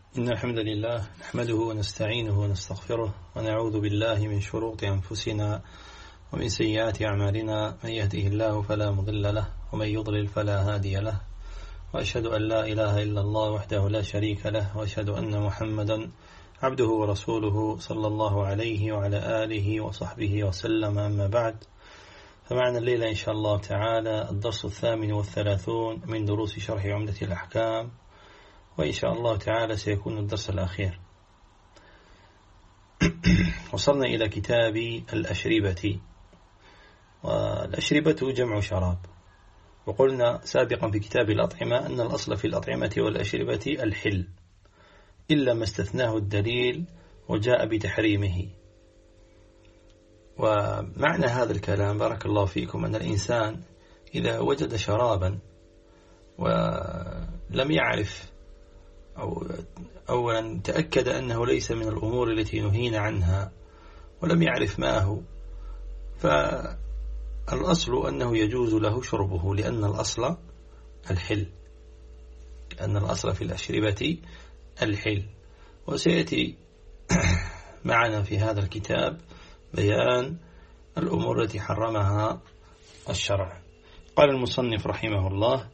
إن الحمد لله نحمده ونستعينه ونستغفره ونعوذ بالله من شرور أنفسنا ومن سيئات أعمالنا، من يهده الله فلا مضل له ومن يضلل فلا هادي له، وأشهد أن لا إله إلا الله وحده لا شريك له، وأشهد أن محمدا عبده ورسوله صلى الله عليه وعلى آله وصحبه وسلم. أما بعد، فمعنا الليلة إن شاء الله تعالى الدرس 38 من دروس شرح عمدة الأحكام، وإن شاء الله تعالى سيكون الدرس الأخير. وصلنا إلى كتاب الأشربة، والأشربة جمع شراب. وقلنا سابقا في كتاب الأطعمة أن الأصل في الأطعمة والأشربة الحل، إلا ما استثناه الدليل وجاء بتحريمه. ومعنى هذا الكلام بارك الله فيكم أن الإنسان إذا وجد شرابا ولم يعرف أولا تأكد أنه ليس من الأمور التي نهينا عنها ولم يعرف ما هو، فالأصل أنه يجوز له شربه، لأن الأصل الحل، لأن الأصل في الأشربة الحل. وسيأتي معنا في هذا الكتاب بيان الأمور التي حرمها الشرع. قال المصنف رحمه الله: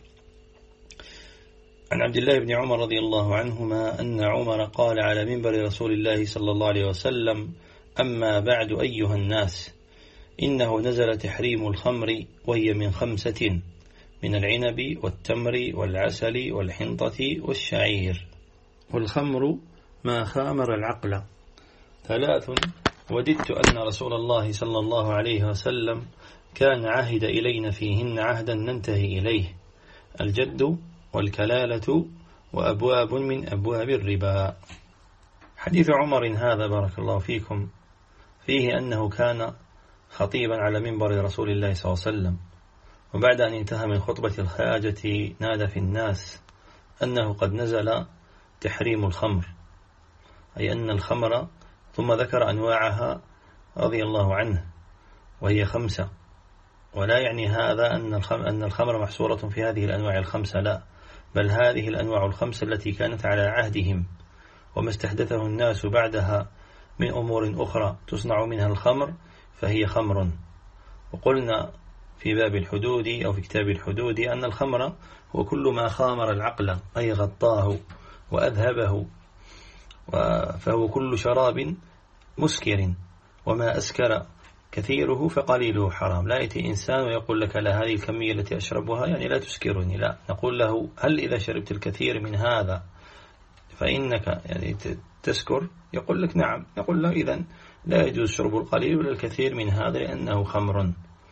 عن عبد الله بن عمر رضي الله عنهما أن عمر قال على منبر رسول الله صلى الله عليه وسلم: أما بعد أيها الناس، إنه نزل تحريم الخمر وهي من 5: من العنب والتمر والعسل والحنطة والشعير. والخمر ما خامر العقل. 3: وددت أن رسول الله صلى الله عليه وسلم كان عهد إلينا فيهن عهدا ننتهي إليه: الجد والكلالة وأبواب من أبواب الربا. حديث عمر هذا بارك الله فيكم فيه أنه كان خطيبا على منبر رسول الله صلى الله عليه وسلم، وبعد أن انتهى من خطبة الحاجة نادى في الناس أنه قد نزل تحريم الخمر، أي أن الخمر، ثم ذكر أنواعها رضي الله عنه وهي 5. ولا يعني هذا أن الخمر محصورة في هذه الأنواع 5، لا، بل هذه الأنواع 5 التي كانت على عهدهم، وما استحدثه الناس بعدها من أمور أخرى تصنع منها الخمر فهي خمر. وقلنا في باب الحدود أو في كتاب الحدود أن الخمر هو كل ما خامر العقل، أي غطاه وأذهبه، فهو كل شراب مسكر، وما أسكر كثيره فقليله حرام. لا يأتي إنسان ويقول لك: لا، هذه الكمية التي أشربها يعني لا تسكرني، لا، نقول له: هل إذا شربت الكثير من هذا فإنك يعني تسكر؟ يقول لك: نعم. نقول له: إذن لا يجوز شرب القليل ولا الكثير من هذا، لأنه خمر.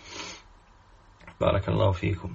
بارك الله فيكم.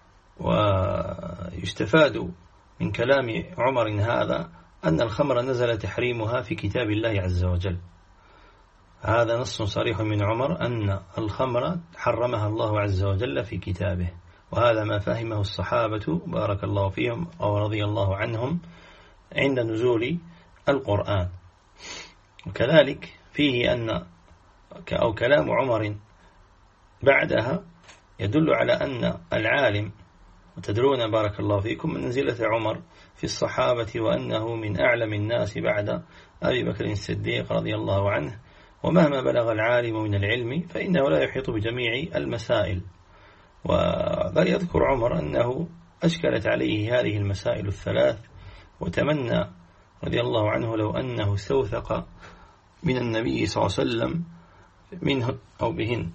ويستفاد من كلام عمر هذا أن الخمر نزل تحريمها في كتاب الله عز وجل. هذا نص صريح من عمر أن الخمر حرمها الله عز وجل في كتابه، وهذا ما فهمه الصحابة بارك الله فيهم أو رضي الله عنهم عند نزول القرآن. وكذلك فيه أن أو كلام عمر بعدها يدل على أن العالم، وتدرون بارك الله فيكم من منزلة عمر في الصحابة، وأنه من أعلم الناس بعد أبي بكر الصديق رضي الله عنه، ومهما بلغ العالم من العلم فإنه لا يحيط بجميع المسائل. وبل يذكر عمر أنه أشكلت عليه هذه المسائل 3، وتمنى رضي الله عنه لو أنه استوثق من النبي صلى الله عليه وسلم منه أو بهن،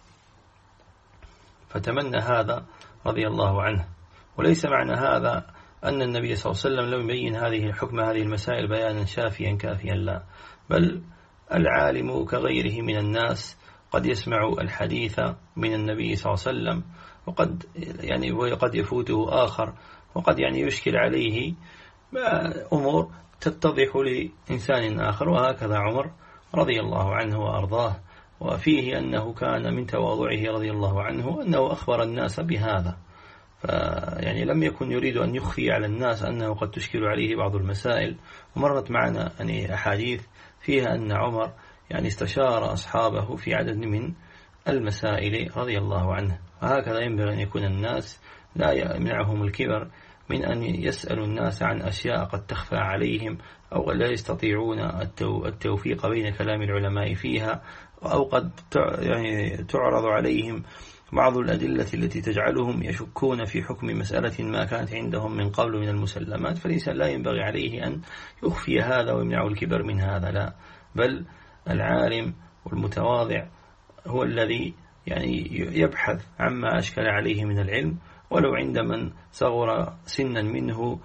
فتمنى هذا رضي الله عنه. وليس معنى هذا أن النبي صلى الله عليه وسلم لم يبين هذه المسائل بيانا شافيا كافيا، لا، بل العالم كغيره من الناس قد يسمع الحديث من النبي صلى الله عليه وسلم وقد يفوته آخر، وقد يشكل عليه أمور تتضح لإنسان آخر. وهكذا عمر رضي الله عنه وأرضاه. وفيه أنه كان من تواضعه رضي الله عنه أنه أخبر الناس بهذا، لم يكن يريد أن يخفي على الناس أنه قد تشكل عليه بعض المسائل. ومرت معنا أحاديث فيها أن عمر استشار أصحابه في عدد من المسائل رضي الله عنه. وهكذا ينبغي أن يكون الناس لا يمنعهم الكبر من أن يسألوا الناس عن أشياء قد تخفى عليهم أو لا يستطيعون التوفيق بين كلام العلماء فيها، أو قد تعرض عليهم بعض الأدلة التي تجعلهم يشكون في حكم مسألة ما كانت عندهم من قبل من المسلمات. فالإنسان لا ينبغي عليه أن يخفي هذا ويمنع الكبر من هذا، لا، بل العالم والمتواضع هو الذي يبحث عما أشكل عليه من العلم، ولو عند من صغر سنا منه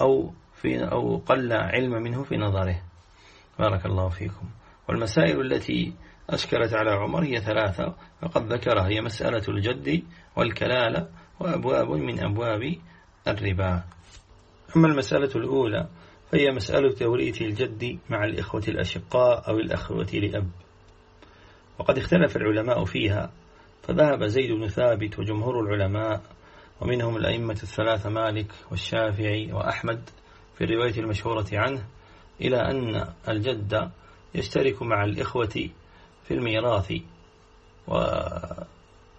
أو قل علم منه في نظره. بارك الله فيكم. والمسائل التي أشكلت على عمر هي 3 وقد ذكرها، هي مسألة الجد والكلالة وأبواب من أبواب الربا. أما المسألة الأولى فهي مسألة توريث الجد مع الإخوة الأشقاء أو الأخوة لأب، وقد اختلف العلماء فيها، فذهب زيد بن ثابت وجمهور العلماء ومنهم الأئمة 3 مالك والشافعي وأحمد في الرواية المشهورة عنه إلى أن الجد يشترك مع الإخوة في الميراث. وذهب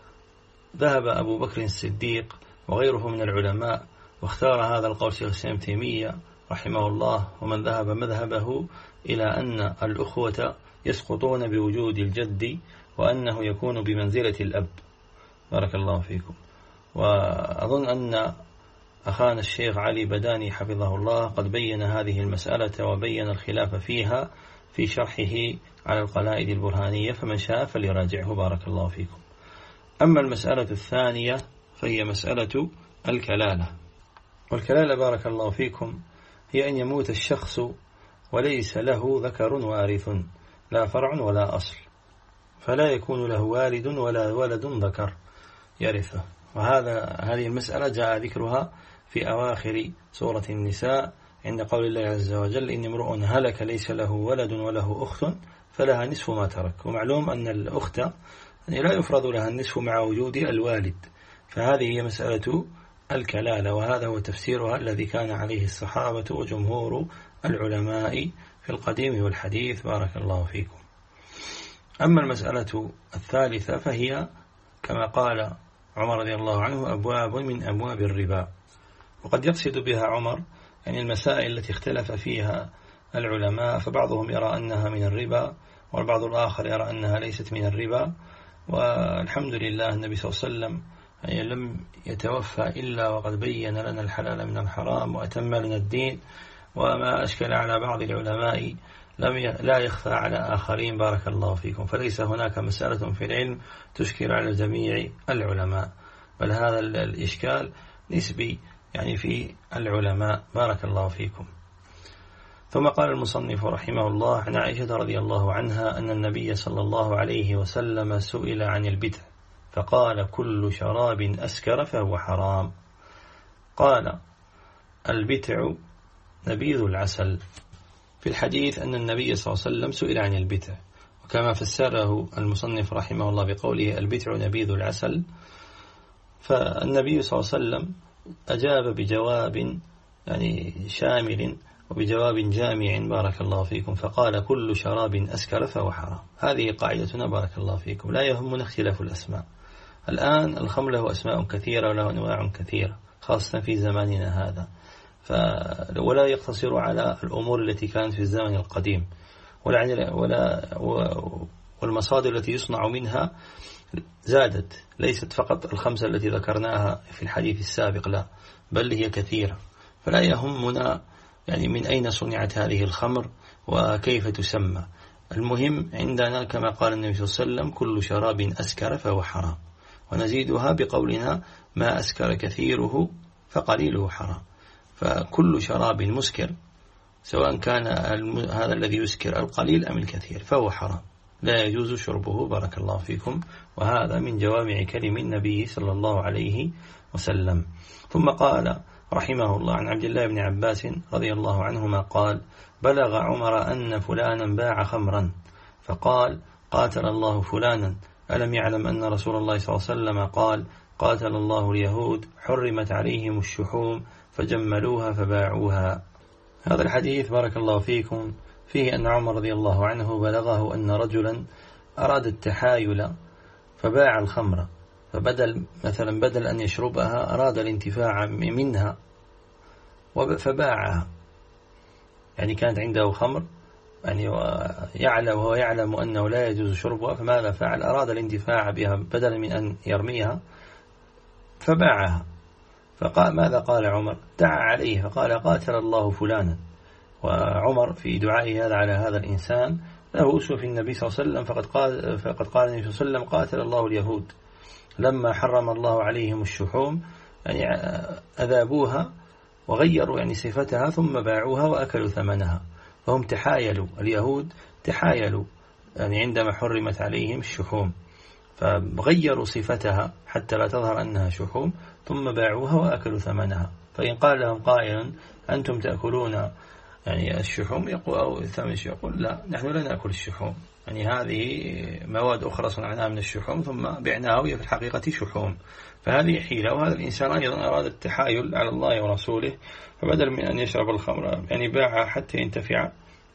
أبو بكر الصديق وغيره من العلماء واختار هذا القول شيخ الإسلام تيمية رحمه الله، ومن ذهب مذهبه إلى أن الأخوة يسقطون بوجود الجد وأنه يكون بمنزلة الأب. بارك الله فيكم. وأظن أن أخانا الشيخ علي بداني حفظه الله قد بين هذه المسألة وبين الخلاف فيها في شرحه على القلائد البرهانية، فمن شاء فليراجعه. بارك الله فيكم. أما المسألة الثانية فهي مسألة الكلالة. والكلالة بارك الله فيكم هي أن يموت الشخص وليس له ذكر وارث، لا فرع ولا أصل، فلا يكون له والد ولا ولد ذكر يرثه. هذه المسألة جاء ذكرها في أواخر سورة النساء عند قول الله عز وجل: إن امرؤ هلك ليس له ولد وله أخت فلها نصف ما ترك. ومعلوم أن الأخت لا يفرض لها النصف مع وجود الوالد، فهذه هي مسألة الكلالة، وهذا هو تفسيرها الذي كان عليه الصحابة وجمهور العلماء في القديم والحديث. بارك الله فيكم. أما المسألة الثالثة فهي كما قال عمر رضي الله عنه أبواب من أبواب الربا، وقد يقصد بها عمر المسائل التي اختلف فيها العلماء، فبعضهم يرى أنها من الربا والبعض الآخر يرى أنها ليست من الربا. والحمد لله النبي صلى الله عليه وسلم لم يتوفى إلا وقد بين لنا الحلال من الحرام وأتم لنا الدين، وما أشكل على بعض العلماء لا يخفى على آخرين. بارك الله فيكم. فليس هناك مسألة في العلم تشكل على جميع العلماء، بل هذا الإشكال نسبي في العلماء. بارك الله فيكم. ثم قال المصنف رحمه الله عن عائشة رضي الله عنها أن النبي صلى الله عليه وسلم سئل عن البدع فقال: كل شراب أسكر فهو حرام. قال: البتع نبيذ العسل. في الحديث أن النبي صلى الله عليه وسلم سئل عن البتع، وكما فسره المصنف رحمه الله بقوله البتع نبيذ العسل، فالنبي صلى الله عليه وسلم أجاب بجواب شامل وبجواب جامع. بارك الله فيكم. فقال: كل شراب أسكر فهو حرام. هذه قاعدتنا. بارك الله فيكم. لا يهمنا اختلاف الأسماء. الآن الخمر له أسماء كثيرة وله أنواع كثيرة، خاصة في زماننا هذا، ولا يقتصر على الأمور التي كانت في الزمن القديم، والمصادر التي يصنع منها زادت، ليست فقط 5 التي ذكرناها في الحديث السابق، لا، بل هي كثيرة. فلا يهمنا من أين صنعت هذه الخمر وكيف تسمى. المهم عندنا كما قال النبي صلى الله عليه وسلم: كل شراب أسكر فهو حرام. ونزيدها بقولنا: ما أسكر كثيره فقليله حرام. فكل شراب مسكر سواء كان هذا الذي يسكر القليل أم الكثير فهو حرام، لا يجوز شربه. بارك الله فيكم. وهذا من جوامع كلم النبي صلى الله عليه وسلم. ثم قال رحمه الله عن عبد الله بن عباس رضي الله عنهما قال: بلغ عمر أن فلانا باع خمرا فقال: قاتل الله فلانا، ألم يعلم أن رسول الله صلى الله عليه وسلم قال: قاتل الله اليهود حرمت عليهم الشحوم فجملوها فباعوها. هذا الحديث بارك الله فيكم فيه أن عمر رضي الله عنه بلغه أن رجلا أراد التحايل فباع الخمر، فبدل أن يشربها أراد الانتفاع منها، فباعها، يعني كانت عنده خمر يعني وهو يعلم أنه لا يجوز شربها، فماذا فعل؟ أراد الانتفاع بها بدلا من أن يرميها فباعها. فقال ماذا قال عمر؟ دعا عليه فقال قاتل الله فلانا. وعمر في دعائه هذا على هذا الإنسان له أسوة في النبي صلى الله عليه وسلم، فقد قال النبي صلى الله عليه وسلم قاتل الله اليهود لما حرم الله عليهم الشحوم، يعني أذابوها وغيروا يعني صفتها ثم باعوها وأكلوا ثمنها. فهم تحايلوا، اليهود تحايلوا يعني عندما حرمت عليهم الشحوم فغيروا صفتها حتى لا تظهر أنها شحوم ثم باعوها وأكلوا ثمنها. فإن قال لهم قائل أنتم تأكلون يعني الشحوم أو ثمن يقول لا، نحن لا نأكل الشحوم، يعني هذه مواد أخرى صنعناها من الشحوم ثم بعناها وهي في الحقيقة شحوم. فهذه حيلة. وهذا الإنسان أيضا أراد التحايل على الله ورسوله، فبدل من أن يشرب الخمر يعني باعها حتى ينتفع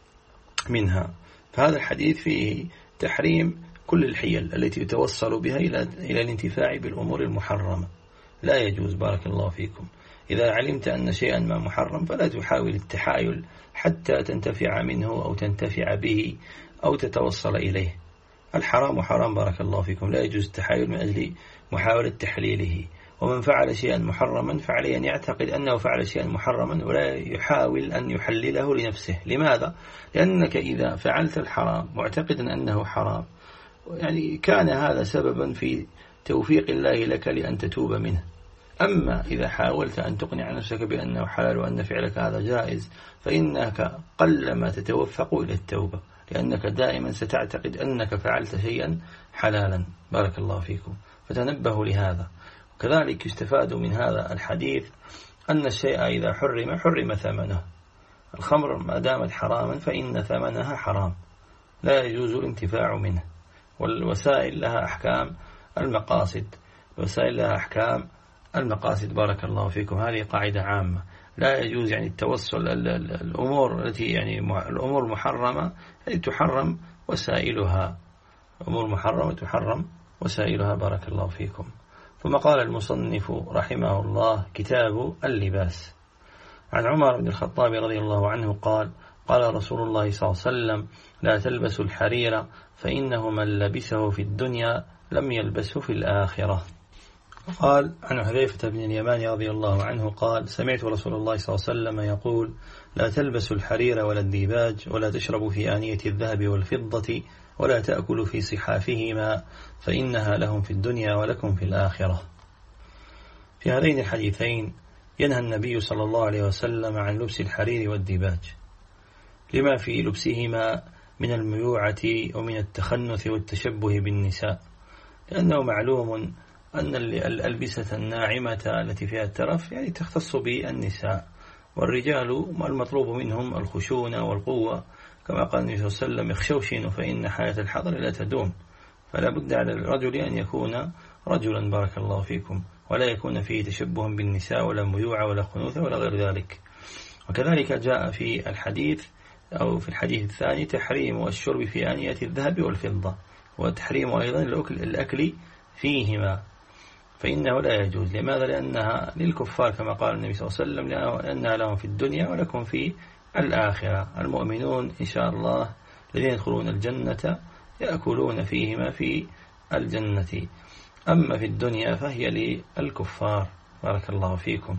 منها. فهذا الحديث فيه تحريم كل الحيل التي يتوصل بها إلى الانتفاع بالأمور المحرمة، لا يجوز. بارك الله فيكم. إذا علمت أن شيئا ما محرم فلا تحاول التحايل حتى تنتفع منه أو تنتفع به أو تتوصل إليه. الحرام حرام بارك الله فيكم، لا يجوز التحايل من أجل محاولة تحليله. ومن فعل شيئا محرما فعليه أن يعتقد أنه فعل شيئا محرما ولا يحاول أن يحلله لنفسه. لماذا؟ لأنك إذا فعلت الحرام معتقدا أنه حرام يعني كان هذا سببا في توفيق الله لك لأن تتوب منه. أما إذا حاولت أن تقنع نفسك بأنه حلال وأن فعلك هذا جائز فإنك قلما تتوفق إلى التوبة، لأنك دائما ستعتقد أنك فعلت شيئا حلالا. بارك الله فيكم. فتنبهوا لهذا. وكذلك يستفاد من هذا الحديث أن الشيء إذا حرم ثمنه. الخمر ما دامت حراما فإن ثمنها حرام، لا يجوز الانتفاع منه. والوسائل لها أحكام المقاصد، الوسائل لها أحكام المقاصد. بارك الله فيكم. هذه قاعدة عامة، لا يجوز يعني التوصل الأمور التي يعني الأمور محرمة تحرم وسائلها، أمور محرمة تحرم وسائلها. بارك الله فيكم. ثم قال المصنف رحمه الله كتاب اللباس. عن عمر بن الخطاب رضي الله عنه قال قال رسول الله صلى الله عليه وسلم لا تلبسوا الحرير فإنه من لبسه في الدنيا لم يلبسه في الآخرة. قال عن حذيفة بن اليمان رضي الله عنه قال سمعت رسول الله صلى الله عليه وسلم يقول لا تلبسوا الحرير ولا الديباج ولا تشربوا في آنية الذهب والفضة ولا تأكلوا في صحافهما فإنها لهم في الدنيا ولكم في الآخرة. في هذين الحديثين ينهى النبي صلى الله عليه وسلم عن لبس الحرير والديباج لما في لبسهما من الميوعة ومن التخنث والتشبه بالنساء، لأنه معلوم أن الألبسة الناعمة التي فيها الترف يعني تختص بالنساء، والرجال المطلوب منهم الخشونة والقوة، كما قال النبي صلى الله عليه وسلم اخشوشنوا فإن حياة الحضر لا تدوم. فلا بد على الرجل أن يكون رجلا بارك الله فيكم، ولا يكون فيه تشبه بالنساء ولا ميوعة ولا خنوثة ولا غير ذلك. وكذلك جاء في الحديث أو في الحديث الثاني تحريم الشرب في آنية الذهب والفضة، وتحريم أيضا الأكل فيهما، فإنه لا يجوز. لماذا؟ لأنها للكفار كما قال النبي صلى الله عليه وسلم لأنها لهم في الدنيا ولكم في الآخرة. المؤمنون إن شاء الله الذين يدخلون الجنة يأكلون فيهما في الجنة، أما في الدنيا فهي للكفار. بارك الله فيكم.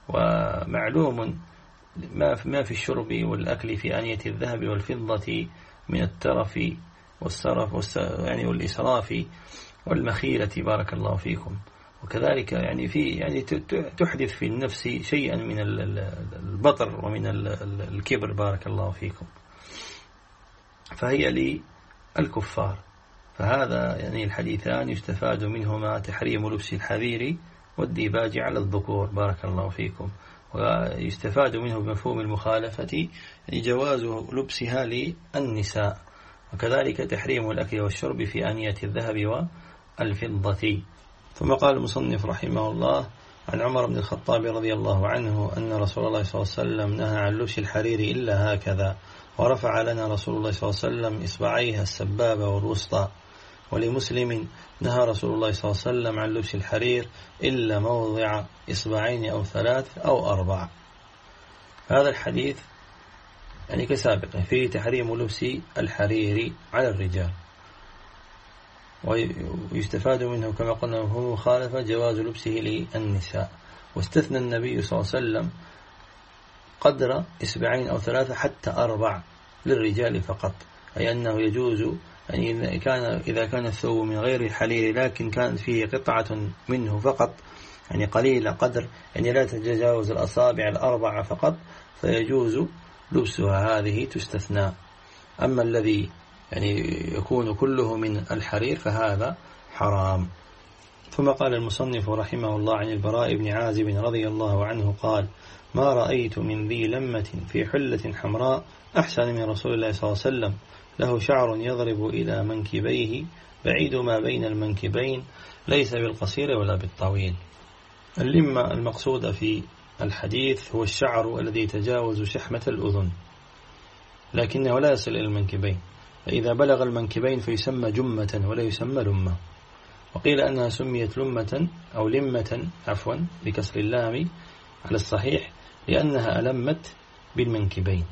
ومعلوم ما في الشرب والأكل في آنية الذهب والفضة من الترف والسرف يعني والإسراف والمخيلة. بارك الله فيكم. وكذلك يعني تحدث في النفس شيئا من البطر ومن الكبر. بارك الله فيكم. فهي للكفار. فهذا يعني الحديثان يستفاد منهما تحريم لبس الحرير والديباج على الذكور. بارك الله فيكم. ويستفاد منه بمفهوم المخالفة جواز لبسها للنساء، وكذلك تحريم الأكل والشرب في آنية الذهب والفضة. ثم قال المصنف رحمه الله عن عمر بن الخطاب رضي الله عنه أن رسول الله صلى الله عليه وسلم نهى عن لبس الحرير إلا هكذا، ورفع لنا رسول الله صلى الله عليه وسلم إصبعيها السبابة والوسطى. ولمسلم نهى رسول الله صلى الله عليه وسلم عن لبس الحرير إلا موضع إصبعين أو 3 أو 4. هذا الحديث يعني كسابقه فيه تحريم لبس الحرير على الرجال، ويستفاد منه كما قلنا هو مخالفة جواز لبسه للنساء. واستثنى النبي صلى الله عليه وسلم قدر 2 أو 3 حتى 4 للرجال فقط، أي أنه يجوز يعني إذا كان الثوب من غير الحرير لكن كانت فيه قطعة منه فقط يعني قليلة قدر يعني لا تتجاوز الأصابع 4 فقط فيجوز لبسها، هذه تستثنى. أما الذي يعني يكون كله من الحرير فهذا حرام. ثم قال المصنف رحمه الله عن البراء بن عازب رضي الله عنه قال: ما رأيت من ذي لمة في حلة حمراء أحسن من رسول الله صلى الله عليه وسلم، له شعر يضرب إلى منكبيه بعيد ما بين المنكبين، ليس بالقصير ولا بالطويل. اللمة المقصودة في الحديث هو الشعر الذي يتجاوز شحمة الأذن لكنه لا يصل إلى المنكبين، فإذا بلغ المنكبين فيسمى جمة ولا يسمى لمة. وقيل أنها سميت لمة أو لمة عفوا بكسر اللام على الصحيح لأنها ألمت بالمنكبين.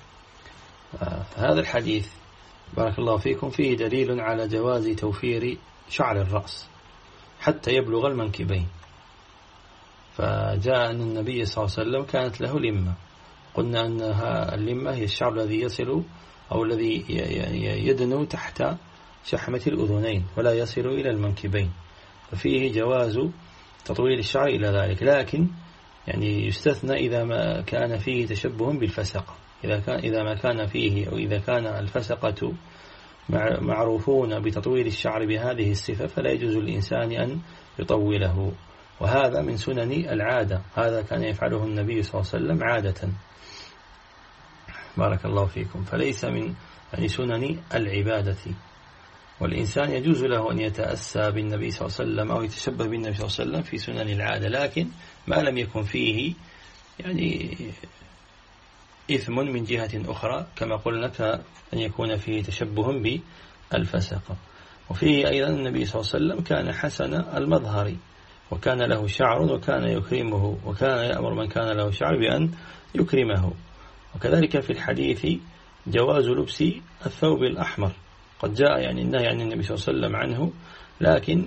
هذا الحديث بارك الله فيكم فيه دليل على جواز توفير شعر الرأس حتى يبلغ المنكبين. فجاء أن النبي صلى الله عليه وسلم كانت له لمة، قلنا أنها اللمة هي الشعر الذي يصل أو الذي يدنو تحت شحمة الأذنين ولا يصل إلى المنكبين، ففيه جواز تطويل الشعر إلى ذلك، لكن يعني يستثنى إذا ما كان فيه تشبه بالفسقة، إذا ما كان فيه أو إذا كان الفسقة معروفون بتطويل الشعر بهذه الصفة فلا يجوز للإنسان أن يطوله، وهذا من سنن العادة، هذا كان يفعله النبي صلى الله عليه وسلم عادة بارك الله فيكم، فليس من يعني سنن العبادة. والإنسان يجوز له أن يتأسى بالنبي صلى الله عليه وسلم أو يتشبه بالنبي صلى الله عليه وسلم في سنن العادة، لكن ما لم يكن فيه يعني إثم من جهة أخرى كما قلنا أن يكون فيه تشبه بالفسقة. وفيه أيضا النبي صلى الله عليه وسلم كان حسن المظهر وكان له شعر وكان يكرمه، وكان يأمر من كان له شعر بأن يكرمه. وكذلك في الحديث جواز لبس الثوب الأحمر، قد جاء يعني النهي عن النبي صلى الله عليه وسلم عنه، لكن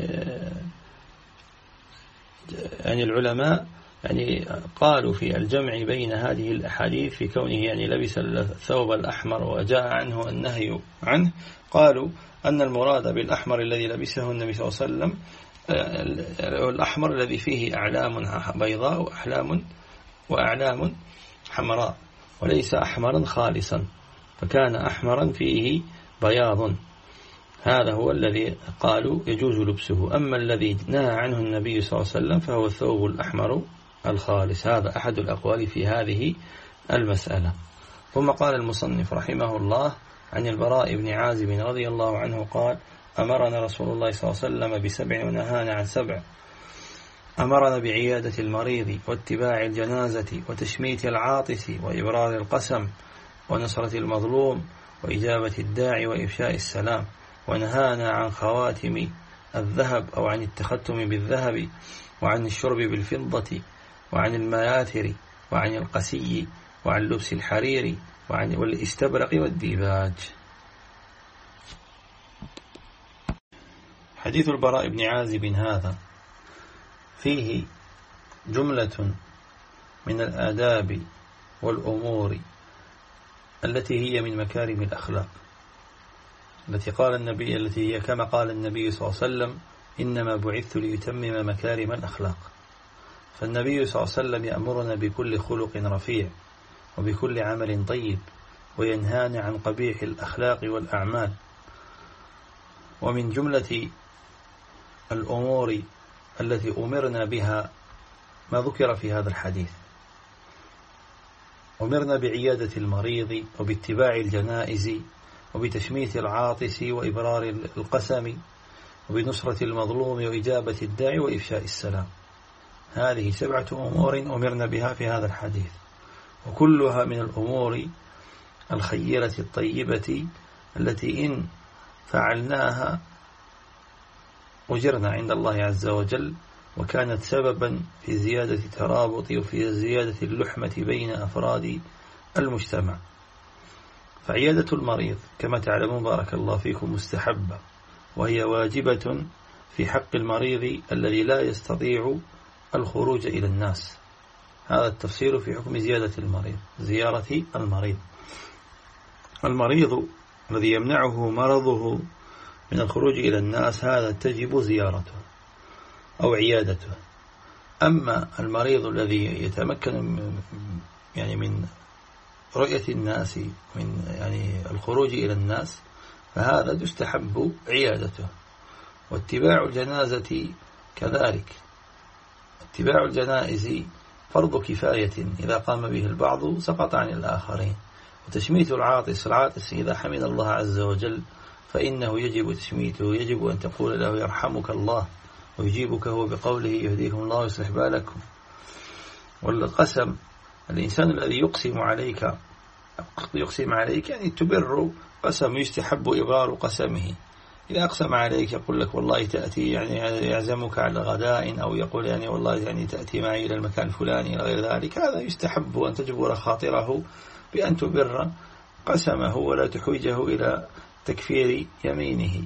يعني العلماء يعني قالوا في الجمع بين هذه الأحاديث في كونه يعني لبس الثوب الأحمر وجاء عنه النهي عنه، قالوا أن المراد بالأحمر الذي لبسه النبي صلى الله عليه وسلم الأحمر الذي فيه أعلام بيضاء وأعلام حمراء، وليس أحمرا خالصا، فكان أحمرا فيه بياض، هذا هو الذي قالوا يجوز لبسه. أما الذي نهى عنه النبي صلى الله عليه وسلم فهو الثوب الأحمر الخالص، هذا أحد الأقوال في هذه المسألة. ثم قال المصنف رحمه الله عن البراء بن عازب رضي الله عنه قال: أمرنا رسول الله صلى الله عليه وسلم ب7 ونهانا عن 7، أمرنا بعيادة المريض واتباع الجنازة وتشميت العاطس وإبرار القسم ونصرة المظلوم وإجابة الداعي وإفشاء السلام، ونهانا عن خواتم الذهب أو عن التختم بالذهب، وعن الشرب بالفضة، وعن المياثر، وعن القسي، وعن لبس الحرير، وعن والاستبرق والديباج. حديث البراء بن عازب هذا فيه جملة من الآداب والأمور التي هي من مكارم الأخلاق، التي هي كما قال النبي صلى الله عليه وسلم: إنما بعثت ليتمم مكارم الأخلاق. فالنبي صلى الله عليه وسلم يأمرنا بكل خلق رفيع وبكل عمل طيب، وينهانا عن قبيح الأخلاق والأعمال. ومن جملة الأمور التي أمرنا بها ما ذكر في هذا الحديث: أمرنا بعيادة المريض وباتباع الجنائز وبتشميت العاطس وإبرار القسم وبنصرة المظلوم وإجابة الداعي وإفشاء السلام. هذه 7 أمور أمرنا بها في هذا الحديث، وكلها من الأمور الخيرة الطيبة التي إن فعلناها أجرنا عند الله عز وجل وكانت سببا في زيادة الترابط وفي زيادة اللحمة بين أفراد المجتمع. فعيادة المريض كما تعلمون بارك الله فيكم مستحبة، وهي واجبة في حق المريض الذي لا يستطيع الخروج إلى الناس. هذا التفسير في حكم زيارة المريض. المريض الذي يمنعه مرضه من الخروج إلى الناس هذا تجب زيارته أو عيادته. أما المريض الذي يتمكن من رؤية الناس من الخروج إلى الناس فهذا تستحب عيادته. واتباع الجنازة كذلك، اتباع الجنائز فرض كفاية، إذا قام به البعض سقط عن الآخرين. وتشميت العاطس إذا حمد الله عز وجل فإنه يجب تشميته، يجب أن تقول له يرحمك الله، ويجيبك هو بقوله يهديكم الله ويصلح بالكم. والقسم، الإنسان الذي يقسم عليك يعني تبر قسم، يستحب إبرار قسمه. إذا أقسم عليك يقول لك والله تأتي يعزمك على غداء، أو يقول والله تأتي معي إلى المكان الفلاني إلى غير ذلك، هذا يستحب أن تجبر خاطره بأن تبر قسمه ولا تحوجه إلى تكفير يمينه.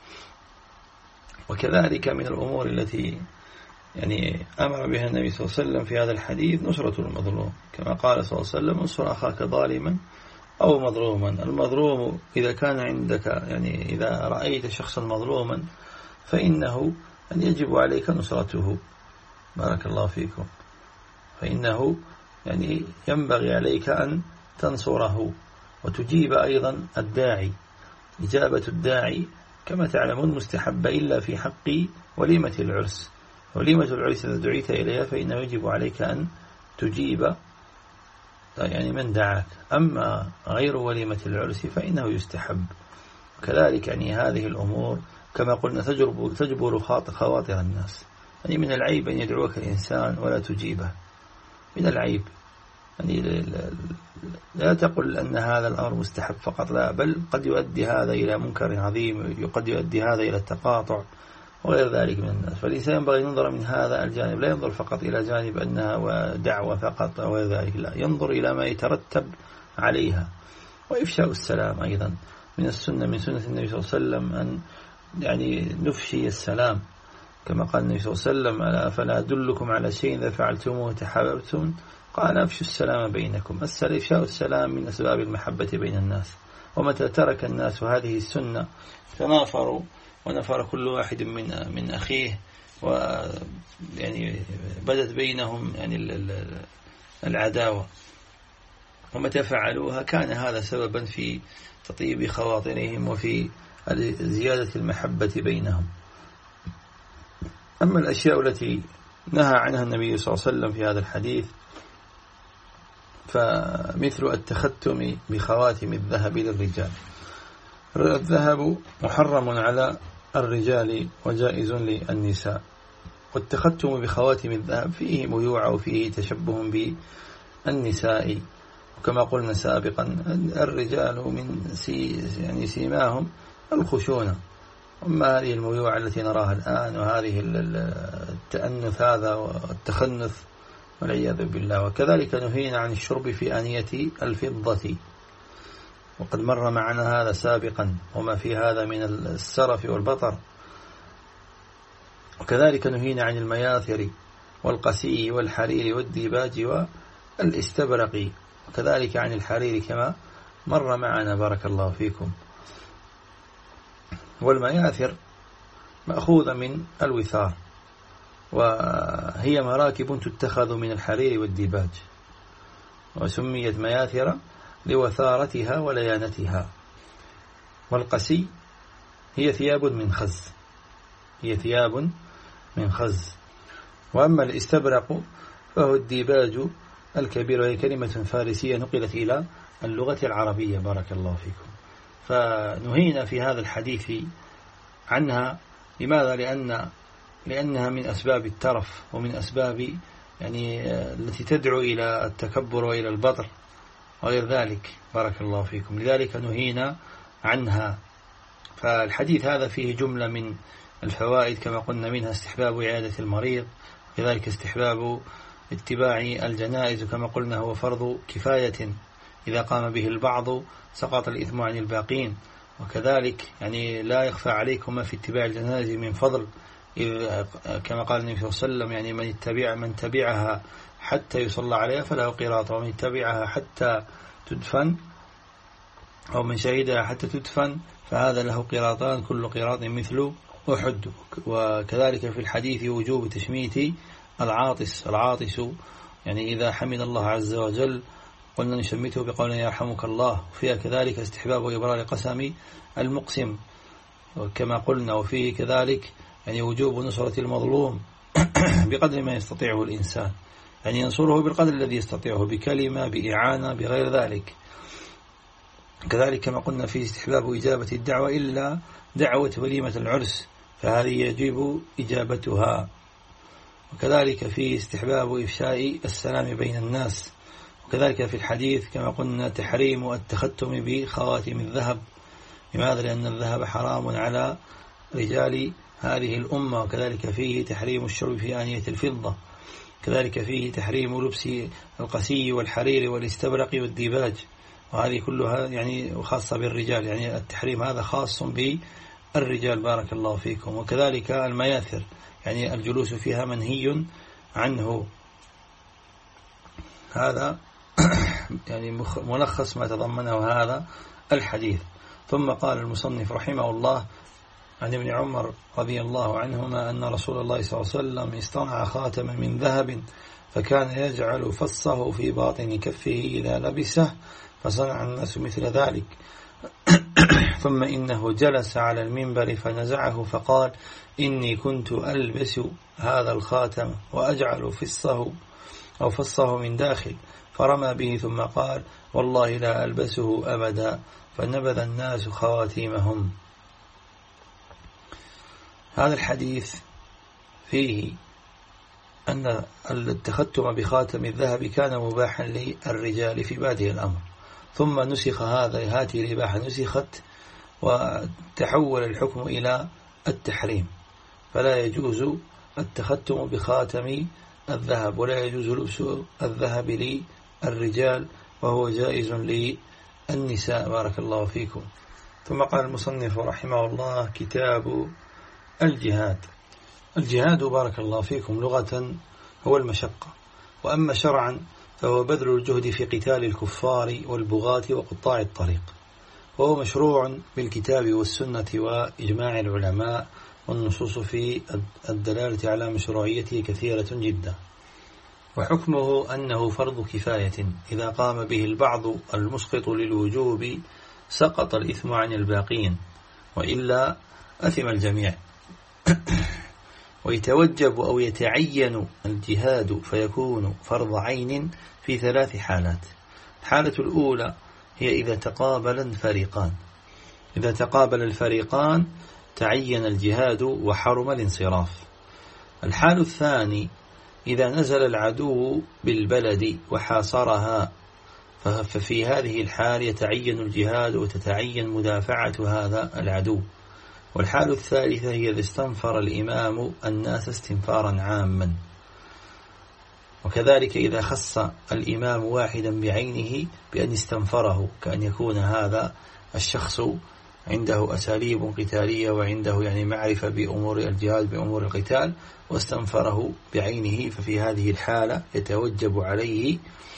وكذلك من الأمور التي أمر بها النبي صلى الله عليه وسلم في هذا الحديث نصرة المظلوم، كما قال صلى الله عليه وسلم انصر أخاك ظالما أو مظلوما. المظلوم إذا كان عندك إذا رأيت شخصا مظلوما فإنه يجب عليك نصرته بارك الله فيكم، فإنه ينبغي عليك أن تنصره وتجيب أيضا الداعي. إجابة الداعي كما تعلمون مستحبة إلا في حق وليمة العرس. وليمة العرس إذا دعيت إليها فإنه يجب عليك أن تجيب من دعاك. أما غير وليمة العرس فإنه يستحب. وكذلك هذه الأمور كما قلنا تجبر خواطر الناس. من العيب أن يدعوك الإنسان ولا تجيبه، من العيب. لا تقل أن هذا الأمر مستحب فقط، لا، بل قد يؤدي هذا إلى منكر عظيم، قد يؤدي هذا إلى التقاطع وغير ذلك من الناس. فالإنسان ينبغي ينظر من هذا الجانب، لا ينظر فقط إلى جانب أنها دعوة فقط أو غير ذلك، لا، ينظر إلى ما يترتب عليها. وإفشاء السلام أيضا من السنة، من سنة النبي صلى الله عليه وسلم أن نفشي السلام، كما قال النبي صلى الله عليه وسلم ألا فلا أدلكم على شيء إذا فعلتموه تحاببتم قال أفشوا السلام بينكم. إفشاء السلام من أسباب المحبة بين الناس. ومتى ترك الناس هذه السنة تنافروا ونفر كل واحد من أخيه، بدت بينهم العداوة. ومتى فعلوها كان هذا سببا في تطيب خواطرهم وفي زيادة المحبة بينهم. أما الأشياء التي نهى عنها النبي صلى الله عليه وسلم في هذا الحديث فمثل التختم بخواتم الذهب للرجال. الذهب محرم على الرجال وجائز للنساء، والتختم بخواتم الذهب فيه ميوعة وفيه تشبه بالنساء. وكما قلنا سابقا الرجال من سيماهم الخشونة. أما هذه الميوعة التي نراها الآن وهذه التأنث هذا والتخنث والعياذ بالله. وكذلك نهينا عن الشرب في آنية الفضة، وقد مر معنا هذا سابقا وما في هذا من السرف والبطر. وكذلك نهينا عن المياثر والقسي والحرير والديباج والاستبرق، وكذلك عن الحرير كما مر معنا بارك الله فيكم. والمياثر مأخوذة من الوثار، وهي مراكب تتخذ من الحرير والديباج، وسميت مياثر لوثارتها وليانتها. والقسي هي ثياب من خز. وأما الاستبرق فهو الديباج الكبير، وهي كلمة فارسية نقلت إلى اللغة العربية بارك الله فيكم. فنهينا في هذا الحديث عنها. لماذا؟ لأنها من أسباب الترف ومن أسباب التي تدعو إلى التكبر وإلى البطر وغير ذلك بارك الله فيكم. لذلك نهينا عنها. فالحديث هذا فيه جملة الفوائد كما قلنا منها استحباب عيادة المريض، كذلك استحباب اتباع الجنائز كما قلنا هو فرض كفاية، إذا قام به البعض سقط الإثم عن الباقين. وكذلك يعني لا يخفى عليكم ما في اتباع الجنائز من فضل، كما قال النبي صلى الله عليه وسلم يعني من تبعها حتى يصلى عليها فله قيراط، ومن تبعها حتى تدفن أو من شهدها حتى تدفن فهذا له قيراطان، كل قيراط مثل أحد. وكذلك في الحديث وجوب تشميت العاطس يعني إذا حمد الله عز وجل قلنا نشمته بقولنا يرحمك الله. وفيها كذلك استحباب إبرار قسم المقسم كما قلنا. وفيه كذلك يعني وجوب نصرة المظلوم بقدر ما يستطيعه الإنسان، يعني ينصره بالقدر الذي يستطيعه، بكلمة، بإعانة، بغير ذلك. كذلك كما قلنا فيه استحباب إجابة الدعوة إلا دعوة وليمة العرس، فهذه يجب إجابتها. وكذلك فيه استحباب إفشاء السلام بين الناس. وكذلك في الحديث كما قلنا تحريم التختم بخواتم الذهب. لماذا؟ لأن الذهب حرام على رجال هذه الأمة. وكذلك فيه تحريم الشرب في آنية الفضة. كذلك فيه تحريم لبس القسي والحرير والاستبرق والديباج، وهذه كلها يعني خاصة بالرجال، يعني التحريم هذا خاص بالرجال بارك الله فيكم. وكذلك المياثر يعني الجلوس فيها منهي عنه. هذا يعني ملخص ما تضمنه هذا الحديث. ثم قال المصنف رحمه الله عن ابن عمر رضي الله عنهما أن رسول الله صلى الله عليه وسلم اصطنع خاتما من ذهب فكان يجعل فصه في باطن كفه إذا لبسه، فصنع الناس مثل ذلك. ثم إنه جلس على المنبر فنزعه فقال إني كنت ألبس هذا الخاتم وأجعل فصه من داخل، فرمى به ثم قال والله لا ألبسه أبدا، فنبذ الناس خواتيمهم. هذا الحديث فيه أن التختم بخاتم الذهب كان مباحا للرجال في بادئ الأمر، ثم نسخ هذه الإباحة نسخت وتحول الحكم إلى التحريم، فلا يجوز التختم بخاتم الذهب ولا يجوز لبس الذهب للرجال، وهو جائز للنساء بارك الله فيكم. ثم قال المصنف رحمه الله كتاب الجهاد بارك الله فيكم لغة هو المشقة، وأما شرعا فهو بذل الجهد في قتال الكفار والبغاة وقطاع الطريق، وهو مشروع بالكتاب والسنة وإجماع العلماء، والنصوص في الدلالة على مشروعيته كثيرة جدا. وحكمه أنه فرض كفاية، إذا قام به البعض المسقط للوجوب سقط الإثم عن الباقين، وإلا أثم الجميع. ويتوجب أو يتعين الجهاد فيكون فرض عين في 3 حالات. الحالة الأولى هي إذا تقابل الفريقان تعين الجهاد وحرم الانصراف. الحال الثاني إذا نزل العدو بالبلد وحاصرها، ففي هذه الحال يتعين الجهاد وتتعين مدافعة هذا العدو. والحال الثالثة هي إذا استنفر الإمام الناس استنفارا عاما، وكذلك إذا خص الإمام واحدا بعينه بأن استنفره، كأن يكون هذا الشخص عنده أساليب قتالية وعنده يعني معرفة بأمور الجهاد بأمور القتال واستنفره بعينه، ففي هذه الحالة يتوجب عليه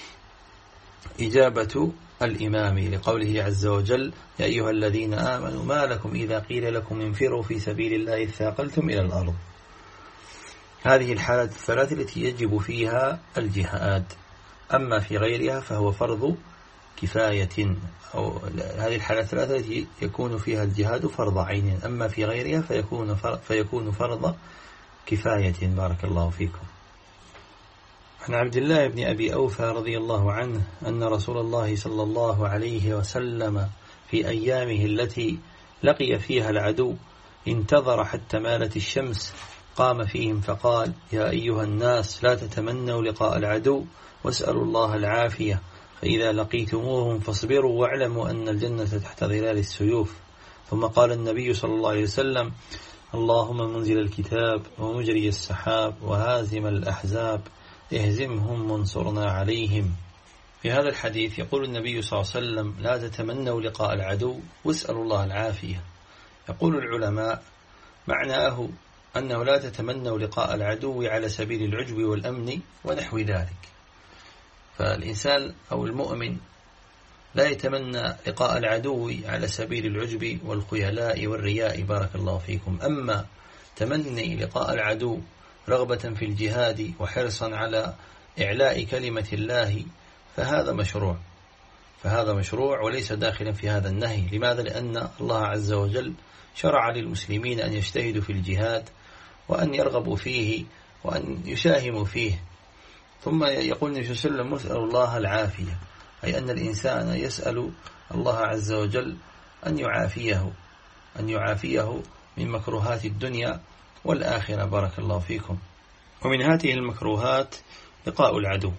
إجابة الإمام، لقوله عز وجل يا أيها الذين آمنوا ما لكم إذا قيل لكم انفروا في سبيل الله اثاقلتم إلى الأرض. هذه الحالات الثلاث التي يجب فيها الجهاد. أما في غيرها فهو فرض كفاية، أو هذه الحالات الثلاثة التي يكون فيها الجهاد فرض عين، أما في غيرها فيكون فرض كفاية بارك الله فيكم. عن عبد الله بن أبي أوفى رضي الله عنه أن رسول الله صلى الله عليه وسلم في أيامه التي لقي فيها العدو انتظر حتى مالت الشمس، قام فيهم فقال يا أيها الناس لا تتمنوا لقاء العدو واسألوا الله العافية، فإذا لقيتموهم فاصبروا واعلموا أن الجنة تحت ظلال السيوف. ثم قال النبي صلى الله عليه وسلم اللهم منزل الكتاب ومجري السحاب وهازم الأحزاب اهزمهم وانصرنا عليهم. في هذا الحديث يقول النبي صلى الله عليه وسلم: لا تتمنوا لقاء العدو واسألوا الله العافية. يقول العلماء معناه أنه لا تتمنوا لقاء العدو على سبيل العجب والأمن ونحو ذلك. فالإنسان أو المؤمن لا يتمنى لقاء العدو على سبيل العجب والخيلاء والرياء، بارك الله فيكم. أما تمني لقاء العدو رغبة في الجهاد وحرصا على إعلاء كلمة الله فهذا مشروع وليس داخلا في هذا النهي. لماذا؟ لأن الله عز وجل شرع للمسلمين أن يجتهدوا في الجهاد وأن يرغبوا فيه وأن يساهموا فيه. ثم يقول النبي صلى الله عليه وسلم: اسأل الله العافية، أي أن الإنسان يسأل الله عز وجل أن يعافيه من مكروهات الدنيا والآخرة، بارك الله فيكم. ومن هذه المكروهات لقاء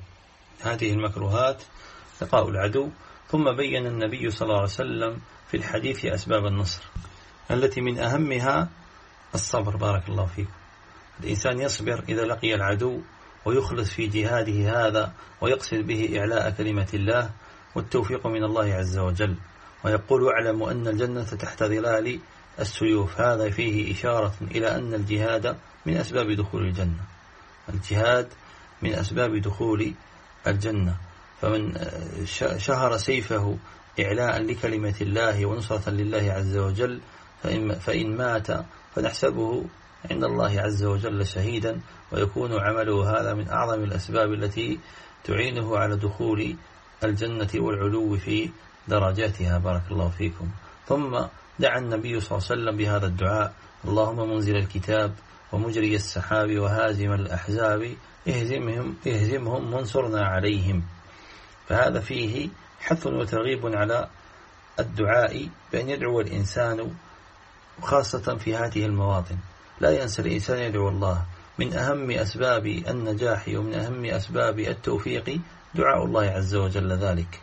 العدو. ثم بين النبي صلى الله عليه وسلم في الحديث أسباب النصر التي من أهمها الصبر، بارك الله فيكم. الإنسان يصبر إذا لقي العدو ويخلص في جهاده هذا ويقصد به إعلاء كلمة الله والتوفيق من الله عز وجل. ويقول: اعلموا أن الجنة تحت ظلال السيوف. هذا فيه إشارة إلى أن الجهاد من أسباب دخول الجنة. فمن شهر سيفه إعلاء لكلمة الله ونصرة لله عز وجل فإن مات فنحسبه عند الله عز وجل شهيدا، ويكون عمله هذا من أعظم الأسباب التي تعينه على دخول الجنة والعلو في درجاتها، بارك الله فيكم. ثم دعا النبي صلى الله عليه وسلم بهذا الدعاء: اللهم منزل الكتاب ومجري السحاب وهازم الأحزاب اهزمهم وانصرنا عليهم. فهذا فيه حث وترغيب على الدعاء بأن يدعو الإنسان خاصة في هذه المواطن. لا ينسى الإنسان يدعو الله. من أهم أسباب النجاح ومن أهم أسباب التوفيق دعاء الله عز وجل ذلك.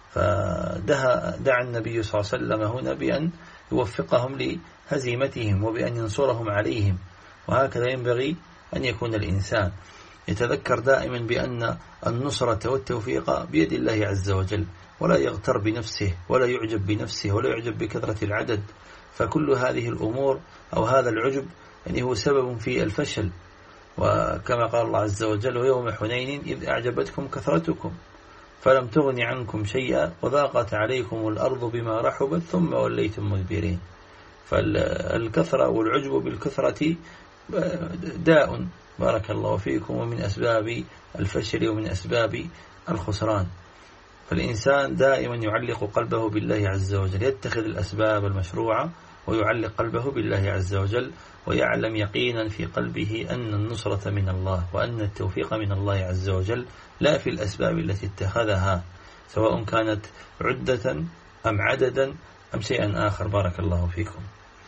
فدعا النبي صلى الله عليه وسلم هنا بأن يوفقهم لهزيمتهم وبأن ينصرهم عليهم. وهكذا ينبغي أن يكون الإنسان يتذكر دائما بأن النصرة والتوفيق بيد الله عز وجل، ولا يغتر بنفسه ولا يعجب بنفسه ولا يعجب بكثرة العدد. فكل هذه الأمور أو هذا العجب يعني هو سبب في الفشل. وكما قال الله عز وجل: ويوم حنين إذ أعجبتكم كثرتكم فلم تغن عنكم شيئا وضاقت عليكم الأرض بما رحبت ثم وليتم مدبرين. فالكثرة والعجب بالكثرة داء، بارك الله فيكم، ومن أسباب الفشل ومن أسباب الخسران. فالإنسان دائما يعلق قلبه بالله عز وجل، يتخذ الأسباب المشروعة ويعلق قلبه بالله عز وجل، ويعلم يقينا في قلبه أن النصرة من الله وأن التوفيق من الله عز وجل، لا في الأسباب التي اتخذها سواء كانت عدة أم عددا أم شيئا آخر، بارك الله فيكم.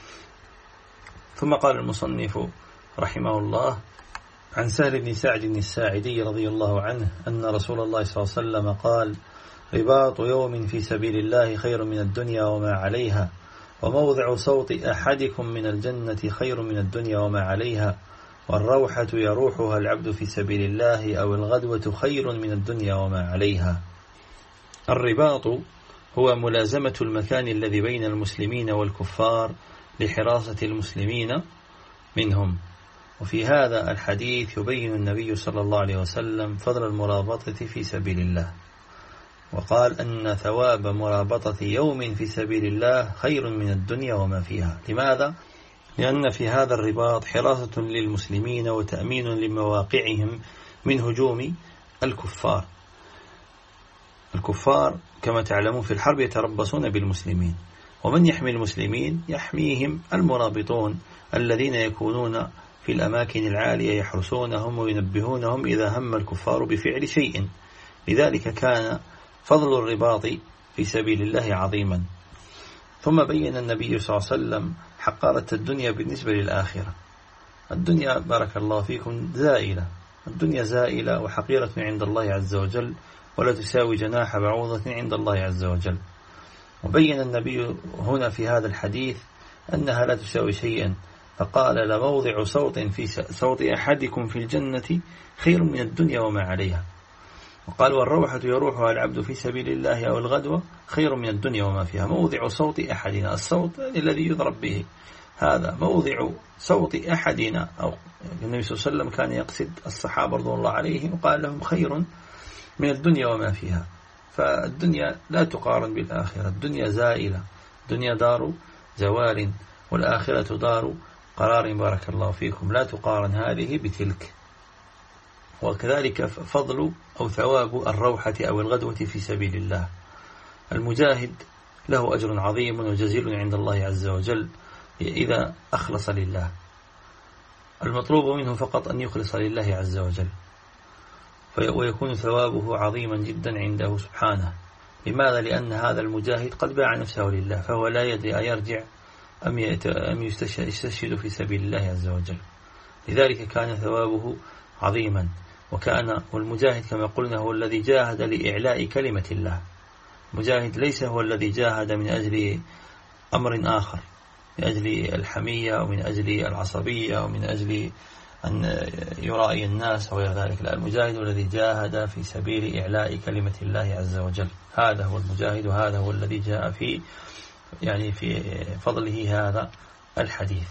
ثم قال المصنف رحمه الله: عن سهل بن سعد الساعدي رضي الله عنه أن رسول الله صلى الله عليه وسلم قال: رباط يوم في سبيل الله خير من الدنيا وما عليها، وموضع صوت أحدكم من الجنة خير من الدنيا وما عليها، والروحة يروحها العبد في سبيل الله أو الغدوة خير من الدنيا وما عليها. الرباط هو ملازمة المكان الذي بين المسلمين والكفار لحراسة المسلمين منهم. وفي هذا الحديث يبين النبي صلى الله عليه وسلم فضل المرابطة في سبيل الله، وقال أن ثواب مرابطة يوم في سبيل الله خير من الدنيا وما فيها. لماذا؟ لأن في هذا الرباط حراسة للمسلمين وتأمين لمواقعهم من هجوم الكفار. الكفار كما تعلمون في الحرب يتربصون بالمسلمين، ومن يحمي المسلمين؟ يحميهم المرابطون الذين يكونون في الأماكن العالية يحرسونهم وينبهونهم إذا هم الكفار بفعل شيء. لذلك كان فضل الرباط في سبيل الله عظيما. ثم بين النبي صلى الله عليه وسلم حقارة الدنيا بالنسبة للآخرة. الدنيا بارك الله فيكم زائلة، الدنيا زائلة وحقيرة عند الله عز وجل، ولا تساوي جناح بعوضة عند الله عز وجل. وبين النبي هنا في هذا الحديث أنها لا تساوي شيئا، فقال لموضع صوت أحدكم في الجنة خير من الدنيا وما عليها. وقال والروحة يروحها العبد في سبيل الله أو الغدوة خير من الدنيا وما فيها. موضع صوت أحدنا، الصوت الذي يضرب به، هذا موضع صوت أحدنا. أو النبي صلى الله عليه وسلم كان يقصد الصحابة رضي الله عليهم وقال لهم خير من الدنيا وما فيها. فالدنيا لا تقارن بالآخرة، الدنيا زائلة، الدنيا دار زوال والآخرة دار قرار. بارك الله فيكم، لا تقارن هذه بتلك. وكذلك فضل أو ثواب الروحة أو الغدوة في سبيل الله. المجاهد له أجر عظيم وجزيل عند الله عز وجل إذا أخلص لله. المطلوب منه فقط أن يخلص لله عز وجل، ويكون ثوابه عظيما جدا عنده سبحانه. لماذا؟ لأن هذا المجاهد قد باع نفسه لله، فهو لا يدري أيرجع أم يستشهد في سبيل الله عز وجل. لذلك كان ثوابه عظيما. والمجاهد كما قلنا هو الذي جاهد لإعلاء كلمة الله. المجاهد ليس هو الذي جاهد من أجل أمر آخر، من أجل الحمية أو من أجل العصبية أو من أجل أن يرائي الناس أو غير ذلك. لا، المجاهد الذي جاهد في سبيل إعلاء كلمة الله عز وجل، هذا هو المجاهد، وهذا هو الذي جاء في فضله هذا الحديث.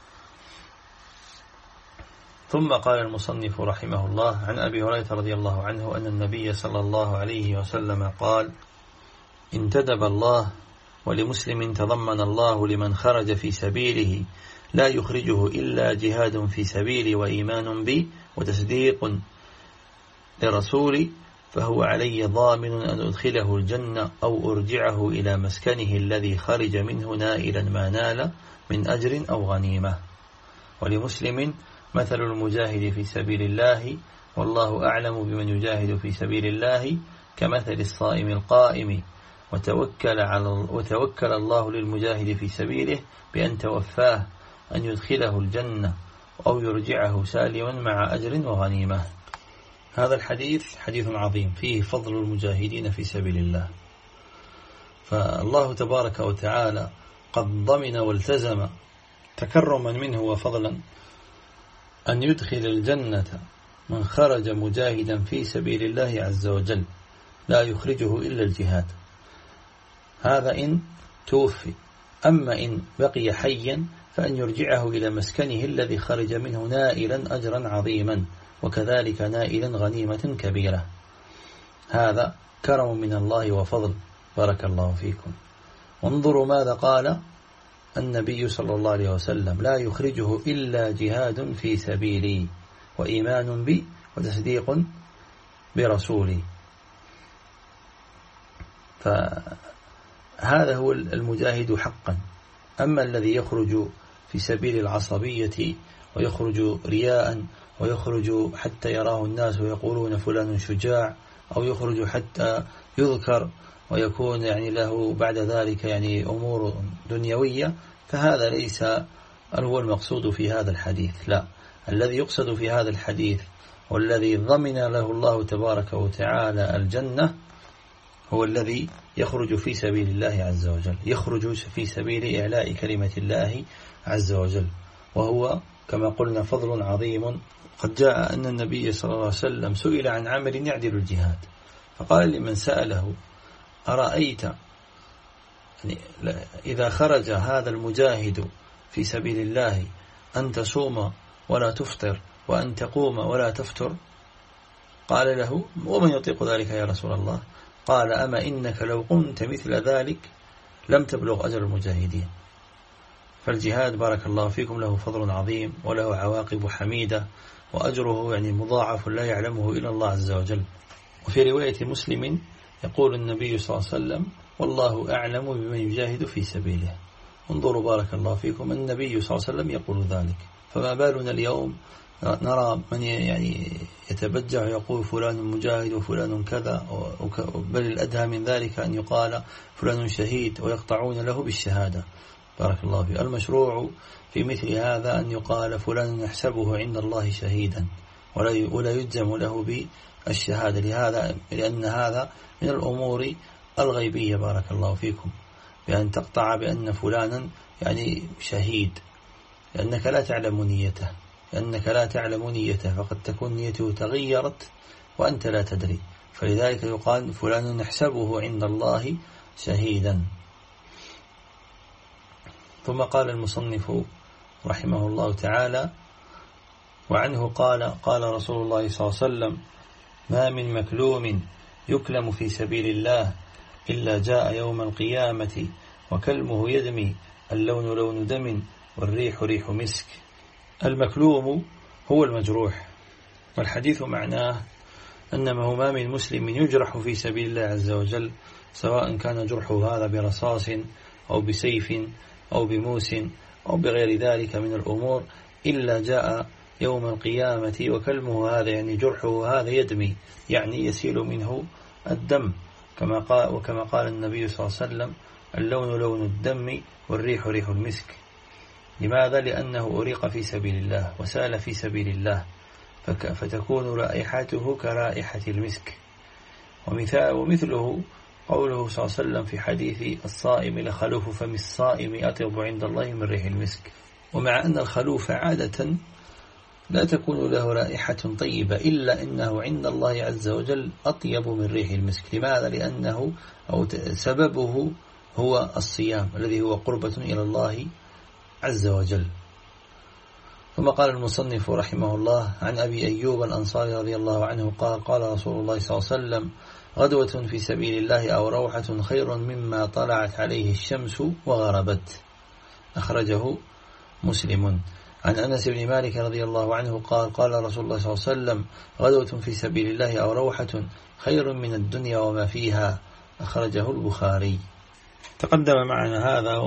ثم قال المصنف رحمه الله عن أبي هريرة رضي الله عنه أن النبي صلى الله عليه وسلم قال: انتدب الله ولمسلم تضمن الله لمن خرج في سبيله لا يخرجه إلا جهاد في سبيلي وإيمان بي وتصديق لرسولي فهو علي ضامن أن أدخله الجنة أو أرجعه إلى مسكنه الذي خرج منه نائلا ما نال من أجر أو غنيمة. ولمسلم: مثل المجاهد في سبيل الله والله أعلم بمن يجاهد في سبيل الله كمثل الصائم القائم وتوكل الله للمجاهد في سبيله بأن توفاه أن يدخله الجنة أو يرجعه سالما مع أجر وغنيمة. هذا الحديث حديث عظيم فيه فضل المجاهدين في سبيل الله. فالله تبارك وتعالى قد ضمن والتزم تكرما منه وفضلا أن يدخل الجنة من خرج مجاهدا في سبيل الله عز وجل لا يخرجه إلا الجهاد. هذا إن توفي. أما إن بقي حيا فأن يرجعه إلى مسكنه الذي خرج منه نائلا أجرا عظيما وكذلك نائلا غنيمة كبيرة. هذا كرم من الله وفضل. بارك الله فيكم. وانظروا ماذا قال النبي صلى الله عليه وسلم: لا يخرجه إلا جهاد في سبيلي وإيمان بي وتصديق برسولي. فهذا هو المجاهد حقا. أما الذي يخرج في سبيل العصبية ويخرج رياء ويخرج حتى يراه الناس ويقولون فلان شجاع، أو يخرج حتى يذكر ويكون له بعد ذلك أمور دنيوية، فهذا ليس هو المقصود في هذا الحديث. لا، الذي يقصد في هذا الحديث والذي ضمن له الله تبارك وتعالى الجنة هو الذي يخرج في سبيل الله عز وجل، يخرج في سبيل إعلاء كلمة الله عز وجل، وهو كما قلنا فضل عظيم. قد جاء أن النبي صلى الله عليه وسلم سئل عن عمل يعدل الجهاد، فقال لمن سأله: أرأيت إذا خرج هذا المجاهد في سبيل الله أن تصوم ولا تفطر وأن تقوم ولا تفتر؟ قال له: ومن يطيق ذلك يا رسول الله؟ قال: أما إنك لو قمت مثل ذلك لم تبلغ أجر المجاهدين. فالجهاد بارك الله فيكم له فضل عظيم وله عواقب حميدة وأجره مضاعف لا يعلمه إلا الله عز وجل. وفي رواية مسلم يقول النبي صلى الله عليه وسلم: والله أعلم بمن يجاهد في سبيله. انظروا بارك الله فيكم، النبي صلى الله عليه وسلم يقول ذلك، فما بالنا اليوم نرى من يتبجح ويقول فلان مجاهد وفلان كذا، بل الأدهى من ذلك أن يقال فلان شهيد ويقطعون له بالشهادة. بارك الله فيه. المشروع في مثل هذا أن يقال فلان يحسبه عند الله شهيدا ولا يجزم له بالشهادة، لأن هذا من الأمور الغيبية. بارك الله فيكم. بأن تقطع بأن فلانا شهيد، لأنك لا تعلم نيته فقد تكون نيته تغيرت وأنت لا تدري، فلذلك يقال فلان نحسبه عند الله شهيدا. ثم قال المصنف رحمه الله تعالى: وعنه قال رسول الله صلى الله عليه وسلم: ما من مكلوم يكلم في سبيل الله إلا جاء يوم القيامة وكلمه يدمي، اللون لون دم والريح ريح مسك. المكلوم هو المجروح، والحديث معناه أنه ما من مسلم يجرح في سبيل الله عز وجل، سواء كان جرحه هذا برصاص أو بسيف أو بموس أو بغير ذلك من الأمور، إلا جاء يوم القيامة وكلمه هذا، يعني جرحه هذا يدمي، يعني يسيل منه الدم، وكما قال النبي صلى الله عليه وسلم: اللون لون الدم والريح ريح المسك. لماذا؟ لأنه أريق في سبيل الله وسال في سبيل الله، فتكون رائحته كرائحة المسك. ومثله قوله صلى الله عليه وسلم في حديث الصائم: لخلوف فم الصائم أطيب عند الله من ريح المسك. ومع أن الخلوف عادة لا تكون له رائحة طيبة، إلا إنه عند الله عز وجل أطيب من ريح المسك. لماذا؟ لأنه أو سببه هو الصيام الذي هو قربة إلى الله عز وجل. ثم قال المصنف رحمه الله: عن أبي أيوب الأنصاري رضي الله عنه قال: قال رسول الله صلى الله عليه وسلم: غدوة في سبيل الله أو روحة خير مما طلعت عليه الشمس وغربت. أخرجه مسلم. عن أنس بن مالك رضي الله عنه قال: قال رسول الله صلى الله عليه وسلم: غدوة في سبيل الله أو روحة خير من الدنيا وما فيها. أخرجه البخاري. تقدم معنا هذا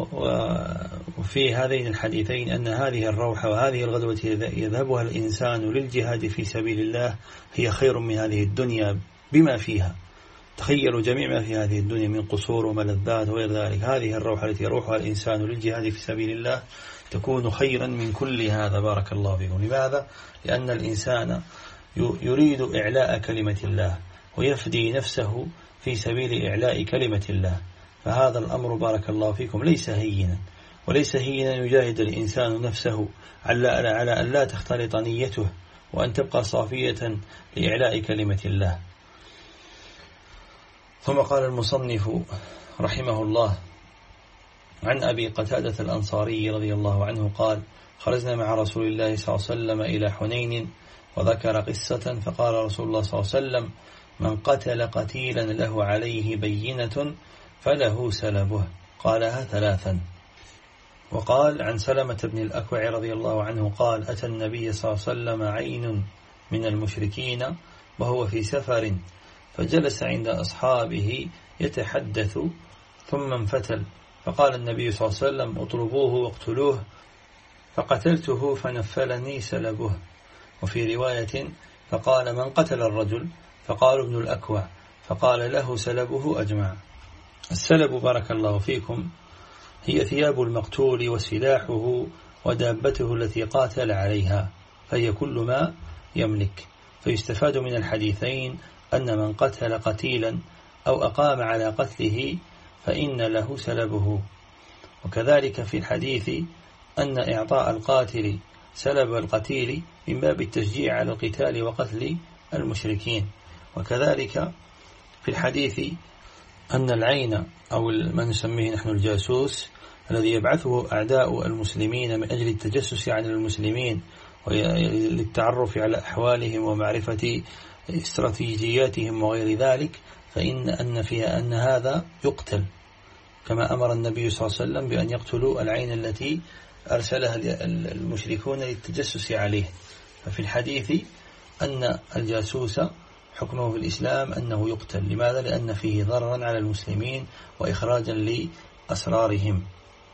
وفي هذين الحديثين أن هذه الروحة وهذه الغدوة يذهبها الإنسان للجهاد في سبيل الله هي خير من هذه الدنيا بما فيها. تخيلوا جميع ما في هذه الدنيا من قصور وملذات وغير ذلك، هذه الروحة التي يروحها الإنسان للجهاد في سبيل الله تكون خيرا من كل هذا. بارك الله فيكم. لماذا؟ لأن الإنسان يريد إعلاء كلمة الله ويفدي نفسه في سبيل إعلاء كلمة الله، فهذا الأمر بارك الله فيكم ليس هينا، وليس هينا يجاهد الإنسان نفسه على أن لا تختلط نيته وأن تبقى صافية لإعلاء كلمة الله. ثم قال المصنف رحمه الله: عن أبي قتادة الأنصاري رضي الله عنه قال: خرجنا مع رسول الله صلى الله عليه وسلم إلى حنين، وذكر قصة، فقال رسول الله صلى الله عليه وسلم: من قتل قتيلا له عليه بينة فله سلبه. قالها 3. وقال عن سلمة بن الأكوع رضي الله عنه قال: أتى النبي صلى الله عليه وسلم عين من المشركين وهو في سفر، فجلس عند أصحابه يتحدث، ثم انفتل، فقال النبي صلى الله عليه وسلم: اطلبوه واقتلوه، فقتلته فنفلني سلبه. وفي رواية: فقال: من قتل الرجل؟ فقال ابن الأكوع، فقال له سلبه أجمع. السلب بارك الله فيكم هي ثياب المقتول وسلاحه ودابته التي قاتل عليها، فهي كل ما يملك. فيستفاد من الحديثين أن من قتل قتيلا أو أقام على قتله فإن له سلبه. وكذلك في الحديث أن إعطاء القاتل سلب القتيل من باب التشجيع على القتال وقتل المشركين. وكذلك في الحديث أن العين أو ما نسميه نحن الجاسوس الذي يبعثه أعداء المسلمين من أجل التجسس عن المسلمين وللتعرف على أحوالهم ومعرفة استراتيجياتهم وغير ذلك، أن هذا يقتل، كما أمر النبي صلى الله عليه وسلم بأن يقتلوا العين التي أرسلها المشركون للتجسس عليه. ففي الحديث أن الجاسوس حكمه في الإسلام أنه يقتل. لماذا؟ لأن فيه ضررا على المسلمين وإخراجا لأسرارهم.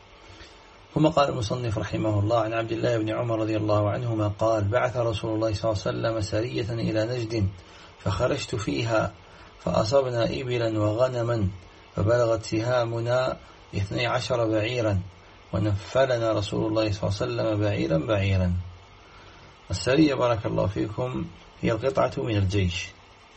ثم قال المصنف رحمه الله: عن عبد الله بن عمر رضي الله عنهما قال: بعث رسول الله صلى الله عليه وسلم سرية إلى نجد، فخرجت فيها فأصبنا إبلا وغنما، فبلغت سهامنا 12 بعيرا، ونفلنا رسول الله صلى الله عليه وسلم بعيرا بعيرا. السرية بارك الله فيكم هي القطعة من الجيش.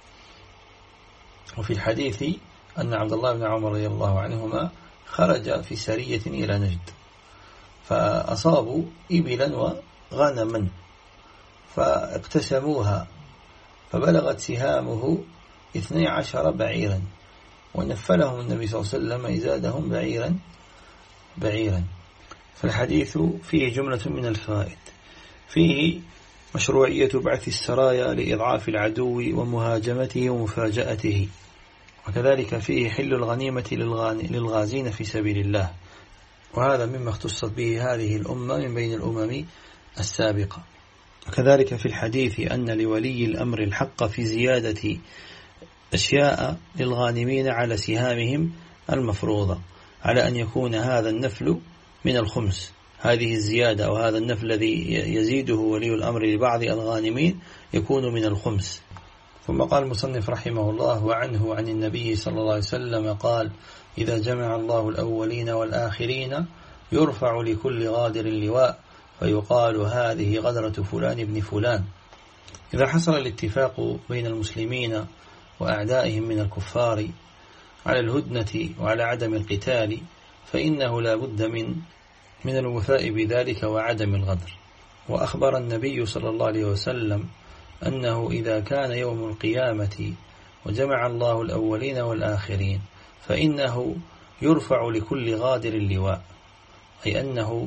وفي الحديث أن عبد الله بن عمر رضي الله عنهما خرج في سرية إلى نجد، فأصابوا إبلا وغنما فاقتسموها، فبلغت سهامه 12 بعيرا، ونفلهم النبي صلى الله عليه وسلم إزادهم بعيرا. فالحديث فيه جملة من الفوائد. فيه مشروعية بعث السرايا لإضعاف العدو ومهاجمته ومفاجأته، وكذلك فيه حل الغنيمة للغازين في سبيل الله، وهذا مما اختصت به هذه الأمة من بين الأمم السابقة. وكذلك في الحديث أن لولي الأمر الحق في زيادة أشياء للغانمين على سهامهم المفروضة، على أن يكون هذا النفل من الخمس، هذه الزيادة أو هذا النفل الذي يزيده ولي الأمر لبعض الغانمين يكون من الخمس. ثم قال المصنف رحمه الله: وعنه عن النبي صلى الله عليه وسلم قال: إذا جمع الله الأولين والآخرين يرفع لكل غادر لواء، فيقال هذه غدرة فلان ابن فلان. إذا حصل الاتفاق بين المسلمين وأعدائهم من الكفار على الهدنة وعلى عدم القتال، فإنه لا بد من الوفاء بذلك وعدم الغدر. وأخبر النبي صلى الله عليه وسلم أنه إذا كان يوم القيامة وجمع الله الأولين والآخرين فإنه يرفع لكل غادر اللواء، أي أنه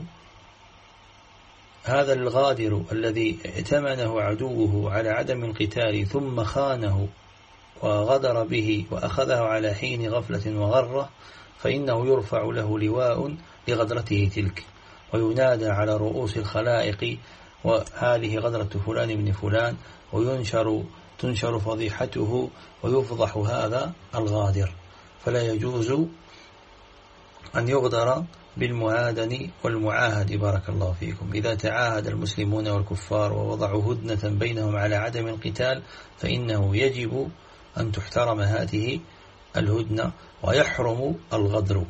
هذا الغادر الذي ائتمنه عدوه على عدم القتال ثم خانه وغدر به وأخذه على حين غفلة وغرة، فإنه يرفع له لواء لغدرته تلك، وينادى على رؤوس الخلائق: وهذه غدرة فلان ابن فلان، تنشر فضيحته ويفضح هذا الغادر. فلا يجوز أن يغدر بالمعادن والمعاهد. بارك الله فيكم. إذا تعاهد المسلمون والكفار ووضعوا هدنة بينهم على عدم القتال، فإنه يجب أن تحترم هذه الهدنة، ويحرم الغدر.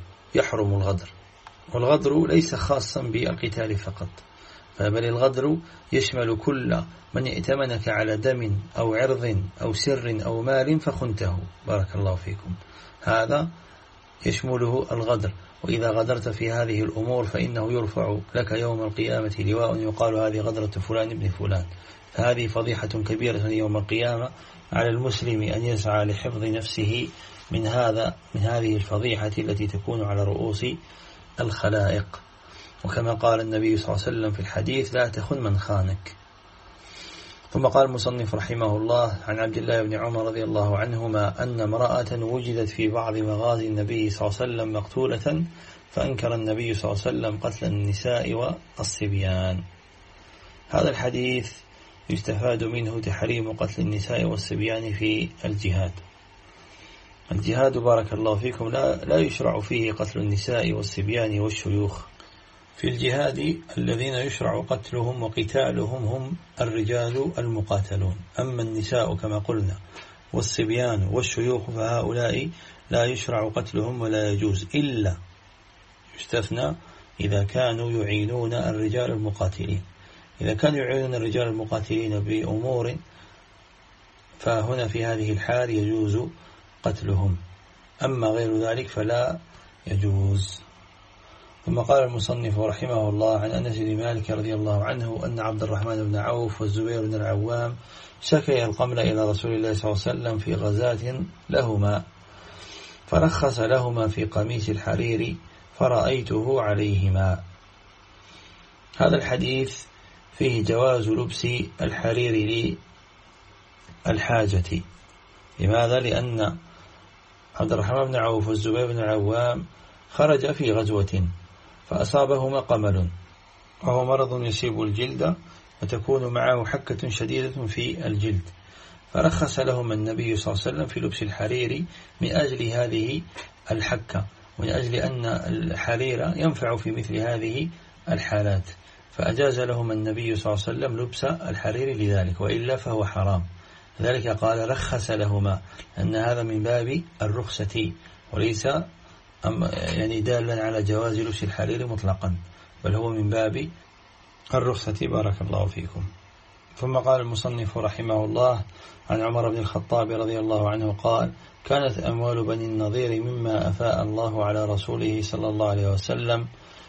والغدر ليس خاصا بالقتال فقط، بل الغدر يشمل كل من ائتمنك على دم أو عرض أو سر أو مال فخنته. بارك الله فيكم. هذا يشمله الغدر. وإذا غدرت في هذه الأمور فإنه يرفع لك يوم القيامة لواء يقال هذه غدرة فلان ابن فلان. فهذه فضيحة كبيرة يوم القيامة على المسلم أن يسعى لحفظ نفسه من هذه الفضيحة التي تكون على رؤوس الخلائق. وكما قال النبي صلى الله عليه وسلم في الحديث: لا تخن من خانك. ثم قال المصنف رحمه الله: عن عبد الله بن عمر رضي الله عنهما أن امرأة وجدت في بعض مغازي النبي صلى الله عليه وسلم مقتولة، فأنكر النبي صلى الله عليه وسلم قتل النساء والصبيان. هذا الحديث يستفاد منه تحريم قتل النساء والصبيان في الجهاد. بارك الله فيكم لا يشرع فيه قتل النساء والصبيان والشيوخ. في الجهاد الذين يشرع قتلهم وقتالهم هم الرجال المقاتلون، أما النساء كما قلنا والصبيان والشيوخ فهؤلاء لا يشرع قتلهم ولا يجوز، إلا يستثنى إذا كانوا يعينون الرجال المقاتلين. إذا كانوا يعينون الرجال المقاتلين بأمور فهنا في هذه الحال يجوز قتلهم، أما غير ذلك فلا يجوز. ثم قال المصنف رحمه الله: عن أنس بن مالك رضي الله عنه أن عبد الرحمن بن عوف والزبير بن العوام شكيا القمل إلى رسول الله صلى الله عليه وسلم في غزاة لهما، فرخص لهما في قميص الحرير فرأيته عليهما. هذا الحديث فيه جواز لبس الحرير للحاجة. لماذا؟ لأن عبد الرحمن بن عوف والزبير بن العوام خرج في غزوة فأصابهما قمل، وهو مرض يصيب الجلد وتكون معه حكة شديدة في الجلد، فرخص لهما النبي صلى الله عليه وسلم في لبس الحرير من أجل هذه الحكة، ومن أجل أن الحرير ينفع في مثل هذه الحالات، فأجاز لهما النبي صلى الله عليه وسلم لبس الحرير لذلك، وإلا فهو حرام. لذلك قال رخص لهما، أن هذا من باب الرخصة وليس يعني دالا على جواز لبس الحرير مطلقا، بل هو من باب الرخصة. بارك الله فيكم. ثم قال المصنف رحمه الله: عن عمر بن الخطاب رضي الله عنه قال: كانت أموال بني النضير مما أفاء الله على رسوله صلى الله عليه وسلم،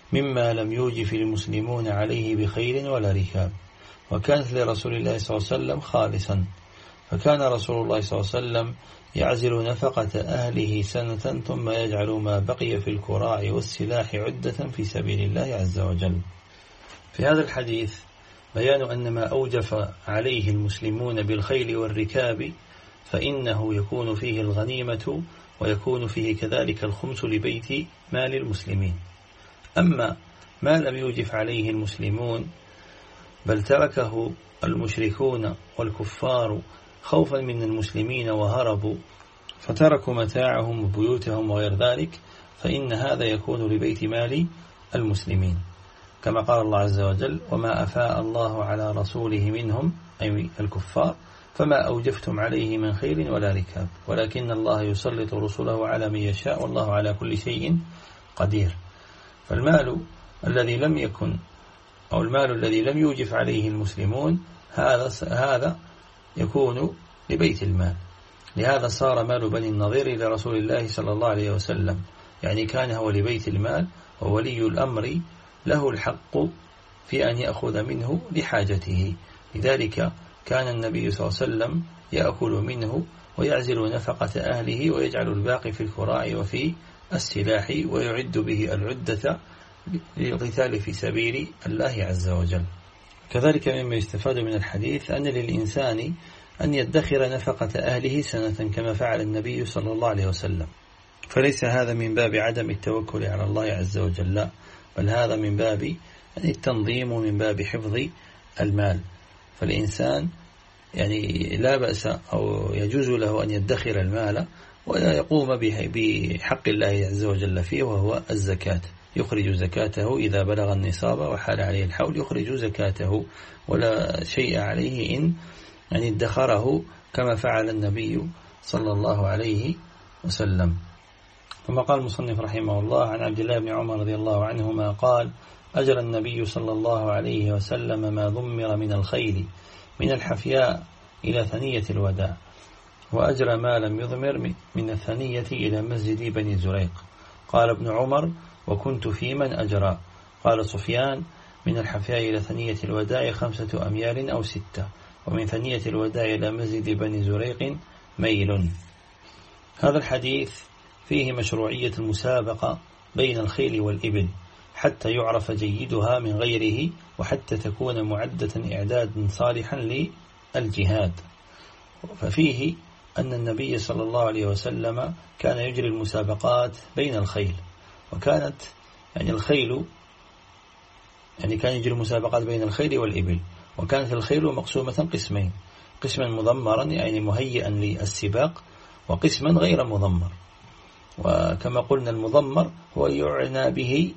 مما لم يوجف المسلمون عليه بخيل ولا ركاب، وكانت لرسول الله صلى الله عليه وسلم خالصا، فكان رسول الله صلى الله عليه وسلم يعزل نفقة أهله سنة ثم يجعل ما بقي في الكراع والسلاح عدة في سبيل الله عز وجل. في هذا الحديث بيان أن ما أوجف عليه المسلمون بالخيل والركاب فإنه يكون فيه الغنيمة ويكون فيه كذلك الخمس لبيت مال المسلمين. أما ما لم يوجف عليه المسلمون بل تركه المشركون والكفار خوفا من المسلمين وهربوا فتركوا متاعهم وبيوتهم وغير ذلك، فإن هذا يكون لبيت مال المسلمين، كما قال الله عز وجل: وما أفاء الله على رسوله منهم أي الكفار فما أوجفتم عليه من خيل ولا ركاب ولكن الله يسلط رسله على من يشاء والله على كل شيء قدير. فالمال الذي لم يكن أو المال الذي لم يوجف عليه المسلمون هذا يكون لبيت المال. لهذا صار مال بني النضير لرسول الله صلى الله عليه وسلم، يعني كان هو لبيت المال، وولي الأمر له الحق في أن يأخذ منه لحاجته. لذلك كان النبي صلى الله عليه وسلم يأكل منه ويعزل نفقة أهله ويجعل الباقي في الكراع وفي السلاح ويعد به العدة للقتال في سبيل الله عز وجل. كذلك مما يستفاد من الحديث أن للإنسان أن يدخر نفقة أهله سنة كما فعل النبي صلى الله عليه وسلم، فليس هذا من باب عدم التوكل على الله عز وجل، لا، بل هذا من باب التنظيم ومن باب حفظ المال. فالإنسان يعني لا بأس أو يجوز له أن يدخر المال ولا يقوم بحق الله عز وجل فيه، وهو الزكاة، يخرج زكاته إذا بلغ النصاب وحال عليه الحول، يخرج زكاته ولا شيء عليه إن يعني ادخره كما فعل النبي صلى الله عليه وسلم. ثم قال المصنف رحمه الله: عن عبد الله بن عمر رضي الله عنهما قال: أجرى النبي صلى الله عليه وسلم ما ضمر من الخيل من الحفياء إلى ثنية الوداع، وأجرى ما لم يضمر من الثنية إلى مسجد بني زريق. قال ابن عمر: وكنت في من أجرى. قال سفيان: من الحفياء إلى ثنية الوداع 5 أميال أو 6، ومن ثنية الوداع إلى مسجد بني زريق ميل. هذا الحديث فيه مشروعية المسابقة بين الخيل والإبل حتى يعرف جيدها من غيره، وحتى تكون معدة إعداد صالحا للجهاد. ففيه أن النبي صلى الله عليه وسلم كان يجري المسابقات بين الخيل، وكانت يعني الخيل يعني كان يجري المسابقات بين الخيل والإبل، وكانت الخيل مقسومة قسمين: قسما مضمرا يعني مهيئا للسباق، وقسما غير مضمر. وكما قلنا المضمر هو يعنى به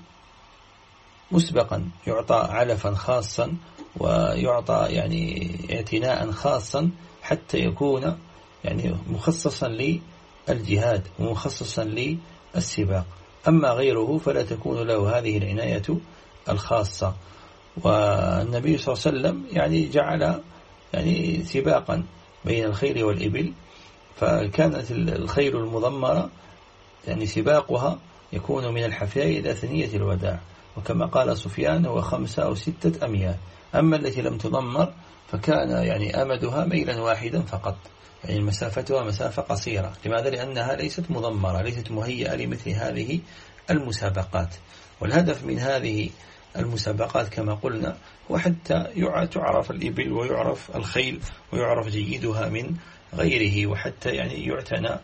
مسبقا، يعطى علفا خاصا ويعطى يعني اعتناء خاصا حتى يكون يعني مخصصا للجهاد ومخصصا للسباق. أما غيره فلا تكون له هذه العناية الخاصة. والنبي صلى الله عليه وسلم يعني جعل يعني سباقا بين الخيل والإبل، فكانت الخيل المضمرة يعني سباقها يكون من الحفياء إلى ثنية الوداع، وكما قال سفيان هو 5 أو 6 أميال. أما التي لم تضمر فكان يعني أمدها ميلا واحدا فقط، يعني مسافتها مسافة قصيرة. لماذا؟ لأنها ليست مضمرة، ليست مهيئة لمثل هذه المسابقات. والهدف من هذه المسابقات كما قلنا هو حتى تعرف الإبل ويعرف الخيل ويعرف جيدها من غيره، وحتى يعني يعتنى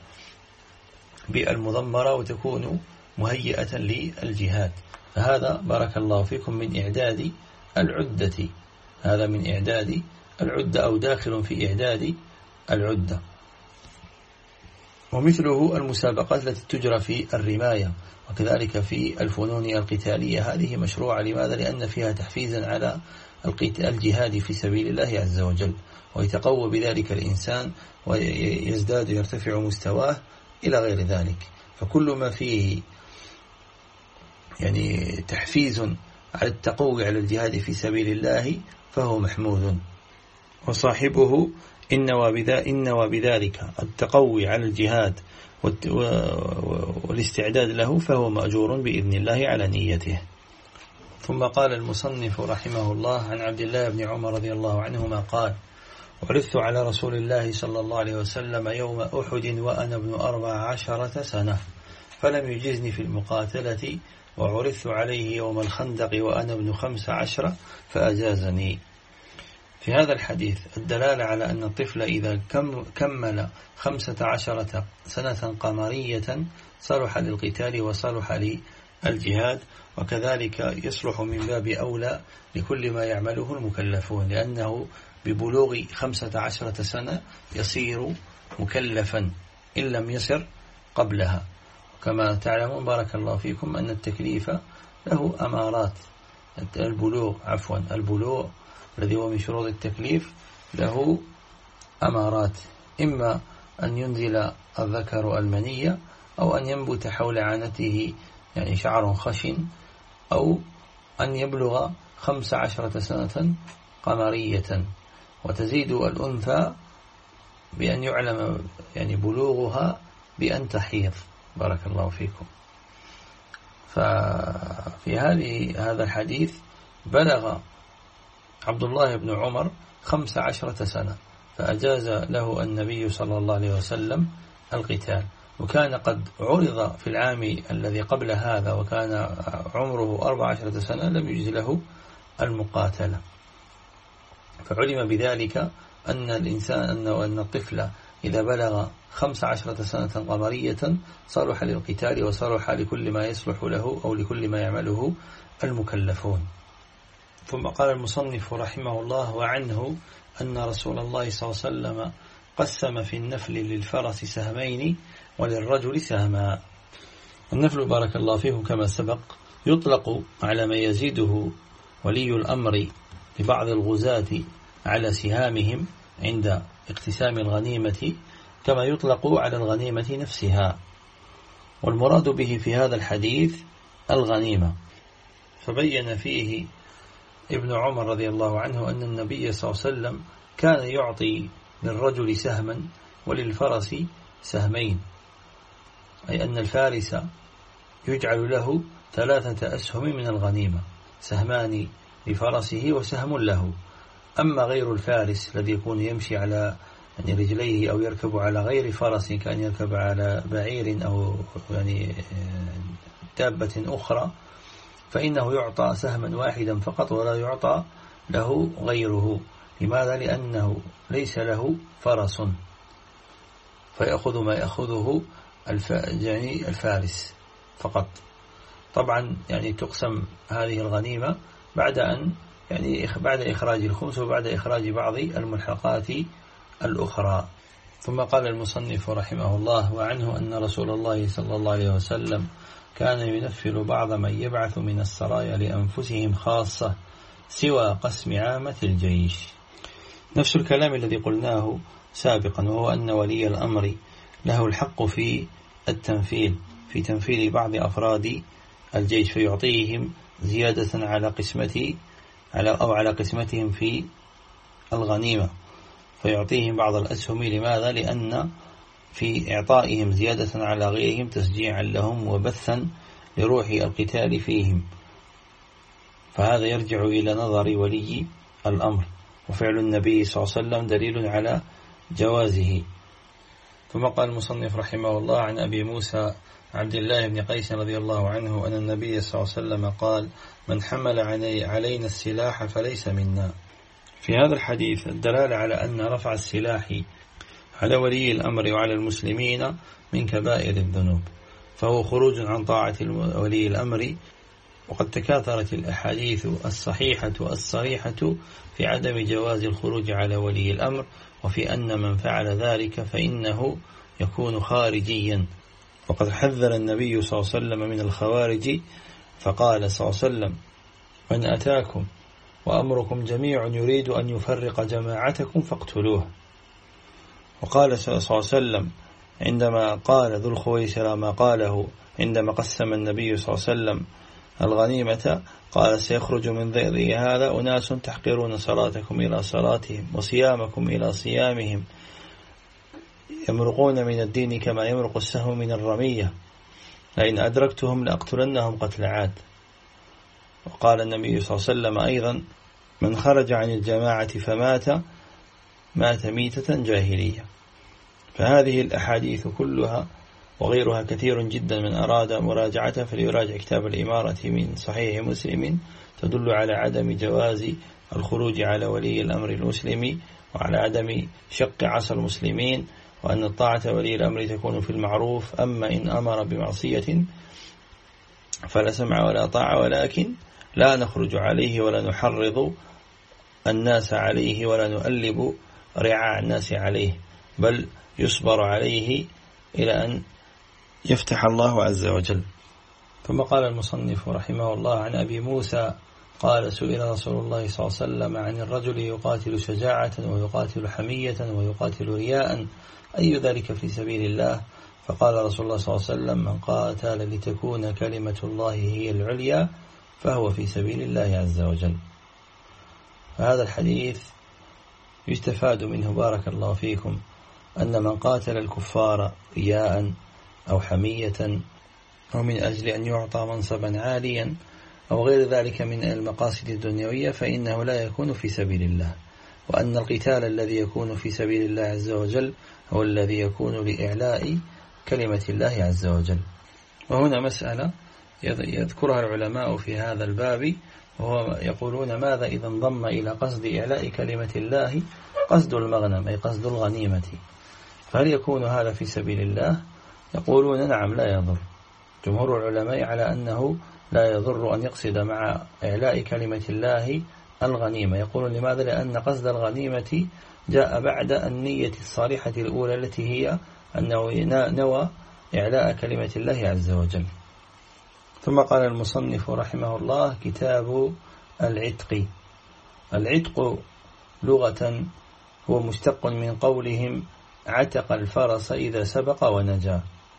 بالمضمرة وتكون مهيئة للجهاد. فهذا بارك الله فيكم من إعداد العدة، هذا من إعداد العدة أو داخل في إعداد العدة. ومثله المسابقات التي تجرى في الرماية وكذلك في الفنون القتالية، هذه مشروعة. لماذا؟ لأن فيها تحفيزا على الجهاد في سبيل الله عز وجل، ويتقوى بذلك الإنسان ويزداد يرتفع مستواه إلى غير ذلك. فكل ما فيه يعني تحفيز على التقوي على الجهاد في سبيل الله فهو محمود، وصاحبه إن وبذلك التقوي على الجهاد والاستعداد له فهو مأجور بإذن الله على نيته. ثم قال المصنف رحمه الله عن عبد الله بن عمر رضي الله عنهما قال: عرضت على رسول الله صلى الله عليه وسلم يوم أحد وأنا ابن 14 سنة فلم يجزني في المقاتلة، وعرضت عليه يوم الخندق وأنا ابن 15 فأجازني. في هذا الحديث الدلالة على أن الطفل إذا كمل 15 سنة قمرية صلح للقتال وصلح للجهاد، وكذلك يصلح من باب أولى لكل ما يعمله المكلفون، لأنه ببلوغ 15 سنة يصير مكلفا إن لم يصر قبلها. كما تعلمون بارك الله فيكم أن التكليف له أمارات. البلوغ الذي هو من شروط التكليف له أمارات، إما أن ينزل الذكر المنية، أو أن ينبت حول عانته يعني شعر خشن، أو أن يبلغ 15 سنة قمرية. وتزيد الأنثى بأن يعلم يعني بلوغها بأن تحيض بارك الله فيكم. ففي هذا الحديث بلغ عبد الله بن عمر 15 سنة فأجاز له النبي صلى الله عليه وسلم القتال، وكان قد عرض في العام الذي قبل هذا وكان عمره 14 سنة لم يجز له المقاتلة. فعلم بذلك أن الطفل إذا بلغ 15 سنة قمرية صلح للقتال وصلح لكل ما يصلح له أو لكل ما يعمله المكلفون. ثم قال المصنف رحمه الله: وعنه أن رسول الله صلى الله عليه وسلم قسم في النفل للفرس سهمين وللرجل سهما. النفل بارك الله فيكم كما سبق يطلق على ما يزيده ولي الأمر لبعض الغزاة على سهامهم عند اقتسام الغنيمة، كما يطلق على الغنيمة نفسها، والمراد به في هذا الحديث الغنيمة. فبين فيه ابن عمر رضي الله عنه أن النبي صلى الله عليه وسلم كان يعطي للرجل سهما وللفرس سهمين، أي أن الفارس يجعل له 3 أسهم من الغنيمة، سهمان لفرسه وسهم له. أما غير الفارس الذي يكون يمشي على يعني رجليه أو يركب على غير فرس كان يركب على بعير أو يعني دابة أخرى، فإنه يعطى سهما واحدا فقط ولا يعطى له غيره. لماذا؟ لأنه ليس له فرس فيأخذ ما يأخذه الفارس فقط. طبعا يعني تقسم هذه الغنيمة بعد إخراج الخمس وبعد إخراج بعض الملحقات الأخرى. ثم قال المصنف رحمه الله: وعنه أن رسول الله صلى الله عليه وسلم كان ينفل بعض من يبعث من السرايا لأنفسهم خاصة سوى قسم عامة الجيش. نفس الكلام الذي قلناه سابقا، وهو أن ولي الأمر له الحق في التنفيل، في تنفيل بعض أفراد الجيش، فيعطيهم زيادة على قسمتهم في الغنيمة، فيعطيهم بعض الأسهم. لماذا؟ لأن في إعطائهم زيادة على غيرهم تشجيعا لهم وبثا لروح القتال فيهم، فهذا يرجع إلى نظر ولي الأمر، وفعل النبي صلى الله عليه وسلم دليل على جوازه. ثم قال المصنف رحمه الله: عن أبي موسى عبد الله بن قيس رضي الله عنه أن النبي صلى الله عليه وسلم قال: من حمل علينا السلاح فليس منا. في هذا الحديث الدلالة على أن رفع السلاح على ولي الأمر وعلى المسلمين من كبائر الذنوب، فهو خروج عن طاعة ولي الأمر. وقد تكاثرت الأحاديث الصحيحة الصريحة في عدم جواز الخروج على ولي الأمر، وفي أن من فعل ذلك فإنه يكون خارجيا. وقد حذر النبي صلى الله عليه وسلم من الخوارج، فقال صلى الله عليه وسلم: من أتاكم وأمركم جميع يريد أن يفرق جماعتكم فاقتلوه. وقال صلى الله عليه وسلم عندما قال ذو الخويسرة ما قاله عندما قسم النبي صلى الله عليه وسلم الغنيمة، قال: سيخرج من ذري هذا أناس تحقرون صلاتكم إلى صلاتهم وصيامكم إلى صيامهم، يمرقون من الدين كما يمرق السهم من الرمية، لئن أدركتهم لأقتلنهم قتل عاد. وقال النبي صلى الله عليه وسلم أيضا: من خرج عن الجماعة مات ميتة جاهلية. فهذه الأحاديث كلها وغيرها كثير جدا، من أراد مراجعته فليراجع كتاب الإمارة من صحيح مسلم، تدل على عدم جواز الخروج على ولي الأمر المسلم، وعلى عدم شق عصا المسلمين، وأن الطاعة ولي الأمر تكون في المعروف، أما إن أمر بمعصية فلا سمع ولا طاعة، ولكن لا نخرج عليه ولا نحرض الناس عليه ولا نؤلب رعاع الناس عليه، بل يصبر عليه إلى أن يفتح الله عز وجل. ثم قال المصنف رحمه الله: عن أبي موسى قال: سئل رسول الله صلى الله عليه وسلم عن الرجل يقاتل شجاعة ويقاتل حمية ويقاتل رياء، أي ذلك في سبيل الله؟ فقال رسول الله صلى الله عليه وسلم: من قاتل لتكون كلمة الله هي العليا فهو في سبيل الله عز وجل. فهذا الحديث يستفاد منه بارك الله فيكم أن من قاتل الكفار رياء أو حمية أو من أجل أن يعطى منصبا عاليا أو غير ذلك من المقاصد الدنيوية فإنه لا يكون في سبيل الله، وأن القتال الذي يكون في سبيل الله عز وجل هو الذي يكون لإعلاء كلمة الله عز وجل. وهنا مسألة يذكرها العلماء في هذا الباب، وهو يقولون: ماذا إذا انضم إلى قصد إعلاء كلمة الله قصد المغنم أي قصد الغنيمة، فهل يكون هذا في سبيل الله؟ يقولون: نعم لا يضر. جمهور العلماء على أنه لا يضر أن يقصد مع إعلاء كلمة الله الغنيمة. يقولون: لماذا؟ لأن قصد الغنيمة جاء بعد النية الصالحة الأولى التي هي أنه نوى إعلاء كلمة الله عز وجل. ثم قال المصنف رحمه الله: كتاب العتق. العتق لغة هو مشتق من قولهم عتق الفرس إذا سبق ونجا،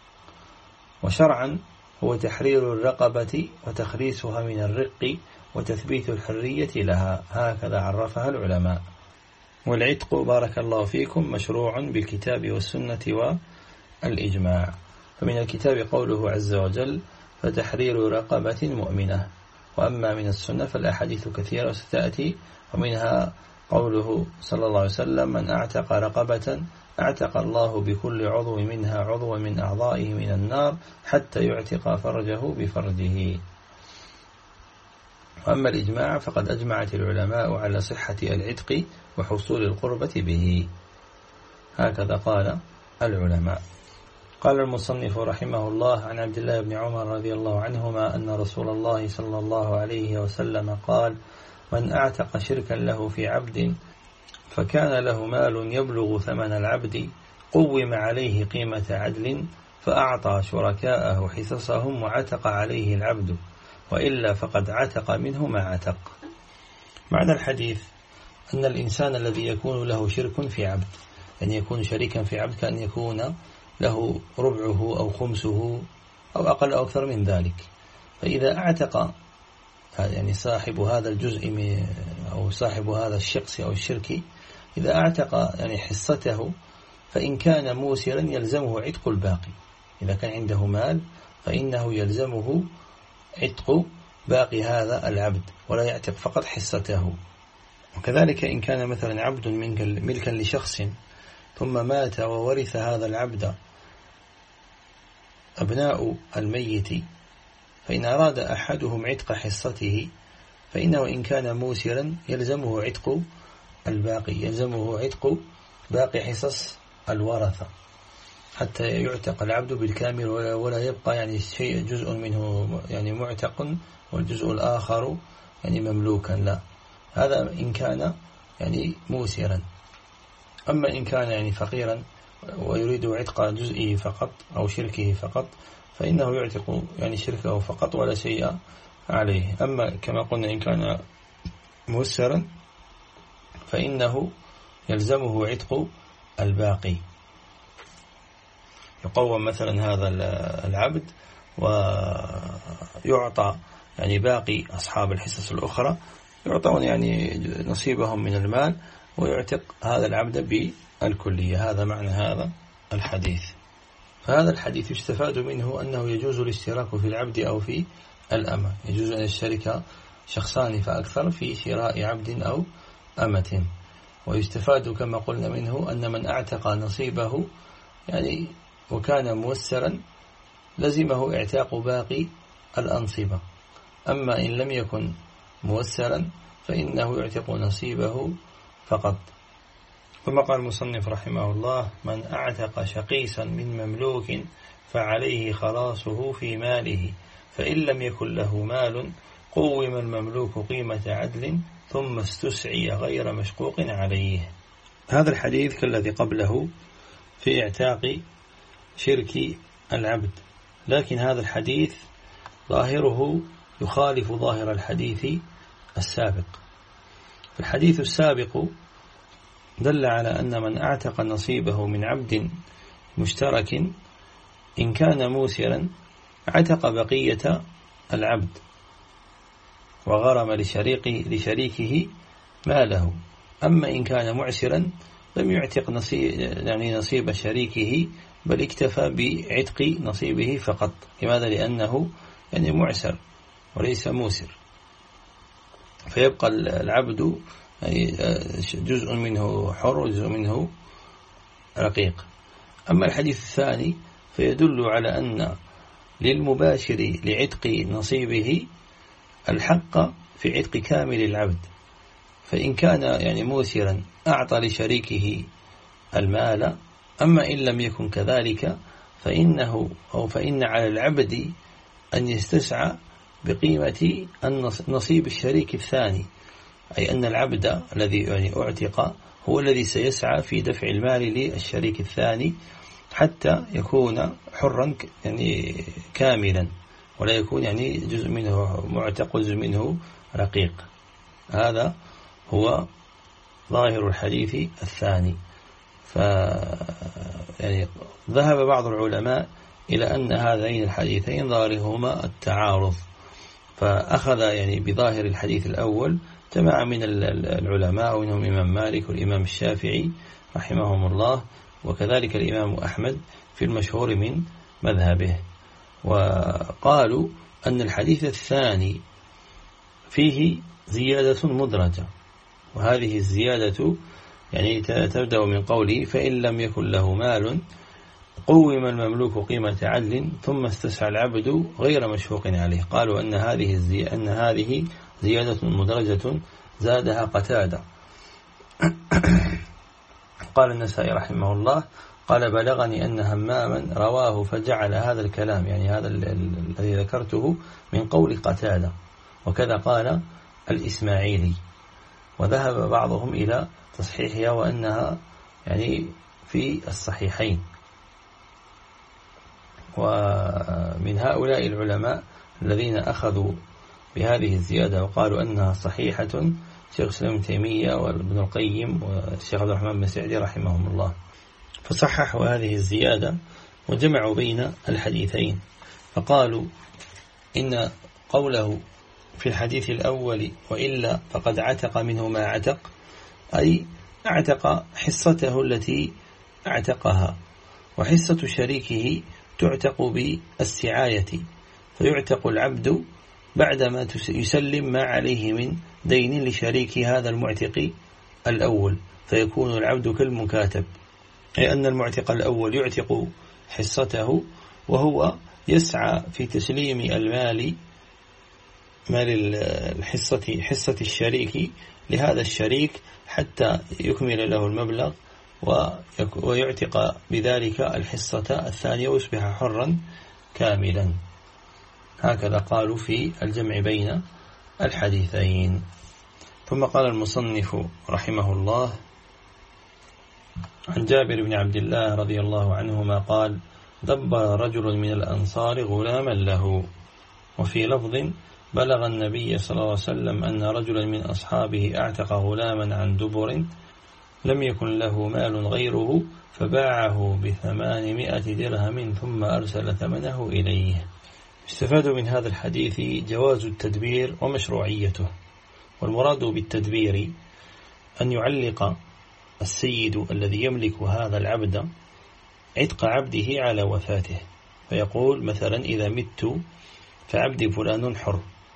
وشرعا هو تحرير الرقبة وتخليصها من الرق وتثبيت الحرية لها، هكذا عرفها العلماء. والعتق بارك الله فيكم مشروع بالكتاب والسنة والإجماع. فمن الكتاب قوله عز وجل: فتحرير رقبة مؤمنة. وأما من السنة فالأحاديث كثيرة ستأتي، ومنها قوله صلى الله عليه وسلم: من أعتق رقبة أعتق الله بكل عضو منها عضو من أعضائه من النار حتى يعتق فرجه بفرجه. وأما الإجماع فقد أجمعت العلماء على صحة العتق وحصول القربة به، هكذا قال العلماء. قال المصنف رحمه الله: عن عبد الله بن عمر رضي الله عنهما أن رسول الله صلى الله عليه وسلم قال: من أعتق شركا له في عبد فكان له مال يبلغ ثمن العبد قوم عليه قيمة عدل فأعطى شركاءه حصصهم وعتق عليه العبد، وإلا فقد عتق منه ما عتق. معنى الحديث أن الإنسان الذي يكون له شرك في عبد، يعني يكون شريكا في عبد، كأن يكون له ربعه أو خمسه أو أقل أو أكثر من ذلك، فإذا اعتق يعني صاحب هذا الجزء أو صاحب هذا الشخص أو الشرك، إذا اعتق يعني حصته، فإن كان موسرا يلزمه عتق الباقي. إذا كان عنده مال فإنه يلزمه عتق باقي هذا العبد ولا يعتق فقط حصته. وكذلك إن كان مثلا عبد ملكا لشخص ثم مات وورث هذا العبد أبناء الميت، فإن أراد أحدهم عتق حصته فإنه إن كان موسرا يلزمه عتق الباقي، يلزمه عتق باقي حصص الورثة حتى يعتق العبد بالكامل ولا يبقى يعني شيء جزء منه يعني معتق والجزء الآخر يعني مملوكا، لا، هذا إن كان يعني موسرا. أما إن كان يعني فقيرا ويريد عتق جزئه فقط أو شركه فقط فإنه يعتق يعني شركه فقط ولا شيء عليه. أما كما قلنا إن كان موسرا فإنه يلزمه عتق الباقي، يقوم مثلا هذا العبد ويعطى يعني باقي أصحاب الحصص الأخرى يعطون يعني نصيبهم من المال ويعتق هذا العبد بالكلية. هذا معنى هذا الحديث. فهذا الحديث يستفاد منه أنه يجوز الاشتراك في العبد أو في الأمة، يجوز أن يشترك شخصان فأكثر في شراء عبد أو أمة. ويستفاد كما قلنا منه أن من أعتق نصيبه يعني وكان موسرا لزمه اعتاق باقي الأنصبة، أما إن لم يكن موسرا فإنه يعتق نصيبه فقط. ثم قال المصنف رحمه الله: من أعتق شقيصا من مملوك فعليه خلاصه في ماله، فإن لم يكن له مال قوم المملوك قيمة عدل ثم استسعي غير مشقوق عليه. هذا الحديث كالذي قبله في اعتاق شرك العبد، لكن هذا الحديث ظاهره يخالف ظاهر الحديث السابق. الحديث السابق دل على أن من أعتق نصيبه من عبد مشترك إن كان موسرا اعتق بقية العبد وغرم لشريكه ماله، أما إن كان معسرا لم يعتق نصيب شريكه بل اكتفى بعتق نصيبه فقط. لماذا؟ لأنه يعني معسر وليس موسر، فيبقى العبد جزء منه حر وجزء منه رقيق. أما الحديث الثاني فيدل على أن للمباشر لعتق نصيبه الحق في عتق كامل العبد، فإن كان يعني موسرا أعطى لشريكه المال، أما إن لم يكن كذلك فإن على العبد أن يستسعى بقيمة نصيب الشريك الثاني، أي أن العبد الذي يعني أعتق هو الذي سيسعى في دفع المال للشريك الثاني حتى يكون حرا يعني كاملا، ولا يكون يعني جزء منه معتق وجزء منه رقيق. هذا هو ظاهر الحديث الثاني. يعني ذهب بعض العلماء إلى أن هذين الحديثين ظاهرهما التعارض، فأخذ يعني بظاهر الحديث الأول جماعة من العلماء، ومنهم الإمام مالك والإمام الشافعي رحمهم الله، وكذلك الإمام أحمد في المشهور من مذهبه، وقالوا أن الحديث الثاني فيه زيادة مدرجة، وهذه الزيادة يعني تبدأ من قوله: فإن لم يكن له مال قوم المملوك قيمة عدل ثم استسعى العبد غير مشفوق عليه. قالوا أن هذه زيادة مدرجة زادها قتادة. قال النسائي رحمه الله: قال بلغني أن هماما رواه فجعل هذا الكلام، يعني هذا الذي ذكرته، من قول قتادة، وكذا قال الإسماعيلي، وذهب بعضهم إلى تصحيحها وأنها يعني في الصحيحين. ومن هؤلاء العلماء الذين أخذوا بهذه الزيادة وقالوا أنها صحيحة شيخ الإسلام ابن تيمية وابن القيم والشيخ عبد الرحمن بن سعدي رحمهم الله، فصححوا هذه الزيادة وجمعوا بين الحديثين، فقالوا إن قوله في الحديث الأول: وإلا فقد عتق منه ما عتق، أي اعتق حصته التي اعتقها، وحصة شريكه تعتق بالسعاية، فيعتق العبد بعدما يسلم ما عليه من دين لشريك هذا المعتق الأول، فيكون العبد كالمكاتب، أي أن المعتق الأول يعتق حصته وهو يسعى في تسليم المال، مال حصة الشريك لهذا الشريك حتى يكمل له المبلغ ويعتق بذلك الحصة الثانية ويصبح حرا كاملا. هكذا قالوا في الجمع بين الحديثين. ثم قال المصنف رحمه الله: عن جابر بن عبد الله رضي الله عنهما قال: دبر رجل من الأنصار غلاما له. وفي لفظ: بلغ النبي صلى الله عليه وسلم أن رجلا من أصحابه اعتق غلاما عن دبر لم يكن له مال غيره فباعه ب800 درهم ثم أرسل ثمنه إليه. استفاد من هذا الحديث جواز التدبير ومشروعيته، والمراد بالتدبير أن يعلق السيد الذي يملك هذا العبد عتق عبده على وفاته، فيقول مثلا: إذا مت فعبدي فلان حر،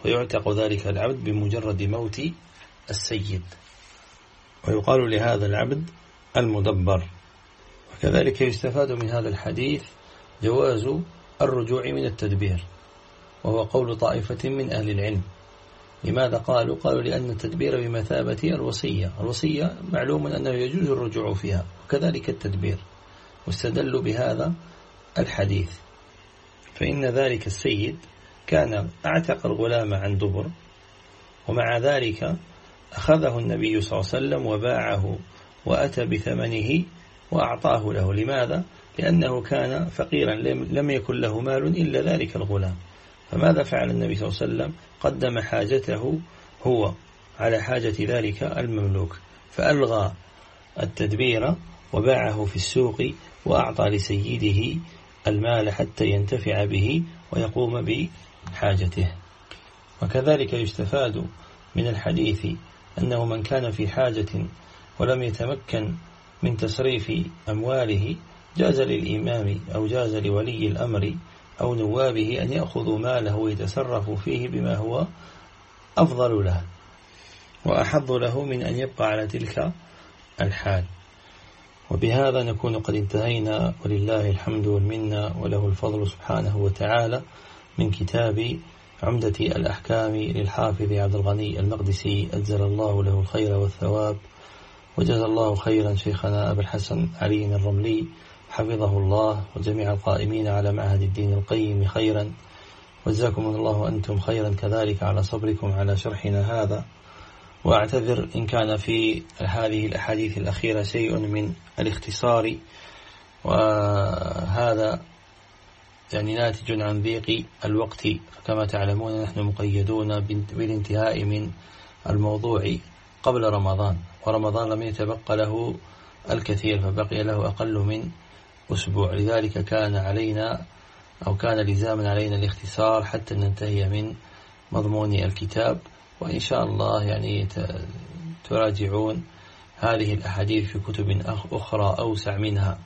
فيعتق ذلك العبد بمجرد موت السيد، ويقال لهذا العبد المدبر. وكذلك يستفاد من هذا الحديث جواز الرجوع من التدبير، وهو قول طائفة من أهل العلم. لماذا قالوا لأن التدبير بمثابة الوصية معلوم أنه يجوز الرجوع فيها، وكذلك التدبير، واستدلوا بهذا الحديث. فإن ذلك السيد كان أعتق الغلام عن دبر، ومع ذلك أخذه النبي صلى الله عليه وسلم وباعه وأتى بثمنه وأعطاه له. لماذا؟ لأنه كان فقيرا لم يكن له مال إلا ذلك الغلام. فماذا فعل النبي صلى الله عليه وسلم؟ قدم حاجته هو على حاجة ذلك المملوك، فألغى التدبير وباعه في السوق وأعطى لسيده المال حتى ينتفع به ويقوم بحاجته. وكذلك يستفاد من الحديث أنه من كان في حاجة ولم يتمكن من تصريف أمواله جاز للإمام أو جاز لولي الأمر أو نوابه أن يأخذوا ماله ويتصرفوا فيه بما هو أفضل له وأحظ له من أن يبقى على تلك الحال. وبهذا نكون قد انتهينا، ولله الحمد والمنة وله الفضل سبحانه وتعالى، من كتاب عمدة الأحكام للحافظ عبد الغني المقدسي، أجزل الله له الخير والثواب، وجزى الله خيرا شيخنا أبا الحسن علي الرملي حفظه الله، وجميع القائمين على معهد الدين القيم خيرا، وجزاكم الله أنتم خيرا كذلك على صبركم على شرحنا هذا. وأعتذر إن كان في هذه الأحاديث الأخيرة شيء من الاختصار، وهذا يعني ناتج عن ضيق الوقت، كما تعلمون نحن مقيدون بالانتهاء من الموضوع قبل رمضان، ورمضان لم يتبقى له الكثير، فبقي له أقل من أسبوع، لذلك كان علينا أو كان لزاما علينا الاختصار حتى ننتهي من مضمون الكتاب. وإن شاء الله يعني تراجعون هذه الأحاديث في كتب أخرى أوسع منها.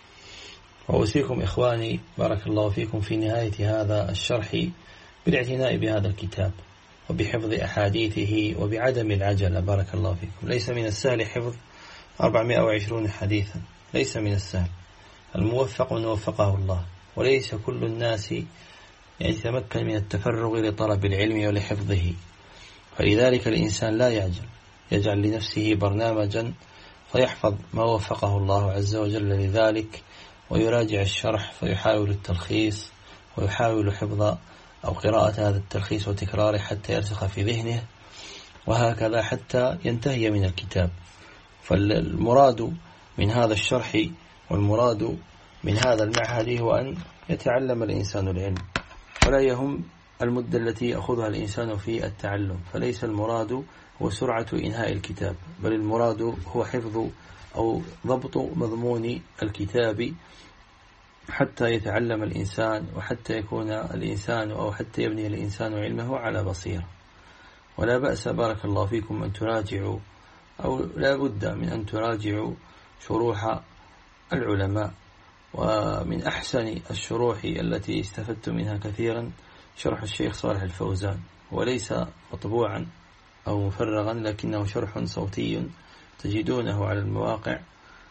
وأوصيكم إخواني بارك الله فيكم في نهاية هذا الشرح بالاعتناء بهذا الكتاب وبحفظ أحاديثه وبعدم العجلة بارك الله فيكم. ليس من السهل حفظ 420 حديثا، ليس من السهل. الموفق من وفقه الله، وليس كل الناس يتمكن من التفرغ لطلب العلم ولحفظه. فلذلك الإنسان لا يعجل، يجعل لنفسه برنامجا فيحفظ ما وفقه الله عز وجل لذلك، ويراجع الشرح فيحاول التلخيص ويحاول حفظ أو قراءة هذا التلخيص وتكراره حتى يرسخ في ذهنه، وهكذا حتى ينتهي من الكتاب. فالمراد من هذا الشرح والمراد من هذا المعهد هو أن يتعلم الإنسان العلم، ولا يهم المدة التي يأخذها الإنسان في التعلم. فليس المراد هو سرعة إنهاء الكتاب، بل المراد هو حفظ أو ضبط مضمون الكتاب حتى يتعلم الإنسان، وحتى يكون الإنسان أو حتى يبني الإنسان علمه على بصيرة. ولا بأس بارك الله فيكم أن تراجعوا، أو لا بد من أن تراجعوا شروح العلماء. ومن أحسن الشروح التي استفدت منها كثيرا شرح الشيخ صالح الفوزان، وليس مطبوعا أو مفرغا، لكنه شرح صوتي تجدونه على المواقع،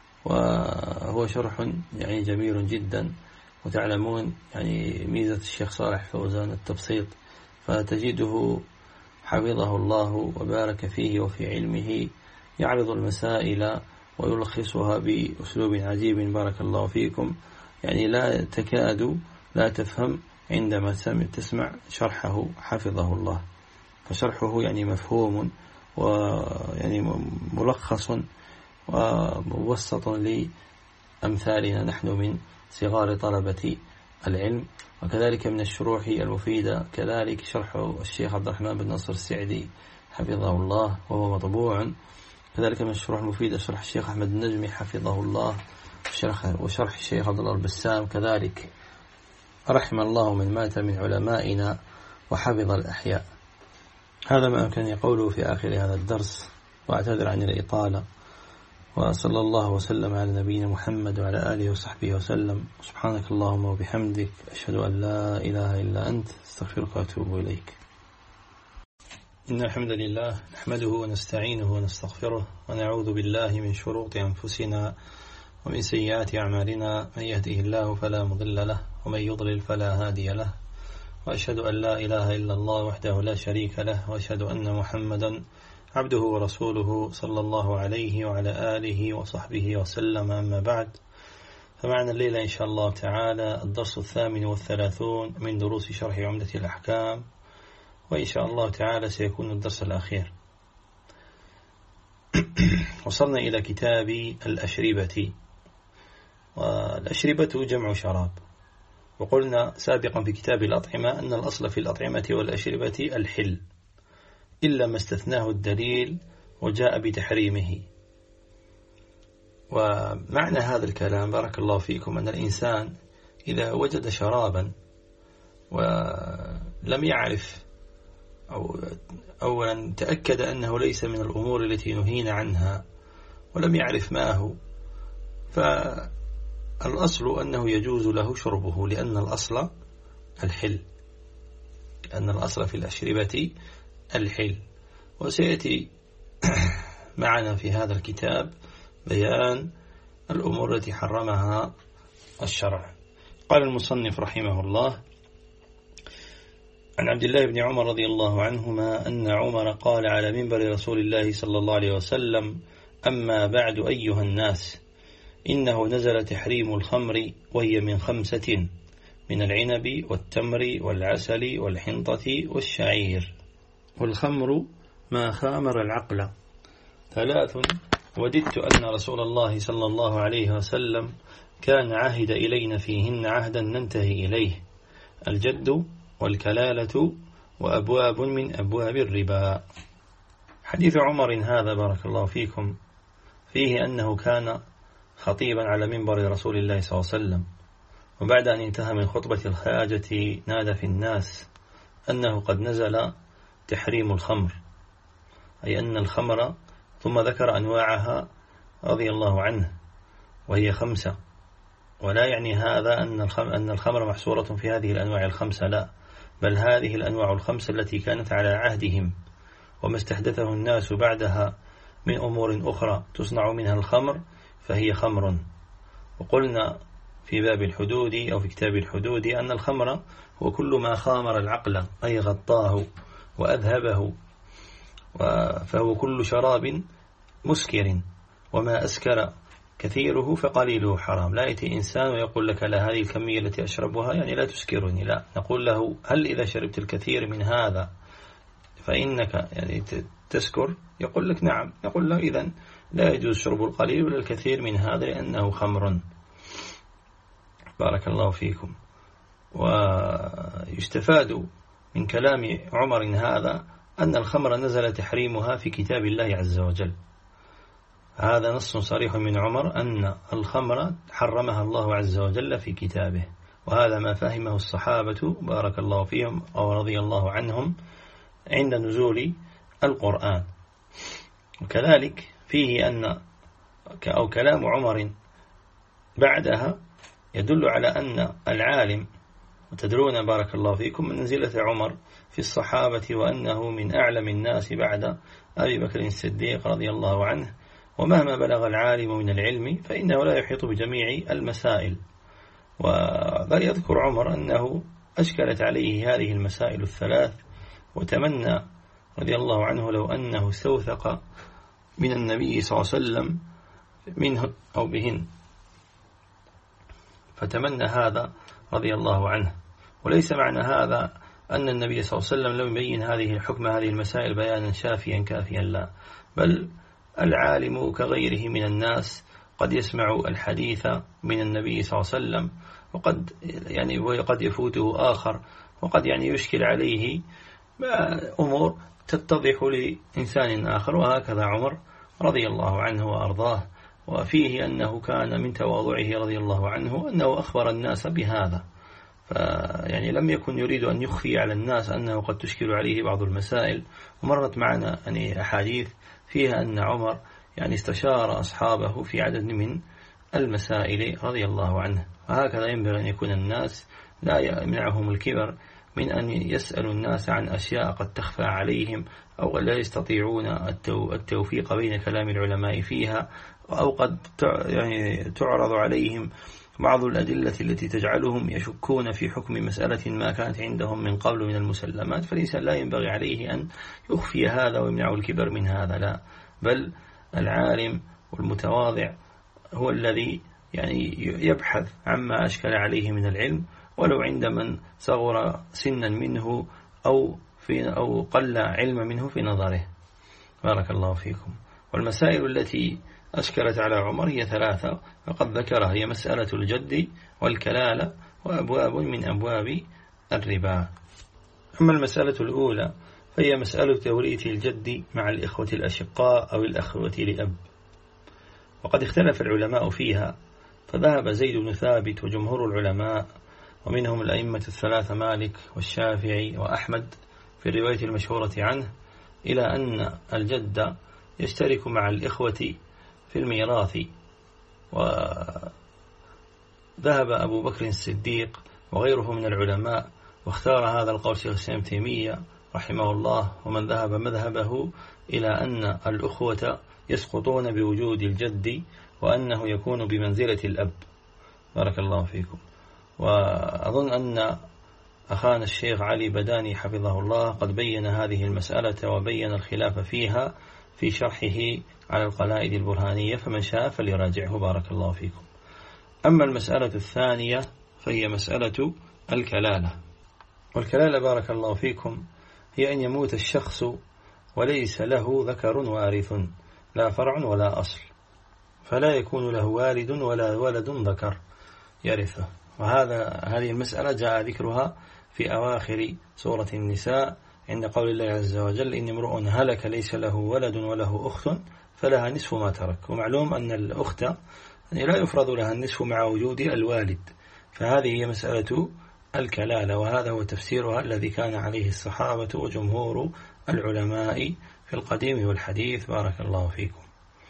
وهو شرح يعني جميل جدا. وتعلمون يعني ميزة الشيخ صالح الفوزان التبسيط، فتجده حفظه الله وبارك فيه وفي علمه يعرض المسائل ويلخصها بأسلوب عجيب بارك الله فيكم، يعني لا تكاد لا تفهم عندما تسمع شرحه حفظه الله. فشرحه يعني مفهوم ويعني ملخص ومبسط لأمثالنا نحن من صغار طلبة العلم. وكذلك من الشروح المفيدة كذلك شرح الشيخ عبد الرحمن بن ناصر السعدي حفظه الله وهو مطبوع. كذلك من الشروح المفيدة شرح الشيخ أحمد النجمي حفظه الله، وشرح الشيخ عبد الله البسام كذلك. رحم الله من مات من علمائنا وحفظ الأحياء. هذا ما أمكن يقوله في آخر هذا الدرس، وأعتذر عن الإطالة، وصلى الله وسلم على نبينا محمد وعلى آله وصحبه وسلم. سبحانك اللهم وبحمدك، أشهد أن لا إله إلا أنت، استغفرك وأتوب إليك. إن الحمد لله نحمده ونستعينه ونستغفره ونعوذ بالله من شرور أنفسنا ومن سيئات أعمالنا، من يهده الله فلا مضل له ومن يضلل فلا هادي له، وأشهد أن لا إله إلا الله وحده لا شريك له، وأشهد أن محمدا عبده ورسوله صلى الله عليه وعلى آله وصحبه وسلم. أما بعد، فمعنا الليلة إن شاء الله تعالى الدرس 38 من دروس شرح عمدة الأحكام، وإن شاء الله تعالى سيكون الدرس الأخير. وصلنا إلى كتاب الأشربة، والأشربة جمع شراب. وقلنا سابقا في كتاب الأطعمة أن الأصل في الأطعمة والأشربة الحل، إلا ما استثناه الدليل وجاء بتحريمه. ومعنى هذا الكلام بارك الله فيكم أن الإنسان إذا وجد شرابا ولم يعرف أولا تأكد أنه ليس من الأمور التي نهينا عنها ولم يعرف ما هو، فالأصل أنه يجوز له شربه، لأن الأصل الحل، لأن الأصل في الأشربة الحل. وسيأتي معنا في هذا الكتاب بيان الأمور التي حرمها الشرع. قال المصنف رحمه الله: عن عبد الله بن عمر رضي الله عنهما أن عمر قال على منبر رسول الله صلى الله عليه وسلم: أما بعد أيها الناس، إنه نزل تحريم الخمر، وهي من 5: من العنب والتمر والعسل والحنطة والشعير. والخمر ما خامر العقل. 3: وددت أن رسول الله صلى الله عليه وسلم كان عهد إلينا فيهن عهدا ننتهي إليه: الجد والكلالة وأبواب من أبواب الربا. حديث عمر هذا بارك الله فيكم فيه أنه كان خطيبا على منبر رسول الله صلى الله عليه وسلم، وبعد أن انتهى من خطبة الحاجة نادى في الناس أنه قد نزل تحريم الخمر، أي أن الخمر، ثم ذكر أنواعها رضي الله عنه وهي 5. ولا يعني هذا أن الخمر محصورة في هذه الأنواع 5، لا، بل هذه الأنواع 5 التي كانت على عهدهم، وما استحدثه الناس بعدها من أمور أخرى تصنع منها الخمر فهي خمر. وقلنا في باب الحدود أو في كتاب الحدود أن الخمر هو كل ما خامر العقل، أي غطاه وأذهبه، فهو كل شراب مسكر، وما أسكر كثيره فقليله حرام. لا يأتي إنسان ويقول لك: لا، هذه الكمية التي أشربها يعني لا تسكرني، لا، نقول له: هل إذا شربت الكثير من هذا فإنك يعني تسكر؟ يقول لك: نعم. نقول له: إذن لا يجوز شرب القليل ولا الكثير من هذا، لأنه خمر. بارك الله فيكم. ويستفاد من كلام عمر هذا أن الخمر نزل تحريمها في كتاب الله عز وجل. هذا نص صريح من عمر أن الخمر حرمها الله عز وجل في كتابه، وهذا ما فهمه الصحابة بارك الله فيهم أو رضي الله عنهم عند نزول القرآن. وكذلك فيه أن كلام عمر بعدها يدل على أن العالم، وتدرون بارك الله فيكم من منزلة عمر في الصحابة، وأنه من أعلم الناس بعد أبي بكر الصديق رضي الله عنه، ومهما بلغ العالم من العلم فإنه لا يحيط بجميع المسائل. ويذكر عمر أنه أشكلت عليه هذه المسائل 3، وتمنى رضي الله عنه لو أنه استوثق من النبي صلى الله عليه وسلم منه أو بهن، فتمنى هذا رضي الله عنه. وليس معنى هذا أن النبي صلى الله عليه وسلم لم يبين هذه المسائل بيانا شافيا كافيا، لا، بل العالم كغيره من الناس قد يسمع الحديث من النبي صلى الله عليه وسلم، وقد يفوته آخر، وقد يشكل عليه أمور تتضح لإنسان آخر. وهكذا عمر رضي الله عنه وأرضاه. وفيه أنه كان من تواضعه رضي الله عنه أنه أخبر الناس بهذا، لم يكن يريد أن يخفي على الناس أنه قد تشكل عليه بعض المسائل. ومرت معنا أحاديث فيها أن عمر استشار أصحابه في عدد من المسائل رضي الله عنه. وهكذا ينبغي أن يكون الناس لا يمنعهم الكبر من أن يسألوا الناس عن أشياء قد تخفى عليهم أو لا يستطيعون التوفيق بين كلام العلماء فيها، أو قد تعرض عليهم بعض الأدلة التي تجعلهم يشكون في حكم مسألة ما كانت عندهم من قبل من المسلمات، فليس لا ينبغي عليه أن يخفي هذا ويمنع الكبر من هذا، لا، بل العالم والمتواضع هو الذي يبحث عما أشكل عليه من العلم، ولو عند من صغر سنا منه أو قل علم منه في نظره. بارك الله فيكم. والمسائل التي أشكلت على عمر هي 3 وقد ذكرها، هي مسألة الجد والكلالة وأبواب من أبواب الربا. أما المسألة الأولى فهي مسألة توريث الجد مع الإخوة الأشقاء أو الأخوة لأب، وقد اختلف العلماء فيها، فذهب زيد بن ثابت وجمهور العلماء ومنهم الأئمة 3 مالك والشافعي وأحمد في الرواية المشهورة عنه إلى أن الجد يشترك مع الإخوة في الميراث. وذهب أبو بكر الصديق وغيره من العلماء واختار هذا القول شيخ الإسلام تيمية رحمه الله، ومن ذهب مذهبه إلى أن الأخوة يسقطون بوجود الجد وأنه يكون بمنزلة الأب. بارك الله فيكم. وأظن أن أخانا الشيخ علي بداني حفظه الله قد بين هذه المسألة وبين الخلاف فيها في شرحه على القلائد البرهانية، فمن شاء فليراجعه. بارك الله فيكم. أما المسألة الثانية فهي مسألة الكلالة. والكلالة بارك الله فيكم هي أن يموت الشخص وليس له ذكر وارث، لا فرع ولا أصل، فلا يكون له والد ولا ولد ذكر يرثه. هذه المسألة جاء ذكرها في أواخر سورة النساء عند قول الله عز وجل: إن امرؤ هلك ليس له ولد وله أخت فلها نصف ما ترك. ومعلوم أن الأخت لا يفرض لها النصف مع وجود الوالد، فهذه هي مسألة الكلالة، وهذا هو تفسيرها الذي كان عليه الصحابة وجمهور العلماء في القديم والحديث. بارك الله فيكم.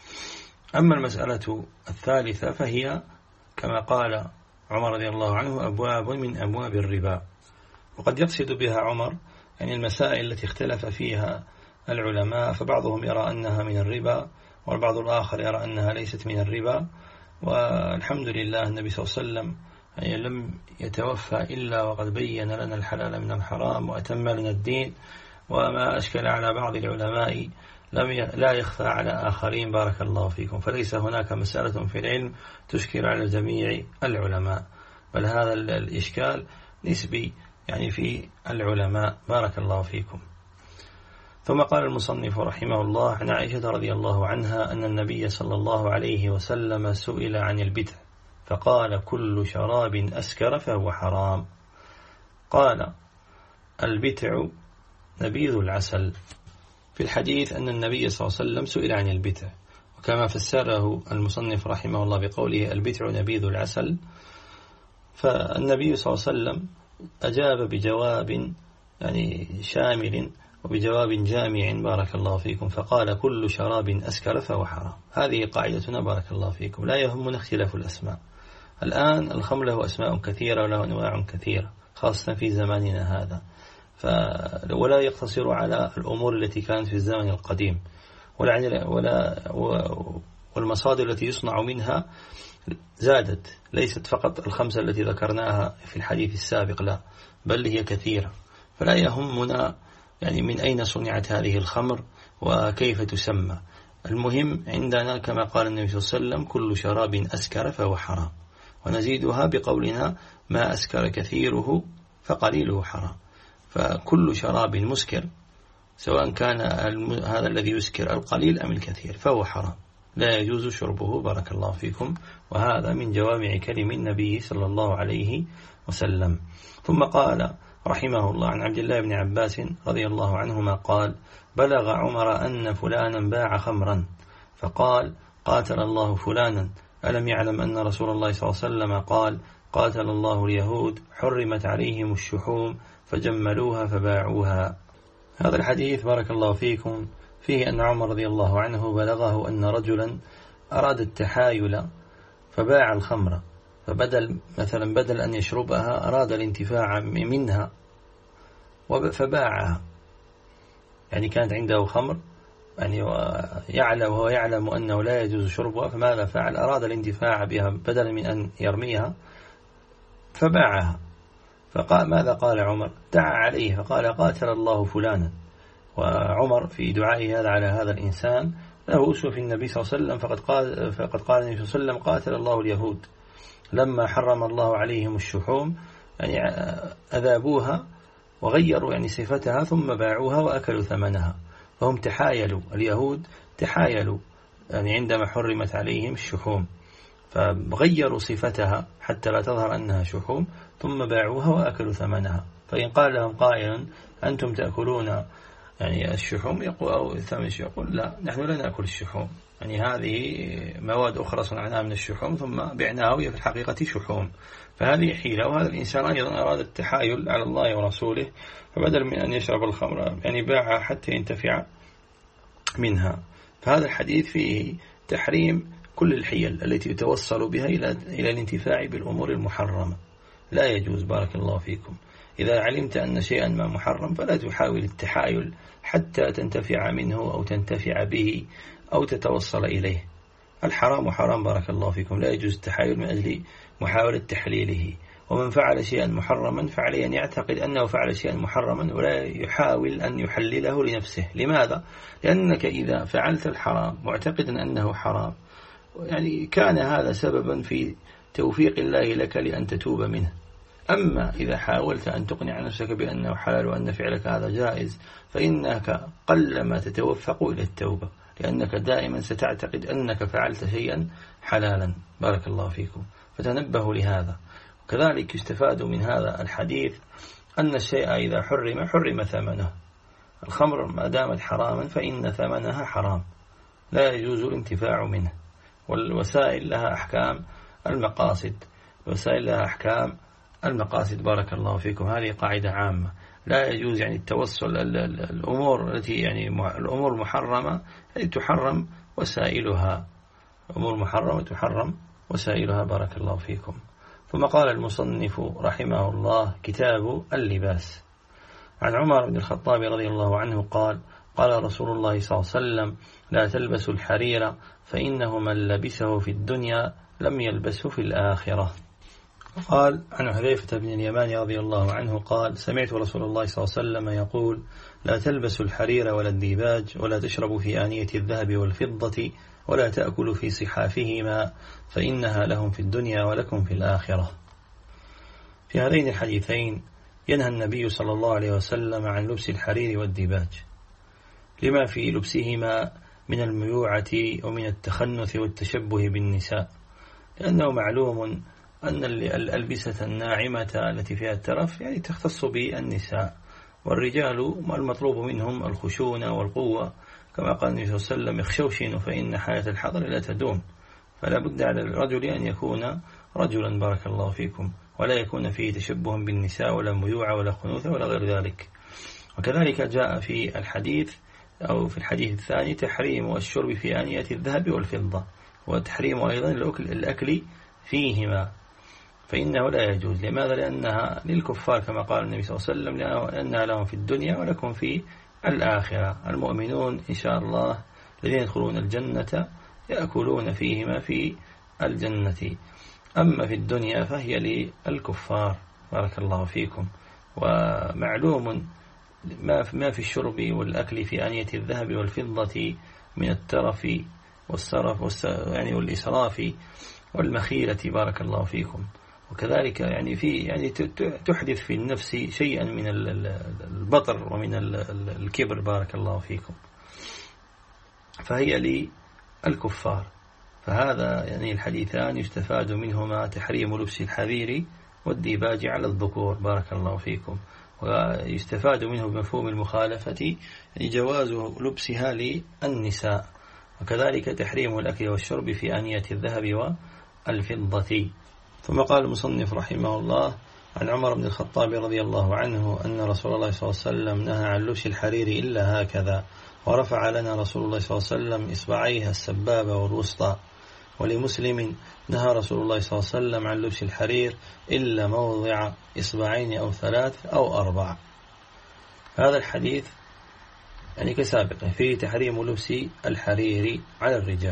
أما المسألة الثالثة فهي كما قال عمر رضي الله عنه: أبواب من أبواب الربا. وقد يقصد بها عمر المسائل التي اختلف فيها العلماء، فبعضهم يرى أنها من الربا والبعض الآخر يرى أنها ليست من الربا. والحمد لله النبي صلى الله عليه وسلم لم يتوفى إلا وقد بين لنا الحلال من الحرام وأتم لنا الدين، وما أشكل على بعض العلماء لا يخفى على آخرين. بارك الله فيكم. فليس هناك مسألة في العلم تشكل على جميع العلماء، بل هذا الإشكال نسبي في العلماء. بارك الله فيكم. ثم قال المصنف رحمه الله: عن عائشة رضي الله عنها أن النبي صلى الله عليه وسلم سئل عن البتع فقال: كل شراب أسكر فهو حرام. قال: البتع نبيذ العسل. في الحديث أن النبي صلى الله عليه وسلم سئل عن البتع، وكما فسره المصنف رحمه الله بقوله: البتع نبيذ العسل، فالنبي صلى الله عليه وسلم أجاب بجواب شامل وبجواب جامع. بارك الله فيكم. فقال: كل شراب أسكر فهو حرام. هذه قاعدتنا. بارك الله فيكم. لا يهمنا اختلاف الأسماء. الآن الخمر له أسماء كثيرة وله أنواع كثيرة، خاصة في زماننا هذا، ولا يقتصر على الأمور التي كانت في الزمن القديم، والمصادر التي يصنع منها زادت، ليست فقط 5 التي ذكرناها في الحديث السابق، لا، بل هي كثيرة. فلا يهمنا من أين صنعت هذه الخمر وكيف تسمى. المهم عندنا كما قال النبي صلى الله عليه وسلم: كل شراب أسكر فهو حرام. ونزيدها بقولنا: ما أسكر كثيره فقليله حرام. فكل شراب مسكر سواء كان هذا الذي يسكر القليل أم الكثير فهو حرام، لا يجوز شربه. بارك الله فيكم. وهذا من جوامع كلم النبي صلى الله عليه وسلم. ثم قال رحمه الله: عن عبد الله بن عباس رضي الله عنهما قال: بلغ عمر أن فلانا باع خمرا فقال: قاتل الله فلانا، ألم يعلم أن رسول الله صلى الله عليه وسلم قال: قاتل الله اليهود حرمت عليهم الشحوم فجملوها فباعوها. هذا الحديث بارك الله فيكم فيه أن عمر رضي الله عنه بلغه أن رجلا أراد التحايل فباع الخمر، فبدل أن يشربها أراد الانتفاع منها فباعها، يعني كانت عنده خمر يعني وهو يعلم أنه لا يجوز شربها، فماذا فعل؟ أراد الانتفاع بها بدلا من أن يرميها فباعها. فقال ماذا قال عمر؟ دعا عليه فقال قاتل الله فلانا. وعمر في دعائه هذا على هذا الإنسان له أسوة في النبي صلى الله عليه وسلم، فقد قال النبي صلى الله عليه وسلم قاتل الله اليهود لما حرم الله عليهم الشحوم، يعني أذابوها وغيروا يعني صفتها ثم باعوها وأكلوا ثمنها. فهم تحايلوا، اليهود تحايلوا يعني عندما حرمت عليهم الشحوم فغيروا صفتها حتى لا تظهر أنها شحوم ثم باعوها وأكلوا ثمنها. فإن قال لهم قائل أنتم تأكلون يعني الشحوم أو الثمن، يقول لا، نحن لا نأكل الشحوم، يعني هذه مواد أخرى صنعناها من الشحوم ثم بعناها وهي في الحقيقة شحوم. فهذه حيلة. وهذا الإنسان أيضا أراد التحايل على الله ورسوله، فبدل من أن يشرب الخمر يعني باعها حتى ينتفع منها. فهذا الحديث فيه تحريم كل الحيل التي يتوصل بها إلى الانتفاع بالأمور المحرمة، لا يجوز. بارك الله فيكم. إذا علمت أن شيئا ما محرم فلا تحاول التحايل حتى تنتفع منه أو تنتفع به أو تتوصل إليه. الحرام حرام بارك الله فيكم، لا يجوز التحايل من أجل محاولة تحليله. ومن فعل شيئا محرما فعليه أن يعتقد أنه فعل شيئا محرما ولا يحاول أن يحلله لنفسه. لماذا؟ لأنك إذا فعلت الحرام معتقدا أنه حرام يعني كان هذا سببا في توفيق الله لك لأن تتوب منه. أما إذا حاولت أن تقنع نفسك بأنه حلال وأن فعلك هذا جائز فإنك قلما تتوفق إلى التوبة، لأنك دائما ستعتقد أنك فعلت شيئا حلالا. بارك الله فيكم. فتنبهوا لهذا. وكذلك يستفاد من هذا الحديث أن الشيء إذا حرم ثمنه. الخمر ما دامت حراما فإن ثمنها حرام، لا يجوز الانتفاع منه. والوسائل لها أحكام المقاصد، الوسائل لها أحكام المقاصد. بارك الله فيكم. هذه قاعدة عامة، لا يجوز يعني التوصل الأمور التي يعني الأمور محرمة تحرم وسائلها، أمور محرمة تحرم وسائلها. بارك الله فيكم. ثم قال المصنف رحمه الله كتاب اللباس. عن عمر بن الخطاب رضي الله عنه قال قال رسول الله صلى الله عليه وسلم لا تلبسوا الحرير فإنه من لبسه في الدنيا لم يلبسه في الآخرة. قال عن حذيفة بن اليمان رضي الله عنه قال سمعت رسول الله صلى الله عليه وسلم يقول لا تلبسوا الحرير ولا الديباج ولا تشربوا في آنية الذهب والفضة ولا تأكلوا في صحافهما فإنها لهم في الدنيا ولكم في الآخرة. في هذين الحديثين ينهى النبي صلى الله عليه وسلم عن لبس الحرير والديباج لما في لبسهما من الميوعة ومن التخنث والتشبه بالنساء، لأنه معلوم أن الألبسة الناعمة التي فيها الترف يعني تختص بالنساء، والرجال المطلوب منهم الخشونة والقوة، كما قال النبي صلى الله عليه وسلم اخشوشنوا فإن حياة الحضر لا تدوم. فلا بد على الرجل أن يكون رجلا بارك الله فيكم، ولا يكون فيه تشبه بالنساء ولا ميوعة ولا خنوثة ولا غير ذلك. وكذلك جاء في الحديث أو في الحديث الثاني تحريم الشرب في آنية الذهب والفضة، وتحريم أيضا الأكل فيهما، فإنه لا يجوز. لماذا؟ لأنها للكفار كما قال النبي صلى الله عليه وسلم لأنها لهم في الدنيا ولكم في الآخرة. المؤمنون إن شاء الله الذين يدخلون الجنة يأكلون فيهما في الجنة، أما في الدنيا فهي للكفار بارك الله فيكم. ومعلوم ما في الشرب والأكل في آنية الذهب والفضة من الترف والسرف يعني والإسراف والمخيلة بارك الله فيكم. وكذلك يعني تحدث في النفس شيئا من البطر ومن الكبر بارك الله فيكم، فهي للكفار. فهذا يعني الحديثان يستفاد منهما تحريم لبس الحرير والديباج على الذكور بارك الله فيكم، ويستفاد منه بمفهوم المخالفة جواز لبسها للنساء، وكذلك تحريم الأكل والشرب في آنية الذهب والفضة. ثم قال المصنف رحمه الله عن عمر بن الخطاب رضي الله عنه أن رسول الله صلى الله عليه وسلم نهى عن لبس الحرير إلا هكذا، ورفع لنا رسول الله صلى الله عليه وسلم إصبعيها السبابة والوسطى. ولمسلم نهى رسول الله صلى الله عليه وسلم عن لبس الحرير إلا موضع إصبعين أو 3 أو 4. هذا الحديث يعني كسابقه فيه تحريم لبس الحرير على الرجال،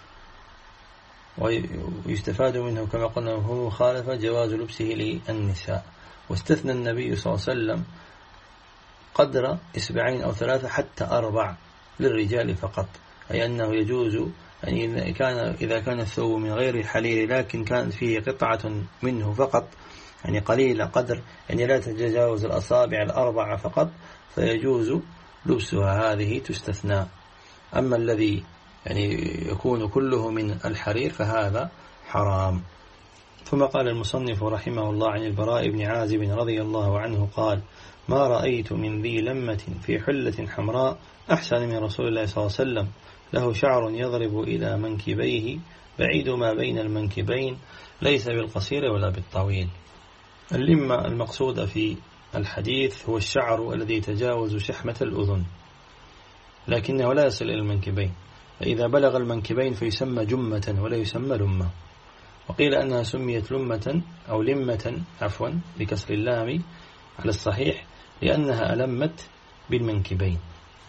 ويستفاد منه كما قلنا هو مخالف جواز لبسه للنساء. واستثنى النبي صلى الله عليه وسلم قدر 2 أو 3 حتى 4 للرجال فقط، أي أنه يجوز يعني إذا كان الثوب من غير الحرير لكن كانت فيه قطعة منه فقط يعني قليلة قدر يعني لا تتجاوز الأصابع 4 فقط، فيجوز لبسها، هذه تستثنى. أما الذي يعني يكون كله من الحرير فهذا حرام. ثم قال المصنف رحمه الله عن البراء بن عازب رضي الله عنه قال: ما رأيت من ذي لمة في حلة حمراء أحسن من رسول الله صلى الله عليه وسلم، له شعر يضرب إلى منكبيه بعيد ما بين المنكبين، ليس بالقصير ولا بالطويل. اللمة المقصودة في الحديث هو الشعر الذي يتجاوز شحمة الأذن لكنه لا يصل إلى المنكبين، فإذا بلغ المنكبين فيسمى جمة ولا يسمى لمة. وقيل أنها سميت لمة أو لمة بكسر اللام على الصحيح لأنها ألمت بالمنكبين.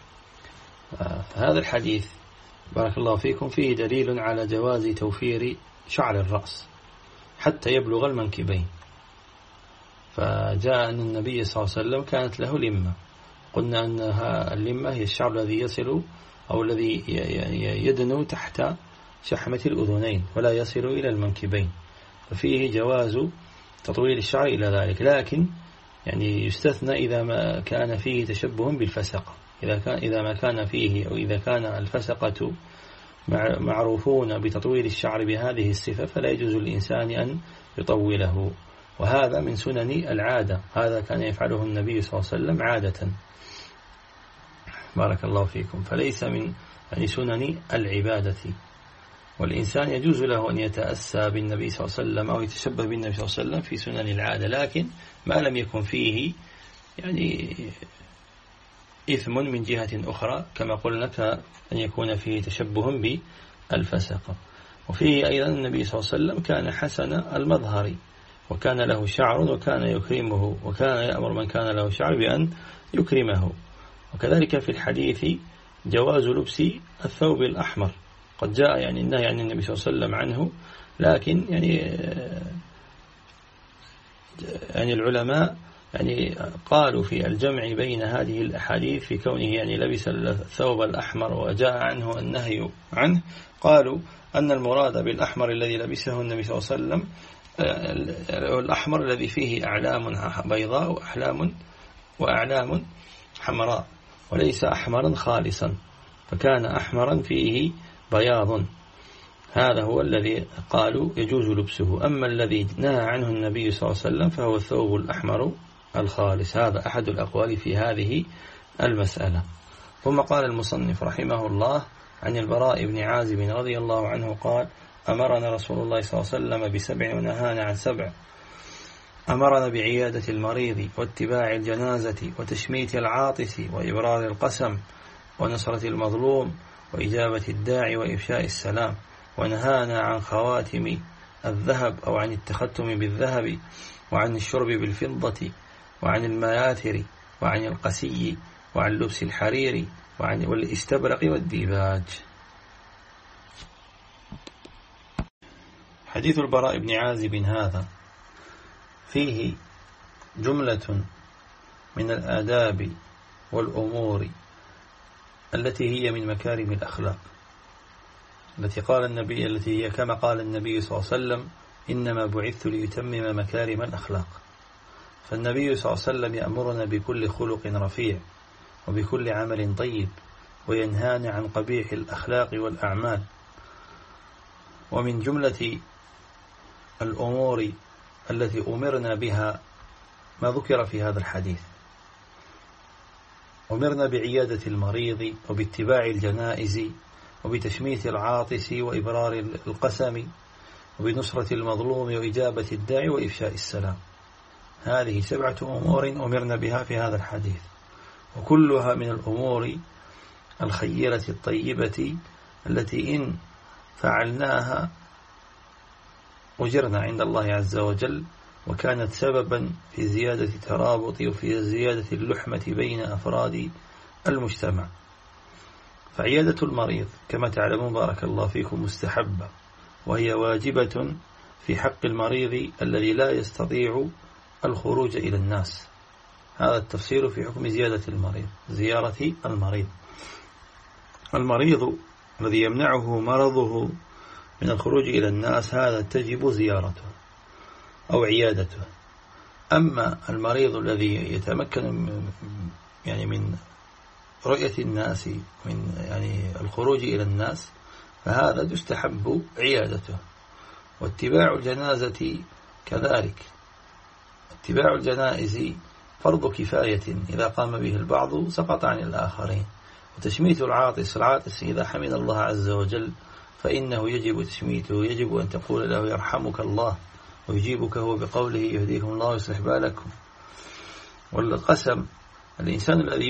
هذا الحديث بارك الله فيكم فيه دليل على جواز توفير شعر الرأس حتى يبلغ المنكبين. فجاء أن النبي صلى الله عليه وسلم كانت له لمة، قلنا أنها اللمة هي الشعر الذي يصل أو الذي يدنو تحت شحمة الأذنين ولا يصل إلى المنكبين، ففيه جواز تطويل الشعر إلى ذلك، لكن يعني يستثنى إذا ما كان فيه تشبه بالفسقة، إذا ما كان فيه أو إذا كان الفسقة معروفون بتطويل الشعر بهذه الصفة فلا يجوز للإنسان أن يطوله، وهذا من سنن العادة، هذا كان يفعله النبي صلى الله عليه وسلم عادة بارك الله فيكم، فليس من يعني سنن العبادة. والإنسان يجوز له أن يتأسى بالنبي صلى الله عليه وسلم أو يتشبه بالنبي صلى الله عليه وسلم في سنن العادة، لكن ما لم يكن فيه يعني إثم من جهة أخرى كما قلنا أن يكون فيه تشبه بالفسقة. وفيه أيضا النبي صلى الله عليه وسلم كان حسن المظهر وكان له شعر وكان يكرمه، وكان يأمر من كان له شعر بأن يكرمه. وكذلك في الحديث جواز لبس الثوب الأحمر، قد جاء يعني النهي عن النبي صلى الله عليه وسلم عنه، لكن يعني العلماء يعني قالوا في الجمع بين هذه الأحاديث في كونه يعني لبس الثوب الأحمر وجاء عنه النهي عنه، قالوا أن المراد بالأحمر الذي لبسه النبي صلى الله عليه وسلم الأحمر الذي فيه أعلام بيضاء وأعلام حمراء، وليس أحمرا خالصا، فكان أحمرا فيه بياض، هذا هو الذي قالوا يجوز لبسه. أما الذي نهى عنه النبي صلى الله عليه وسلم فهو الثوب الأحمر الخالص، هذا أحد الأقوال في هذه المسألة. ثم قال المصنف رحمه الله عن البراء بن عازب رضي الله عنه قال: أمرنا رسول الله صلى الله عليه وسلم ب7 ونهانا عن 7، أمرنا بعيادة المريض واتباع الجنازة وتشميت العاطس وإبرار القسم ونصرة المظلوم وإجابة الداعي وإفشاء السلام، ونهانا عن خواتم الذهب أو عن التختم بالذهب وعن الشرب بالفضة وعن المياثر وعن القسي وعن لبس الحرير والاستبرق والديباج. حديث البراء بن عازب هذا فيه جملة من الآداب والأمور التي هي من مكارم الأخلاق، التي هي كما قال النبي صلى الله عليه وسلم: إنما بعثت ليتمم مكارم الأخلاق. فالنبي صلى الله عليه وسلم يأمرنا بكل خلق رفيع وبكل عمل طيب، وينهانا عن قبيح الأخلاق والأعمال. ومن جملة الأمور التي أمرنا بها ما ذكر في هذا الحديث: أمرنا بعيادة المريض وباتباع الجنائز وبتشميت العاطس وإبرار القسم وبنصرة المظلوم وإجابة الداعي وإفشاء السلام. هذه 7 أمور أمرنا بها في هذا الحديث، وكلها من الأمور الخيرة الطيبة التي إن فعلناها أجرنا عند الله عز وجل وكانت سببا في زيادة الترابط وفي زيادة اللحمة بين أفراد المجتمع. فعيادة المريض كما تعلمون بارك الله فيكم مستحبة، وهي واجبة في حق المريض الذي لا يستطيع الخروج إلى الناس. هذا التفسير في حكم زيادة المريض، زيارة المريض. المريض الذي يمنعه مرضه من الخروج إلى الناس هذا تجب زيارته أو عيادته. أما المريض الذي يتمكن من رؤية الناس، من الخروج إلى الناس، فهذا تستحب عيادته. واتباع الجنازة كذلك، اتباع الجنائز فرض كفاية، إذا قام به البعض سقط عن الآخرين. وتشميت العاطس إذا حمد الله عز وجل فإنه يجب تشميته، يجب أن تقول له يرحمك الله، ويجيبك هو بقوله يهديكم الله ويصلح بالكم. والقسم، الإنسان الذي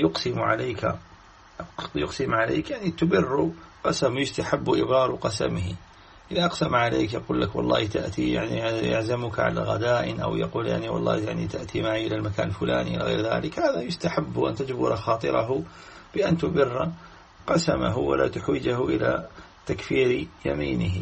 يقسم عليك يعني تبر قسم، يستحب إبرار قسمه. إذا أقسم عليك يقول لك والله تأتي، يعني يعزمك على غداء، أو يقول يعني والله يعني تأتي معي إلى المكان الفلاني إلى غير ذلك، هذا يستحب أن تجبر خاطره بأن تبر قسمه ولا تحوجه إلى تكفير يمينه.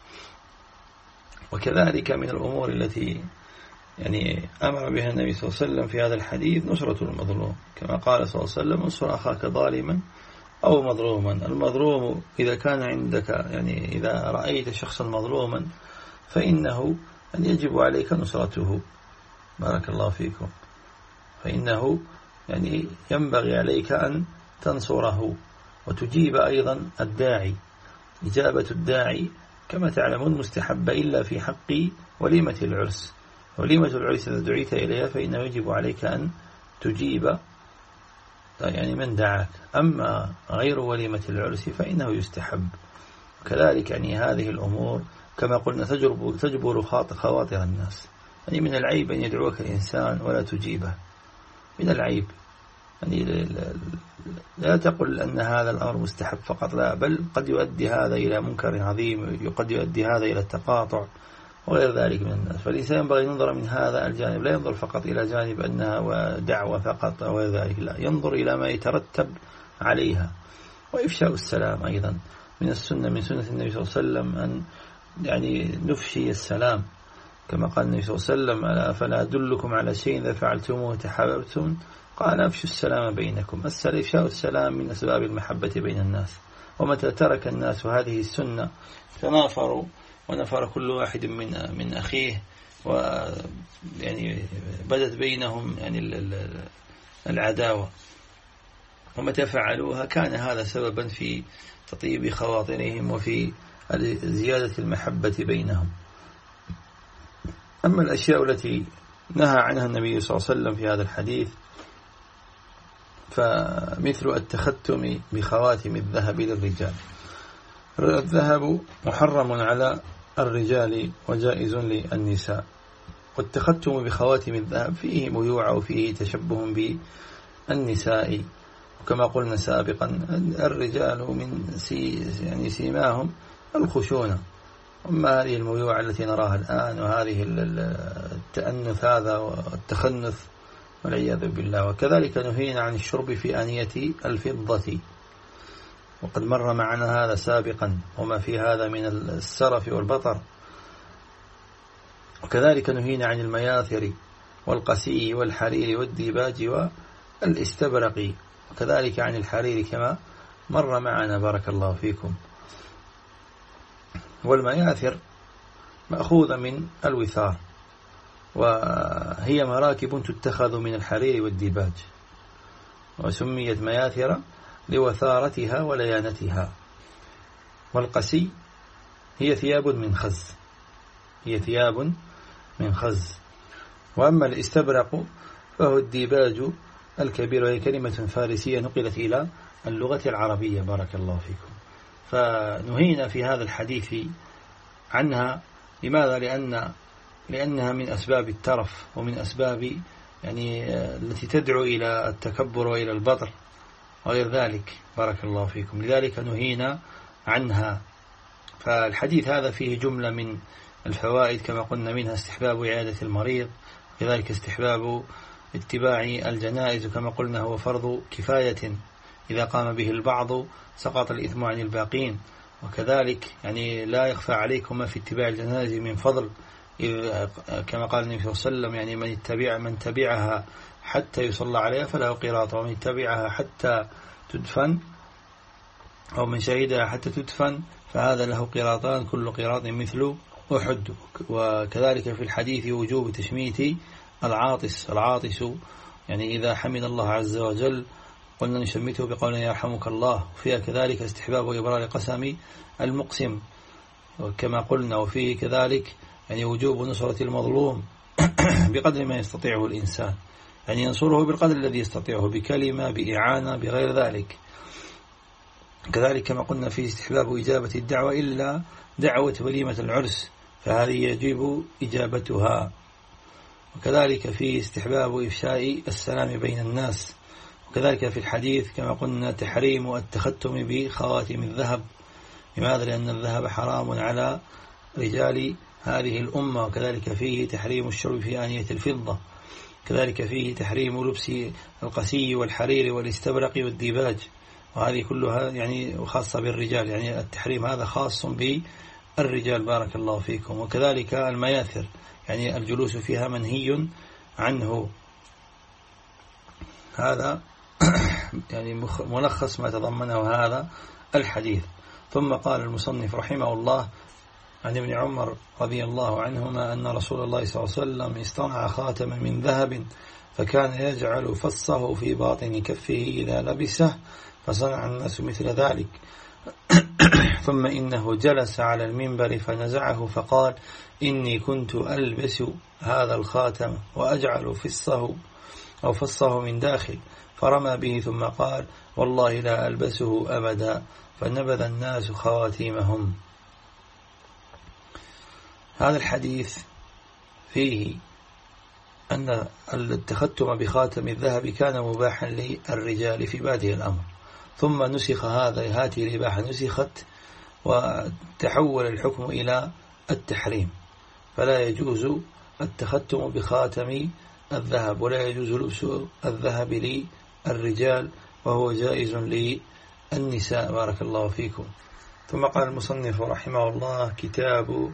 وكذلك من الأمور التي يعني أمر بها النبي صلى الله عليه وسلم في هذا الحديث نصرة المظلوم، كما قال صلى الله عليه وسلم انصر أخاك ظالما أو مظلوما. المظلوم إذا كان عندك، يعني إذا رأيت شخصا مظلوما فإنه أن يجب عليك نصرته، بارك الله فيكم، فإنه يعني ينبغي عليك أن تنصره. وتجيب أيضا الداعي، إجابة الداعي كما تعلمون مستحبة إلا في حق وليمة العرس. وليمة العرس إذا دعيت إليها فإنه يجب عليك أن تجيب يعني من دعاك. أما غير وليمة العرس فإنه يستحب. كذلك يعني هذه الأمور كما قلنا تجبر خواطر الناس. يعني من العيب أن يدعوك الإنسان ولا تجيبه، من العيب. يعني لا تقل أن هذا الأمر مستحب فقط، لا، بل قد يؤدي هذا إلى منكر عظيم، قد يؤدي هذا إلى التقاطع وغير ذلك من الناس. فالإنسان ينبغي ينظر من هذا الجانب، لا ينظر فقط إلى جانب أنها دعوة فقط أو غير ذلك، لا، ينظر إلى ما يترتب عليها. وإفشاء السلام أيضا من السنة، من سنة النبي صلى الله عليه وسلم أن يعني نفشي السلام، كما قال النبي صلى الله عليه وسلم ألا فلا أدلكم على شيء إذا فعلتموه تحاببتم، قال أفشوا السلام بينكم. إفشاء السلام من أسباب المحبة بين الناس. ومتى ترك الناس هذه السنة تنافروا ونفر كل واحد من أخيه، ويعني بدت بينهم يعني العداوة. ومتى فعلوها كان هذا سببا في تطيب خواطرهم وفي زيادة المحبة بينهم. أما الأشياء التي نهى عنها النبي صلى الله عليه وسلم في هذا الحديث فمثل التختم بخواتم الذهب للرجال. الذهب محرم على الرجال وجائز للنساء، والتختم بخواتم الذهب فيه ميوعة وفيه تشبه بالنساء. وكما قلنا سابقا الرجال من يعني سيماهم الخشونة. أما هذه الميوعة التي نراها الآن وهذه التأنث هذا والتخنث والعياذ بالله. وكذلك نهينا عن الشرب في آنية الفضة، وقد مر معنا هذا سابقا وما في هذا من السرف والبطر. وكذلك نهينا عن المياثر والقسي والحرير والديباج والاستبرق، وكذلك عن الحرير كما مر معنا بارك الله فيكم. والمياثر مأخوذة من الوثار، وهي مراكب تتخذ من الحرير والديباج، وسميت مياثر لوثارتها وليانتها. والقسي هي ثياب من خز. وأما الاستبرق فهو الديباج الكبير، وهي كلمة فارسية نقلت إلى اللغة العربية بارك الله فيكم. فنهينا في هذا الحديث عنها. لماذا؟ لأنها من أسباب الترف ومن أسباب يعني التي تدعو إلى التكبر وإلى البطر وغير ذلك بارك الله فيكم، لذلك نهينا عنها. فالحديث هذا فيه جملة من الفوائد كما قلنا منها استحباب عيادة المريض، كذلك استحباب اتباع الجنائز كما قلنا هو فرض كفاية، إذا قام به البعض سقط الإثم عن الباقين. وكذلك يعني لا يخفى عليكم ما في اتباع الجنائز من فضل، كما قال النبي صلى الله عليه وسلم يعني من تبعها حتى يصلى عليها فله قيراط، ومن تبعها حتى تدفن أو من شهدها حتى تدفن فهذا له قيراطان، كل قيراط مثل أحد. وكذلك في الحديث وجوب تشميت العاطس يعني إذا حمد الله عز وجل قلنا نشمته بقولنا يرحمك الله. وفيها كذلك استحباب إبرار قسم المقسم كما قلنا. وفيه كذلك يعني وجوب نصرة المظلوم بقدر ما يستطيعه الإنسان، يعني ينصره بالقدر الذي يستطيعه، بكلمة، بإعانة، بغير ذلك. كذلك كما قلنا فيه استحباب إجابة الدعوة إلا دعوة وليمة العرس فهذه يجب إجابتها. وكذلك فيه استحباب إفشاء السلام بين الناس. وكذلك في الحديث كما قلنا تحريم التختم بخواتم الذهب. لماذا؟ لأن الذهب حرام على رجال هذه الأمة. وكذلك فيه تحريم الشرب في آنية الفضة. كذلك فيه تحريم لبس القسي والحرير والاستبرق والديباج، وهذه كلها يعني خاصة بالرجال، يعني التحريم هذا خاص بالرجال بارك الله فيكم. وكذلك المياثر يعني الجلوس فيها منهي عنه. هذا يعني ملخص ما تضمنه هذا الحديث. ثم قال المصنف رحمه الله عن ابن عمر رضي الله عنهما أن رسول الله صلى الله عليه وسلم اصطنع خاتما من ذهب فكان يجعل فصه في باطن كفه إذا لبسه فصنع الناس مثل ذلك. ثم إنه جلس على المنبر فنزعه فقال إني كنت ألبس هذا الخاتم وأجعل فصه من داخل، فرمى به ثم قال والله لا ألبسه أبدا، فنبذ الناس خواتيمهم. هذا الحديث فيه أن التختم بخاتم الذهب كان مباحا للرجال في بادئ الأمر، ثم نسخ هذه الإباحة نسخت وتحول الحكم إلى التحريم، فلا يجوز التختم بخاتم الذهب ولا يجوز لبس الذهب للرجال وهو جائز للنساء بارك الله فيكم. ثم قال المصنف رحمه الله كتاب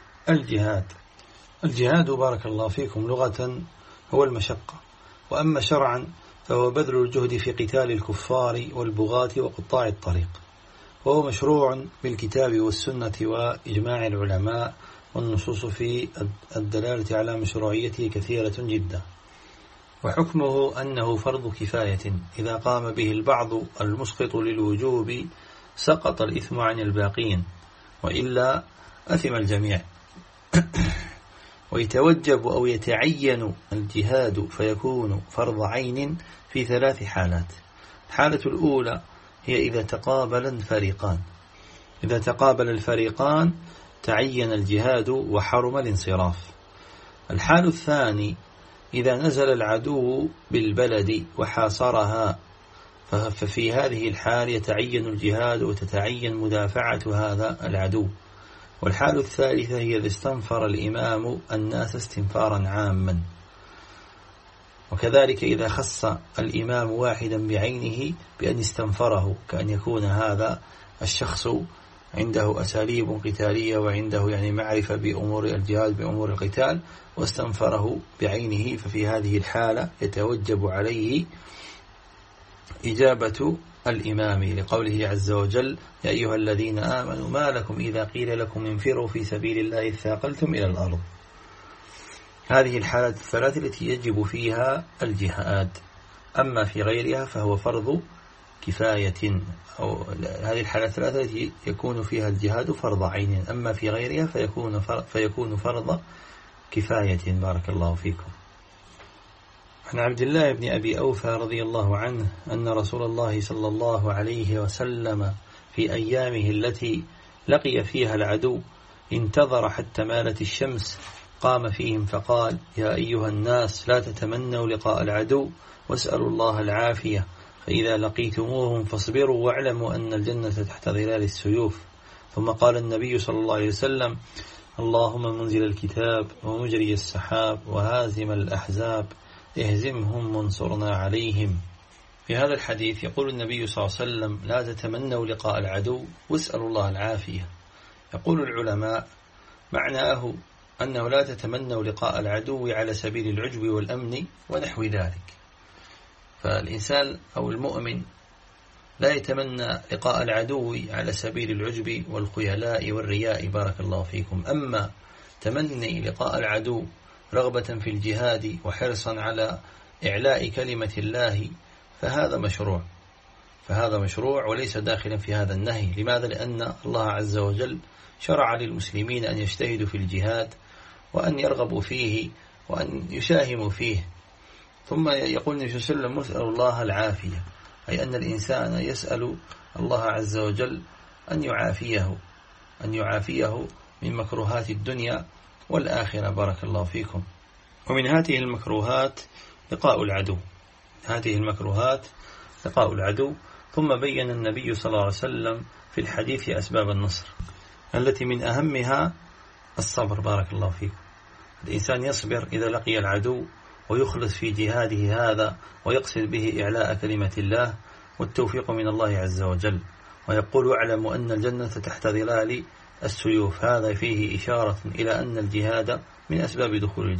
الجهاد بارك الله فيكم لغة هو المشقة، وأما شرعا فهو بذل الجهد في قتال الكفار والبغاة وقطاع الطريق، وهو مشروع بالكتاب والسنة وإجماع العلماء، والنصوص في الدلالة على مشروعيته كثيرة جدا. وحكمه أنه فرض كفاية إذا قام به البعض المسقط للوجوب سقط الإثم عن الباقين، وإلا أثم الجميع. ويتوجب أو يتعين الجهاد فيكون فرض عين في 3 حالات. الحالة الأولى هي إذا تقابل الفريقان تعين الجهاد وحرم الانصراف. الحال الثاني إذا نزل العدو بالبلد وحاصرها، ففي هذه الحال يتعين الجهاد وتتعين مدافعة هذا العدو. والحال الثالثة هي إذا استنفر الإمام الناس استنفارا عاما، وكذلك إذا خص الإمام واحدا بعينه بأن استنفره، كأن يكون هذا الشخص عنده أساليب قتالية وعنده يعني معرفة بأمور الجهاد بأمور القتال واستنفره بعينه، ففي هذه الحالة يتوجب عليه إجابة الإمام لقوله عز وجل يا أيها الذين آمنوا ما لكم إذا قيل لكم انفروا في سبيل الله اثاقلتم إلى الأرض. هذه الحالات الثلاث التي يجب فيها الجهاد. أما في غيرها فهو فرض كفاية، أو هذه الحالات الثلاثة التي يكون فيها الجهاد فرض عين، أما في غيرها فيكون فرض كفاية بارك الله فيكم. عن عبد الله بن أبي أوفى رضي الله عنه أن رسول الله صلى الله عليه وسلم في أيامه التي لقي فيها العدو انتظر حتى مالت الشمس، قام فيهم فقال يا أيها الناس لا تتمنوا لقاء العدو واسألوا الله العافية، فإذا لقيتموهم فاصبروا واعلموا أن الجنة تحت ظلال السيوف. ثم قال النبي صلى الله عليه وسلم اللهم منزل الكتاب ومجري السحاب وهازم الأحزاب اهزمهم وانصرنا عليهم. في هذا الحديث يقول النبي صلى الله عليه وسلم: لا تتمنوا لقاء العدو واسألوا الله العافية. يقول العلماء معناه أنه لا تتمنوا لقاء العدو على سبيل العجب والأمن ونحو ذلك. فالإنسان أو المؤمن لا يتمنى لقاء العدو على سبيل العجب والخيلاء والرياء، بارك الله فيكم. أما تمني لقاء العدو رغبة في الجهاد وحرصا على إعلاء كلمة الله فهذا مشروع وليس داخلا في هذا النهي. لماذا؟ لأن الله عز وجل شرع للمسلمين أن يجتهدوا في الجهاد وأن يرغبوا فيه وأن يساهموا فيه. ثم يقول النبي صلى الله عليه وسلم: اسأل الله العافية، أي أن الإنسان يسأل الله عز وجل أن يعافيه من مكروهات الدنيا والآخرة، بارك الله فيكم. ومن هذه المكروهات لقاء العدو. ثم بين النبي صلى الله عليه وسلم في الحديث أسباب النصر التي من أهمها الصبر، بارك الله فيكم. الإنسان يصبر إذا لقي العدو ويخلص في جهاده هذا ويقصد به إعلاء كلمة الله والتوفيق من الله عز وجل. ويقول: اعلم أن الجنة تحت ظلال السيوف. هذا فيه إشارة إلى أن الجهاد من أسباب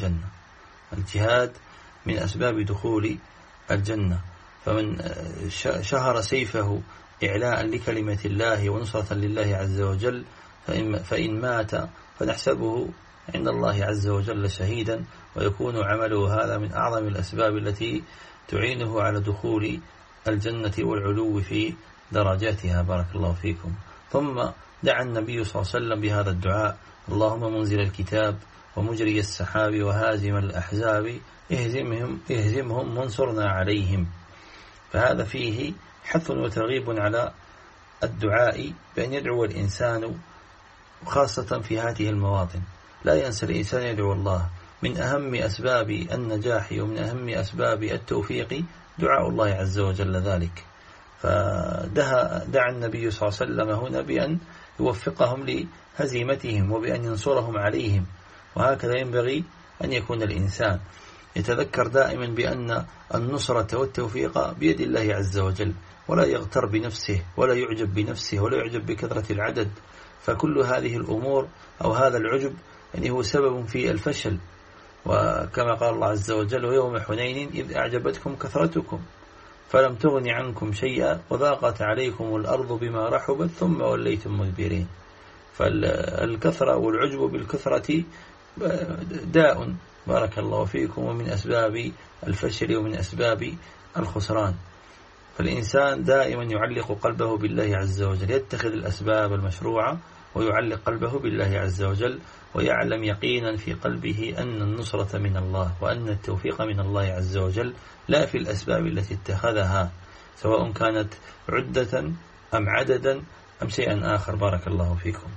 دخول الجنة. فمن شهر سيفه إعلاء لكلمة الله ونصرة لله عز وجل فإن مات فنحسبه عند الله عز وجل شهيدا، ويكون عمله هذا من أعظم الأسباب التي تعينه على دخول الجنة والعلو في درجاتها، بارك الله فيكم. ثم دعا النبي صلى الله عليه وسلم بهذا الدعاء: اللهم منزل الكتاب ومجري السحاب وهازم الأحزاب اهزمهم وانصرنا عليهم. فهذا فيه حث وترغيب على الدعاء بأن يدعو الإنسان خاصة في هذه المواطن. لا ينسى الإنسان يدعو الله. من أهم أسباب النجاح ومن أهم أسباب التوفيق دعاء الله عز وجل ذلك. فدعا النبي صلى الله عليه وسلم هنا بأن يوفقهم لهزيمتهم وبأن ينصرهم عليهم. وهكذا ينبغي أن يكون الإنسان يتذكر دائما بأن النصرة والتوفيق بيد الله عز وجل، ولا يغتر بنفسه ولا يعجب بنفسه ولا يعجب بكثرة العدد. فكل هذه الأمور أو هذا العجب هو سبب في الفشل. وكما قال الله عز وجل: ويوم حنين إذ أعجبتكم كثرتكم فلم تغن عنكم شيئا وضاقت عليكم الأرض بما رحبت ثم وليتم مدبرين. فالكثرة والعجب بالكثرة داء، بارك الله فيكم، ومن أسباب الفشل ومن أسباب الخسران. فالإنسان دائما يعلق قلبه بالله عز وجل، يتخذ الأسباب المشروعة ويعلق قلبه بالله عز وجل، ويعلم يقينا في قلبه أن النصرة من الله وأن التوفيق من الله عز وجل، لا في الأسباب التي اتخذها، سواء كانت عدة أم عددا أم شيئا آخر، بارك الله فيكم.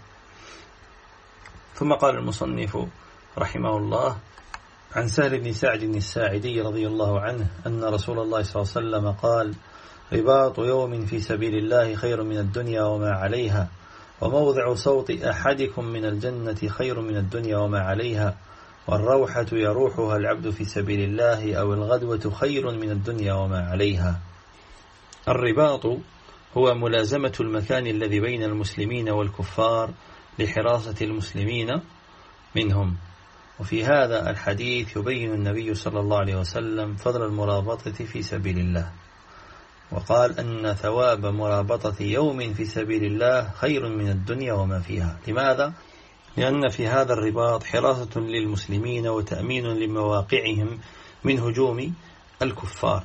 ثم قال المصنف رحمه الله: عن سهل بن سعد الساعدي رضي الله عنه أن رسول الله صلى الله عليه وسلم قال: رباط يوم في سبيل الله خير من الدنيا وما عليها، وموضع صوت أحدكم من الجنة خير من الدنيا وما عليها، والروحة يروحها العبد في سبيل الله أو الغدوة خير من الدنيا وما عليها. الرباط هو ملازمة المكان الذي بين المسلمين والكفار لحراسة المسلمين منهم. وفي هذا الحديث يبين النبي صلى الله عليه وسلم فضل المرابطة في سبيل الله، وقال أن ثواب مرابطة يوم في سبيل الله خير من الدنيا وما فيها. لماذا؟ لأن في هذا الرباط حراسة للمسلمين وتأمين لمواقعهم من هجوم الكفار.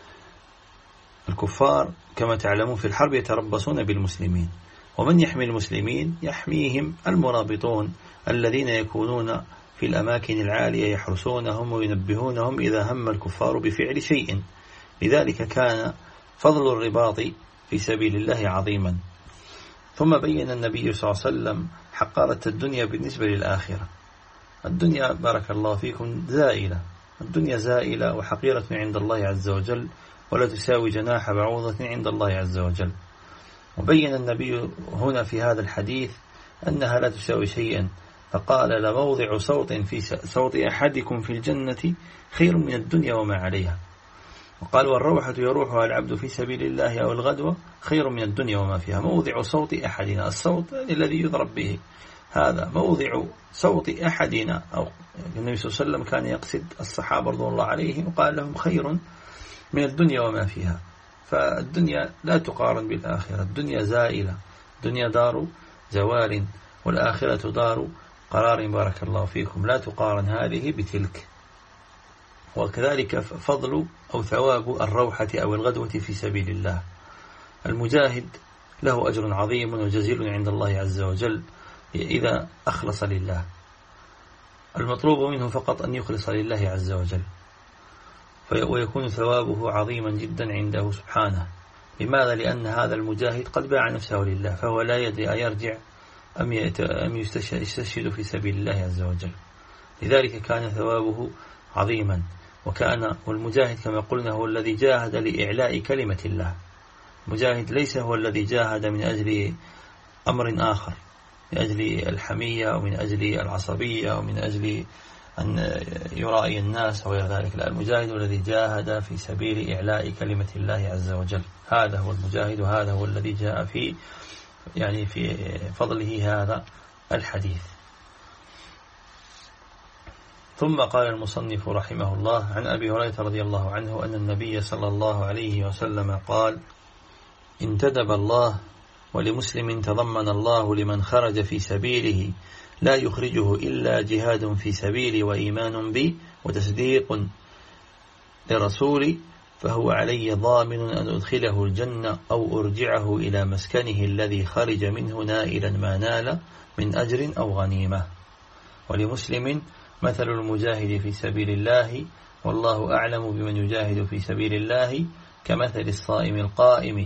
الكفار كما تعلمون في الحرب يتربصون بالمسلمين، ومن يحمي المسلمين يحميهم المرابطون الذين يكونون في الأماكن العالية يحرسونهم وينبهونهم إذا هم الكفار بفعل شيء. لذلك كان فضل الرباط في سبيل الله عظيما. ثم بين النبي صلى الله عليه وسلم حقارة الدنيا بالنسبة للآخرة. الدنيا بارك الله فيكم زائلة، الدنيا زائلة وحقيرة عند الله عز وجل، ولا تساوي جناح بعوضة عند الله عز وجل. وبين النبي هنا في هذا الحديث أنها لا تساوي شيئا، فقال لموضع صوت أحدكم في الجنة خير من الدنيا وما عليها. وقال والروحة يروحها العبد في سبيل الله أو الغدوة خير من الدنيا وما فيها. موضع صوت أحدنا، الصوت الذي يضرب به، هذا موضع صوت أحدنا. أو النبي صلى الله عليه وسلم كان يقصد الصحابة رضي الله عليهم وقال لهم خير من الدنيا وما فيها. فالدنيا لا تقارن بالآخرة، الدنيا زائلة، الدنيا دار زوال والآخرة دار قرار. بارك الله فيكم، لا تقارن هذه بتلك. وكذلك فضل أو ثواب الروحة أو الغدوة في سبيل الله. المجاهد له أجر عظيم وجزيل عند الله عز وجل إذا أخلص لله. المطلوب منه فقط أن يخلص لله عز وجل، ويكون ثوابه عظيما جدا عنده سبحانه. لماذا؟ لأن هذا المجاهد قد باع نفسه لله، فهو لا يدري أيرجع أم يستشهد في سبيل الله عز وجل. لذلك كان ثوابه عظيما. والمجاهد كما قلنا هو الذي جاهد لإعلاء كلمة الله. المجاهد ليس هو الذي جاهد من أجل أمر آخر، من أجل الحمية أو من أجل العصبية أو من أجل أن يرائي الناس أو غير ذلك. لا، المجاهد الذي جاهد في سبيل إعلاء كلمة الله عز وجل، هذا هو المجاهد، وهذا هو الذي جاء في فضله هذا الحديث. ثم قال المصنف رحمه الله عن أبي هريرة رضي الله عنه أن النبي صلى الله عليه وسلم قال: انتدب الله ولمسلم تضمن الله لمن خرج في سبيله لا يخرجه إلا جهاد في سبيلي وإيمان بي وتصديق لرسولي فهو علي ضامن أن أدخله الجنة أو أرجعه إلى مسكنه الذي خرج منه نائلا ما نال من أجر أو غنيمة. ولمسلم: مثل المجاهد في سبيل الله والله أعلم بمن يجاهد في سبيل الله كمثل الصائم القائم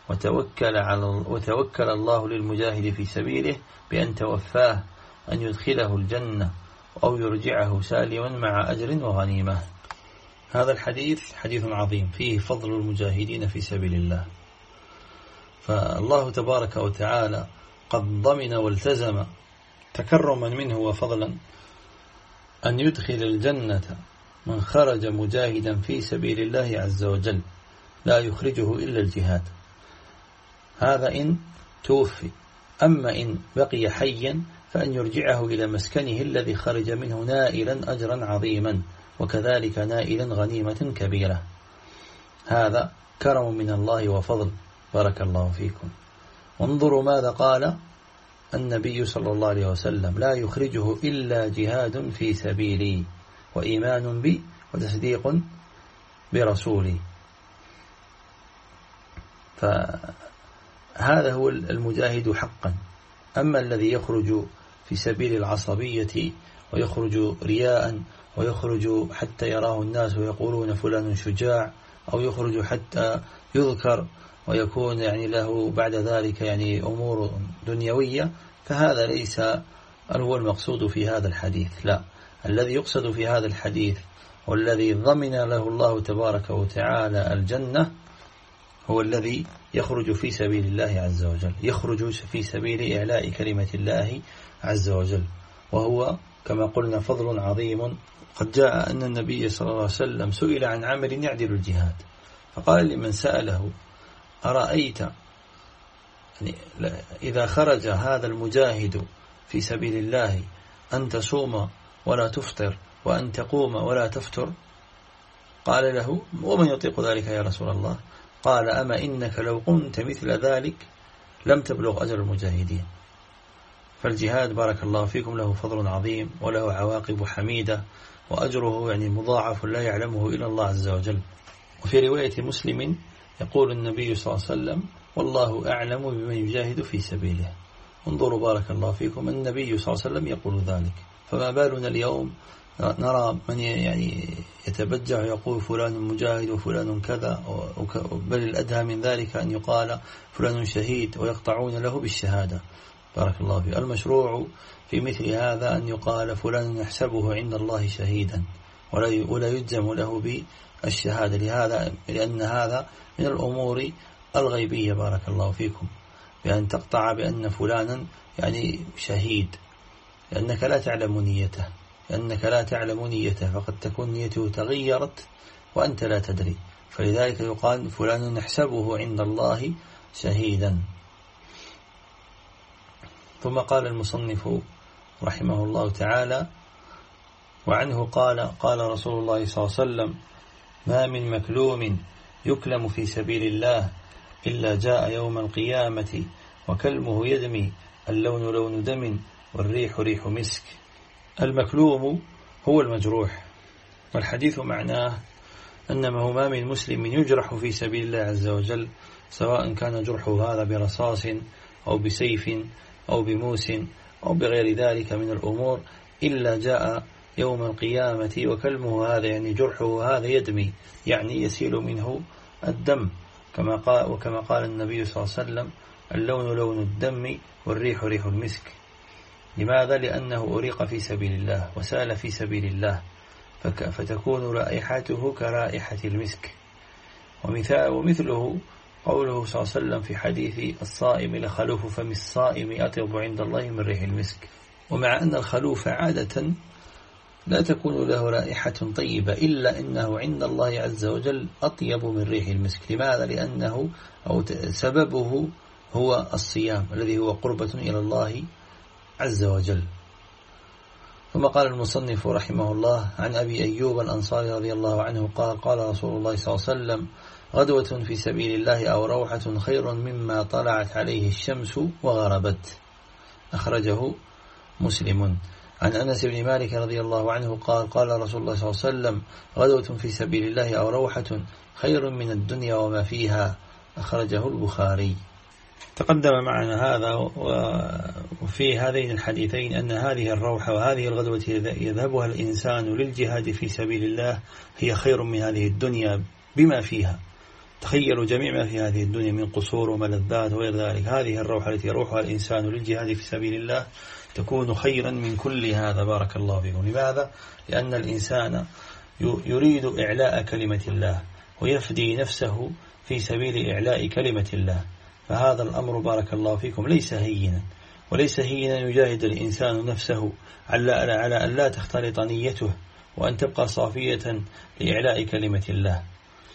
وتوكل الله للمجاهد في سبيله بأن توفاه أن يدخله الجنة أو يرجعه سالما مع أجر وغنيمة. هذا الحديث حديث عظيم فيه فضل المجاهدين في سبيل الله. فالله تبارك وتعالى قد ضمن والتزم تكرما منه وفضلا أن يدخل الجنة من خرج مجاهدا في سبيل الله عز وجل لا يخرجه إلا الجهاد. هذا إن توفي. أما إن بقي حيا فأن يرجعه إلى مسكنه الذي خرج منه نائلا أجرا عظيما وكذلك نائلا غنيمة كبيرة. هذا كرم من الله وفضل. بارك الله فيكم. وانظروا ماذا قال النبي صلى الله عليه وسلم: لا يخرجه إلا جهاد في سبيلي وإيمان بي وتصديق برسولي. فهذا هو المجاهد حقا. أما الذي يخرج في سبيل العصبية ويخرج رياء ويخرج حتى يراه الناس ويقولون فلان شجاع، أو يخرج حتى يذكر ويكون له بعد ذلك أمور دنيوية، فهذا ليس هو المقصود في هذا الحديث. لا، الذي يقصد في هذا الحديث والذي ضمن له الله تبارك وتعالى الجنة هو الذي يخرج في سبيل الله عز وجل، يخرج في سبيل إعلاء كلمة الله عز وجل، وهو كما قلنا فضل عظيم. قد جاء أن النبي صلى الله عليه وسلم سئل عن عمل يعدل الجهاد، فقال لمن سأله: أرأيت إذا خرج هذا المجاهد في سبيل الله أن تصوم ولا تفطر وأن تقوم ولا تفتر؟ قال له: ومن يطيق ذلك يا رسول الله؟ قال: أما إنك لو قمت مثل ذلك لم تبلغ أجر المجاهدين. فالجهاد بارك الله فيكم له فضل عظيم وله عواقب حميدة وأجره مضاعف لا يعلمه إلا الله عز وجل. وفي رواية مسلم يقول النبي صلى الله عليه وسلم: والله أعلم بمن يجاهد في سبيله. انظروا بارك الله فيكم، النبي صلى الله عليه وسلم يقول ذلك، فما بالنا اليوم نرى من يتبجع ويقول فلان مجاهد وفلان كذا، بل الأدهى من ذلك أن يقال فلان شهيد ويقطعون له بالشهادة. بارك الله فيه. المشروع في مثل هذا أن يقال فلان نحسبه عند الله شهيدا ولا يجزم له بالشهادة، لأن هذا من الأمور الغيبية. بارك الله فيكم. بأن تقطع بأن فلانا شهيد، لأنك لا تعلم نيته فقد تكون نيته تغيرت وأنت لا تدري، فلذلك يقال فلان نحسبه عند الله شهيدا. ثم قال المصنف رحمه الله تعالى: وعنه قال رسول الله صلى الله عليه وسلم: ما من مكلوم يكلم في سبيل الله إلا جاء يوم القيامة وكلمه يدمي، اللون لون دم والريح ريح مسك. المكلوم هو المجروح، والحديث معناه أنه ما من مسلم يجرح في سبيل الله عز وجل، سواء كان جرحه هذا برصاص أو بسيف أو بموس أو بغير ذلك من الأمور، إلا جاء يوم القيامة وكلمه هذا، يعني جرحه هذا يدمي، يعني يسيل منه الدم، وكما قال النبي صلى الله عليه وسلم: اللون لون الدم والريح ريح المسك. لماذا؟ لأنه أريق في سبيل الله وسال في سبيل الله، فتكون رائحته كرائحة المسك. ومثله قوله صلى الله عليه وسلم في حديث الصائم: لخلوف فم الصائم أطيب عند الله من ريح المسك. ومع أن الخلوف عادة لا تكون له رائحة طيبة، إلا إنه عند الله عز وجل أطيب من ريح المسك. لماذا؟ لأنه أو سببه هو الصيام الذي هو قربة إلى الله عز وجل. ثم قال المصنف رحمه الله: عن أبي أيوب الأنصاري رضي الله عنه قال: قال رسول الله صلى الله عليه وسلم: غدوة في سبيل الله أو روحة خير مما طلعت عليه الشمس وغربت. أخرجه مسلم. عن أنس بن مالك رضي الله عنه قال: قال رسول الله صلى الله عليه وسلم: غدوة في سبيل الله أو روحة خير من الدنيا وما فيها. أخرجه البخاري. تقدم معنا هذا وفي هذين الحديثين أن هذه الروحة وهذه الغدوة يذهبها الإنسان للجهاد في سبيل الله هي خير من هذه الدنيا بما فيها. تخيلوا جميع ما في هذه الدنيا من قصور وملذات وغير ذلك، هذه الروحة التي يروحها الإنسان للجهاد في سبيل الله تكون خيرا من كل هذا. بارك الله فيكم. لماذا؟ لأن الإنسان يريد إعلاء كلمة الله ويفدي نفسه في سبيل إعلاء كلمة الله، فهذا الأمر بارك الله فيكم ليس هينا، وليس هينا يجاهد الإنسان نفسه على أن لا تختلط نيته وأن تبقى صافية لإعلاء كلمة الله.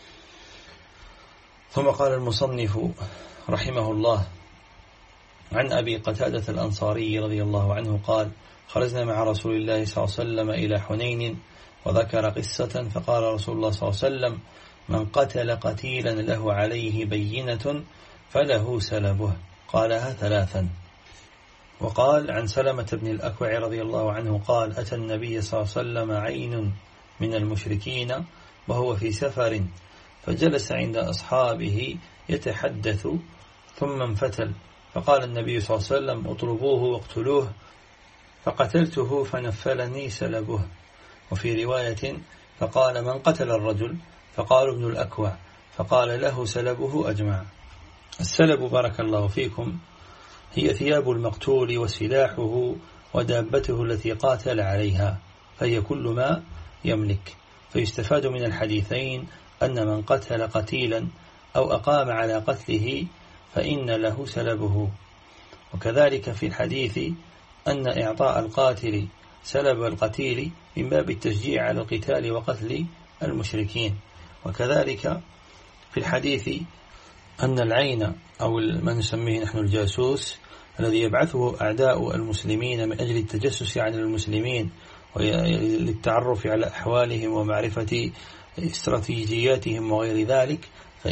ثم قال المصنف رحمه الله: عن أبي قتادة الأنصاري رضي الله عنه قال: خرجنا مع رسول الله صلى الله عليه وسلم إلى حنين، وذكر قصة، فقال رسول الله صلى الله عليه وسلم: من قتل قتيلا له عليه بينة فله سلبه. قالها 3. وقال عن سلمة بن الأكوع رضي الله عنه قال: أتى النبي صلى الله عليه وسلم عين من المشركين وهو في سفر، فجلس عند أصحابه يتحدث، ثم انفتل، فقال النبي صلى الله عليه وسلم: اطلبوه واقتلوه، فقتلته فنفلني سلبه. وفي رواية: فقال: من قتل الرجل؟ فقال ابن الأكوع، فقال له سلبه أجمع. السلب بارك الله فيكم هي ثياب المقتول وسلاحه ودابته التي قاتل عليها، فهي كل ما يملك. فيستفاد من الحديثين أن من قتل قتيلا أو أقام على قتله فإن له سلبه. وكذلك في الحديث أن إعطاء القاتل سلب القتيل من باب التشجيع على القتال وقتل المشركين. وكذلك في الحديث أن العين أو ما نسميه نحن الجاسوس الذي يبعثه أعداء المسلمين من أجل التجسس عن المسلمين وللتعرف على أحوالهم ومعرفة استراتيجياتهم وغير ذلك،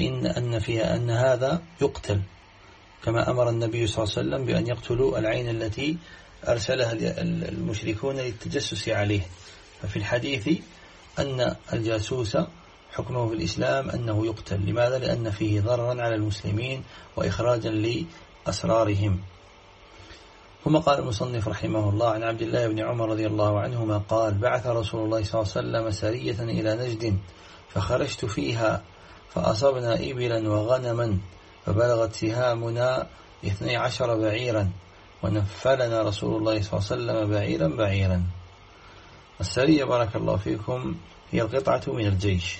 أن هذا يقتل، كما أمر النبي صلى الله عليه وسلم بأن يقتلوا العين التي أرسلها المشركون للتجسس عليه. ففي الحديث أن الجاسوس حكمه في الإسلام أنه يقتل. لماذا؟ لأن فيه ضررا على المسلمين وإخراجا لأسرارهم. ثم قال المصنف رحمه الله: عن عبد الله بن عمر رضي الله عنهما قال: بعث رسول الله صلى الله عليه وسلم سرية إلى نجد، فخرجت فيها فأصبنا إبلا وغنما، فبلغت سهامنا 12 بعيرا، ونفلنا رسول الله صلى الله عليه وسلم بعيرا بعيرا. السرية بارك الله فيكم هي القطعة من الجيش.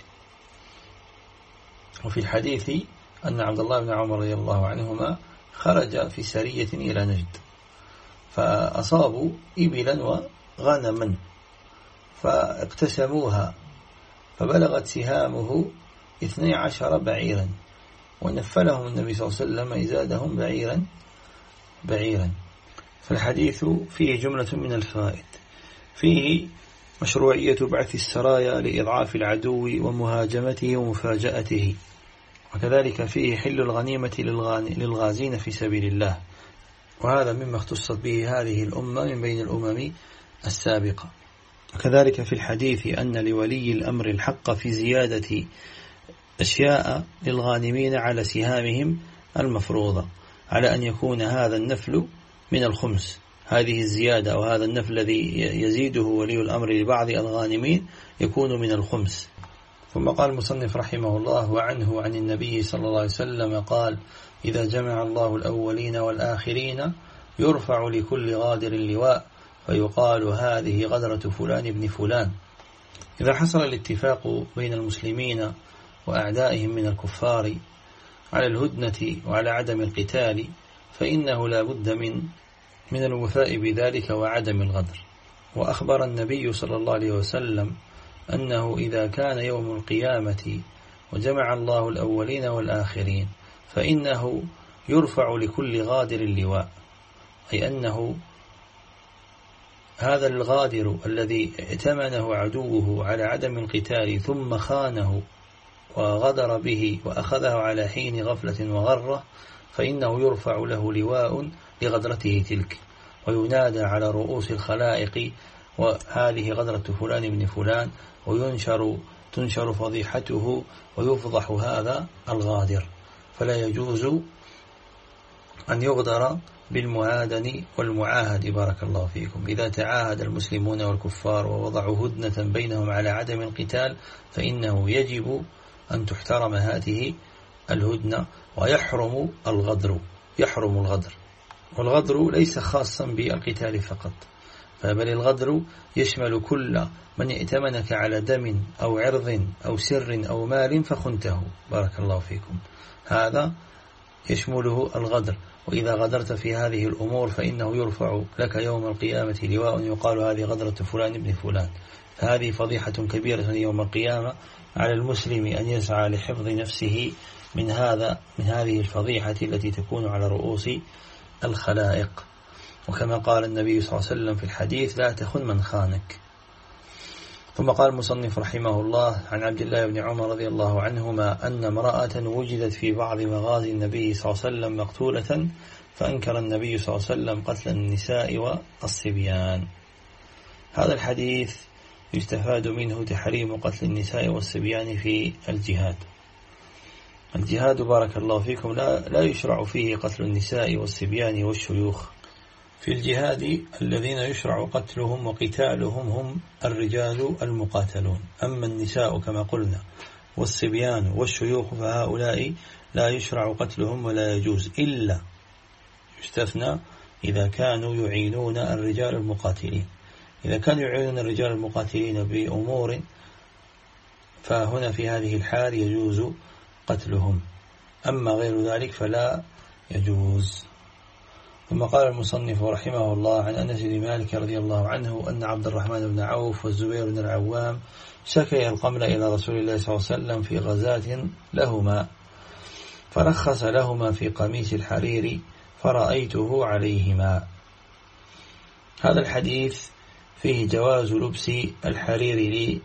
وفي الحديث أن عبد الله بن عمر رضي الله عنهما خرج في سرية إلى نجد، فأصابوا إبلا وغنما فاقتسموها، فبلغت سهامه 12 بعيرا، ونفلهم النبي صلى الله عليه وسلم إزادهم بعيرا. فالحديث فيه جملة من الفوائد. فيه مشروعية بعث السرايا لإضعاف العدو ومهاجمته ومفاجأته، وكذلك فيه حل الغنيمة للغازين في سبيل الله، وهذا مما اختصت به هذه الأمة من بين الأمم السابقة. وكذلك في الحديث أن لولي الأمر الحق في زيادة أشياء للغانمين على سهامهم المفروضة، على أن يكون هذا النفل من الخمس، هذه الزيادة أو هذا النفل الذي يزيده ولي الأمر لبعض الغانمين يكون من الخمس. ثم قال المصنف رحمه الله: وعنه عن النبي صلى الله عليه وسلم قال: إذا جمع الله الأولين والآخرين يرفع لكل غادر لواء، فيقال هذه غدرة فلان ابن فلان. إذا حصل الاتفاق بين المسلمين وأعدائهم من الكفار على الهدنة وعلى عدم القتال، فإنه لا بد من الوفاء بذلك وعدم الغدر. وأخبر النبي صلى الله عليه وسلم أنه إذا كان يوم القيامة وجمع الله الأولين والآخرين فإنه يرفع لكل غادر اللواء، أي أنه هذا الغادر الذي ائتمنه عدوه على عدم القتال ثم خانه وغدر به وأخذه على حين غفلة وغرة، فإنه يرفع له لواء لغدرته تلك، وينادى على رؤوس الخلائق: وهذه غدرة فلان ابن فلان، تنشر فضيحته ويفضح هذا الغادر. فلا يجوز أن يغدر بالمعادن والمعاهد. بارك الله فيكم. إذا تعاهد المسلمون والكفار ووضعوا هدنة بينهم على عدم القتال، فإنه يجب أن تحترم هذه الهدنة، ويحرم الغدر. والغدر ليس خاصا بالقتال فقط، بل الغدر يشمل كل من ائتمنك على دم أو عرض أو سر أو مال فخنته. بارك الله فيكم. هذا يشمله الغدر. وإذا غدرت في هذه الأمور فإنه يرفع لك يوم القيامة لواء يقال هذه غدرة فلان ابن فلان. فهذه فضيحة كبيرة يوم القيامة على المسلم أن يسعى لحفظ نفسه من هذه الفضيحة التي تكون على رؤوس الخلائق. وكما قال النبي صلى الله عليه وسلم في الحديث: لا تخن من خانك. ثم قال المصنف رحمه الله: عن عبد الله بن عمر رضي الله عنهما أن امرأة وجدت في بعض مغازي النبي صلى الله عليه وسلم مقتولة، فأنكر النبي صلى الله عليه وسلم قتل النساء والصبيان. هذا الحديث يستفاد منه تحريم قتل النساء والصبيان في الجهاد. الجهاد بارك الله فيكم لا يشرع فيه قتل النساء والصبيان والشيوخ. في الجهاد الذين يشرع قتلهم وقتالهم هم الرجال المقاتلون. أما النساء كما قلنا والصبيان والشيوخ فهؤلاء لا يشرع قتلهم ولا يجوز، إلا يستثنى إذا كانوا يعينون الرجال المقاتلين. إذا كانوا يعينون الرجال المقاتلين بأمور فهنا في هذه الحال يجوز قتلهم، أما غير ذلك فلا يجوز. ثم قال المصنف رحمه الله: عن أنس بن مالك رضي الله عنه أن عبد الرحمن بن عوف والزبير بن العوام شكي القمل إلى رسول الله صلى الله عليه وسلم في غزاة لهما، فرخص لهما في قميص الحرير فرأيته عليهما. هذا الحديث فيه جواز لبس الحرير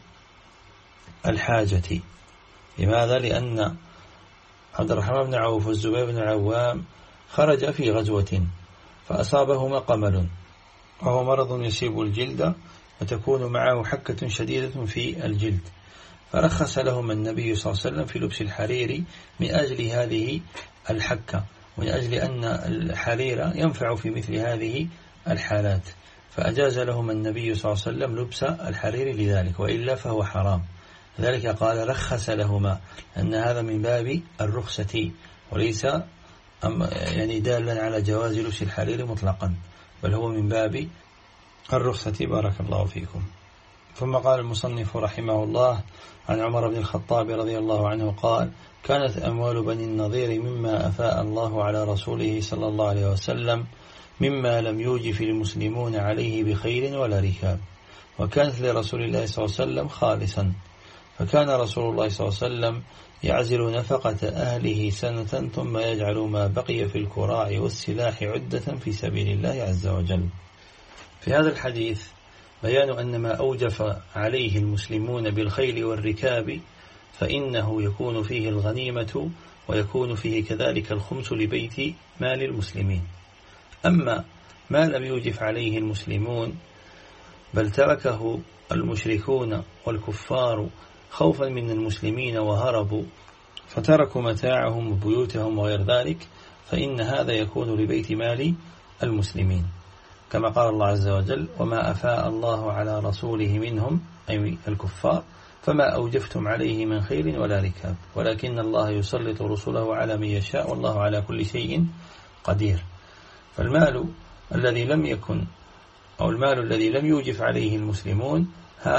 للحاجة. لماذا؟ لأن عبد الرحمن بن عوف والزبير بن العوام خرج في غزوة فأصابهما قمل، وهو مرض يصيب الجلد وتكون معه حكة شديدة في الجلد، فرخص لهم النبي صلى الله عليه وسلم في لبس الحرير من أجل هذه الحكة، ومن أجل أن الحرير ينفع في مثل هذه الحالات، فأجاز لهم النبي صلى الله عليه وسلم لبس الحرير لذلك، وإلا فهو حرام. ذلك قال رخص لهما، أن هذا من باب الرخصة وليس يعني دالا على جواز لبس الحرير مطلقا، بل هو من باب الرخصة. بارك الله فيكم. ثم قال المصنف رحمه الله: عن عمر بن الخطاب رضي الله عنه قال: كانت أموال بني النضير مما أفاء الله على رسوله صلى الله عليه وسلم، مما لم يوجف المسلمون عليه بخيل ولا ركاب، وكانت لرسول الله صلى الله عليه وسلم خالصا، فكان رسول الله صلى الله عليه وسلم يعزل نفقة أهله سنة ثم يجعل ما بقي في الكراع والسلاح عدة في سبيل الله عز وجل. في هذا الحديث بيان أن ما أوجف عليه المسلمون بالخيل والركاب فإنه يكون فيه الغنيمة، ويكون فيه كذلك الخمس لبيت مال المسلمين. أما ما لم يوجف عليه المسلمون بل تركه المشركون والكفار خوفا من المسلمين وهربوا فتركوا متاعهم وبيوتهم وغير ذلك، فإن هذا يكون لبيت مال المسلمين، كما قال الله عز وجل: وما أفاء الله على رسوله منهم أي الكفار فما أوجفتم عليه من خيل ولا ركاب ولكن الله يسلط رسله على من يشاء والله على كل شيء قدير. فالمال الذي لم يكن أو المال الذي لم يوجف عليه المسلمون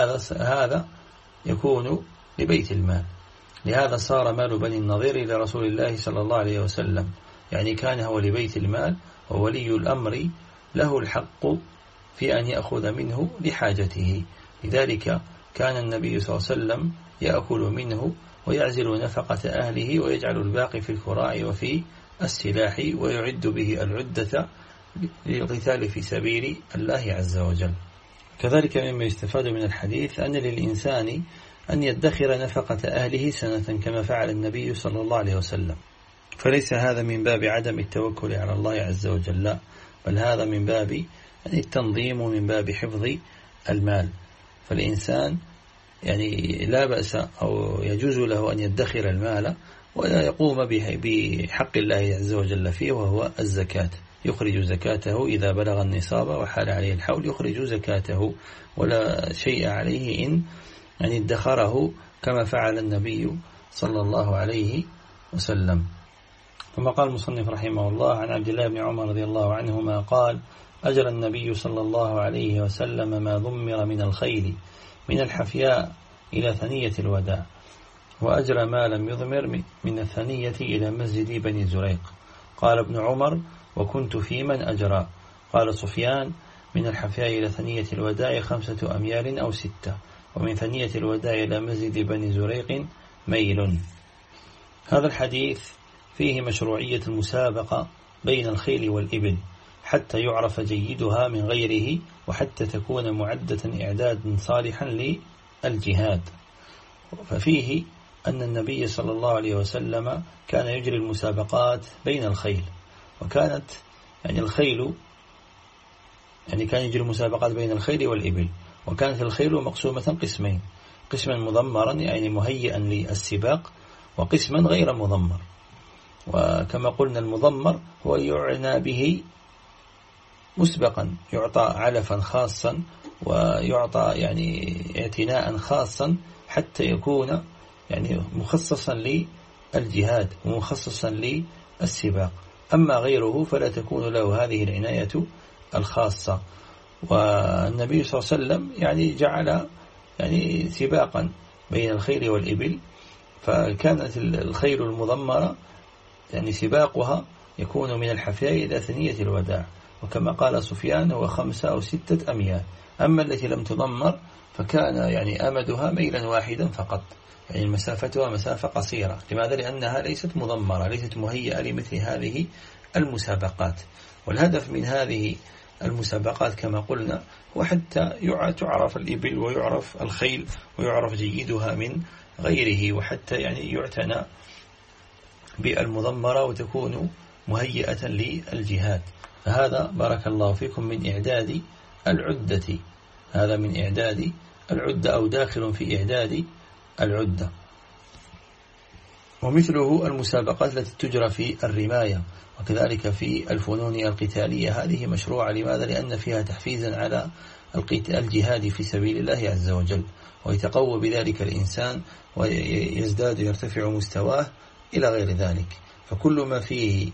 هذا يكون لبيت المال. لهذا صار مال بني النضير إلى رسول الله صلى الله عليه وسلم، يعني كان هو لبيت المال، وولي الأمر له الحق في أن يأخذ منه لحاجته. لذلك كان النبي صلى الله عليه وسلم يأكل منه ويعزل نفقة أهله ويجعل الباقي في الكراع وفي السلاح، ويعد به العدة للقتال في سبيل الله عز وجل. كذلك مما يستفاد من الحديث أن للإنسان أن يدخر نفقة أهله سنة كما فعل النبي صلى الله عليه وسلم، فليس هذا من باب عدم التوكل على الله عز وجل، لا، بل هذا من باب التنظيم ومن باب حفظ المال. فالإنسان يعني لا بأس أو يجوز له أن يدخر المال ولا يقوم بحق الله عز وجل فيه، وهو الزكاة، يخرج زكاته إذا بلغ النصاب وحال عليه الحول، يخرج زكاته ولا شيء عليه إن يعني ادخره كما فعل النبي صلى الله عليه وسلم. ثم قال المصنف رحمه الله: عن عبد الله بن عمر رضي الله عنهما قال: أجرى النبي صلى الله عليه وسلم ما ضمر من الخيل من الحفياء إلى ثنية الوداع، وأجرى ما لم يضمر من الثنية إلى مسجد بني زريق. قال ابن عمر: وكنت في من أجرى. قال سفيان: من الحفياء إلى ثنية الوداع 5 أميال أو 6، ومن ثنية الوداع إلى مسجد بني زريق ميل. هذا الحديث فيه مشروعية المسابقة بين الخيل والإبل حتى يعرف جيدها من غيره، وحتى تكون معدة إعداد صالحا للجهاد. ففيه أن النبي صلى الله عليه وسلم كان يجري المسابقات بين الخيل، وكانت يعني الخيل يعني كان يجري المسابقات بين الخيل والإبل، وكانت الخيل مقسومة قسمين: قسما مضمرا يعني مهيئا للسباق، وقسما غير مضمر. وكما قلنا المضمر هو يعنى به مسبقا، يعطى علفا خاصا ويعطى يعني اعتناء خاصا حتى يكون يعني مخصصا للجهاد ومخصصا للسباق. أما غيره فلا تكون له هذه العناية الخاصة. والنبي صلى الله عليه وسلم يعني جعل يعني سباقا بين الخيل والإبل، فكانت الخيل المضمرة يعني سباقها يكون من الحفياء إلى ثنية الوداع، وكما قال سفيان هو 5 أو 6 أميال. أما التي لم تضمر فكان يعني أمدها ميلا واحدا فقط، يعني مسافتها مسافة قصيرة. لماذا؟ لأنها ليست مضمرة، ليست مهيئة لمثل هذه المسابقات. والهدف من هذه المسابقات كما قلنا وحتى تعرف الإبل ويعرف الخيل ويعرف جيدها من غيره، وحتى يعني يعتنى بالمضمرة وتكون مهيئة للجهاد. فهذا بارك الله فيكم من إعداد العدة، هذا من إعداد العدة أو داخل في إعداد العدة. ومثله المسابقات التي تجرى في الرماية وكذلك في الفنون القتالية، هذه مشروعة. لماذا؟ لأن فيها تحفيزا على الجهاد في سبيل الله عز وجل، ويتقوى بذلك الإنسان ويزداد يرتفع مستواه إلى غير ذلك. فكل ما فيه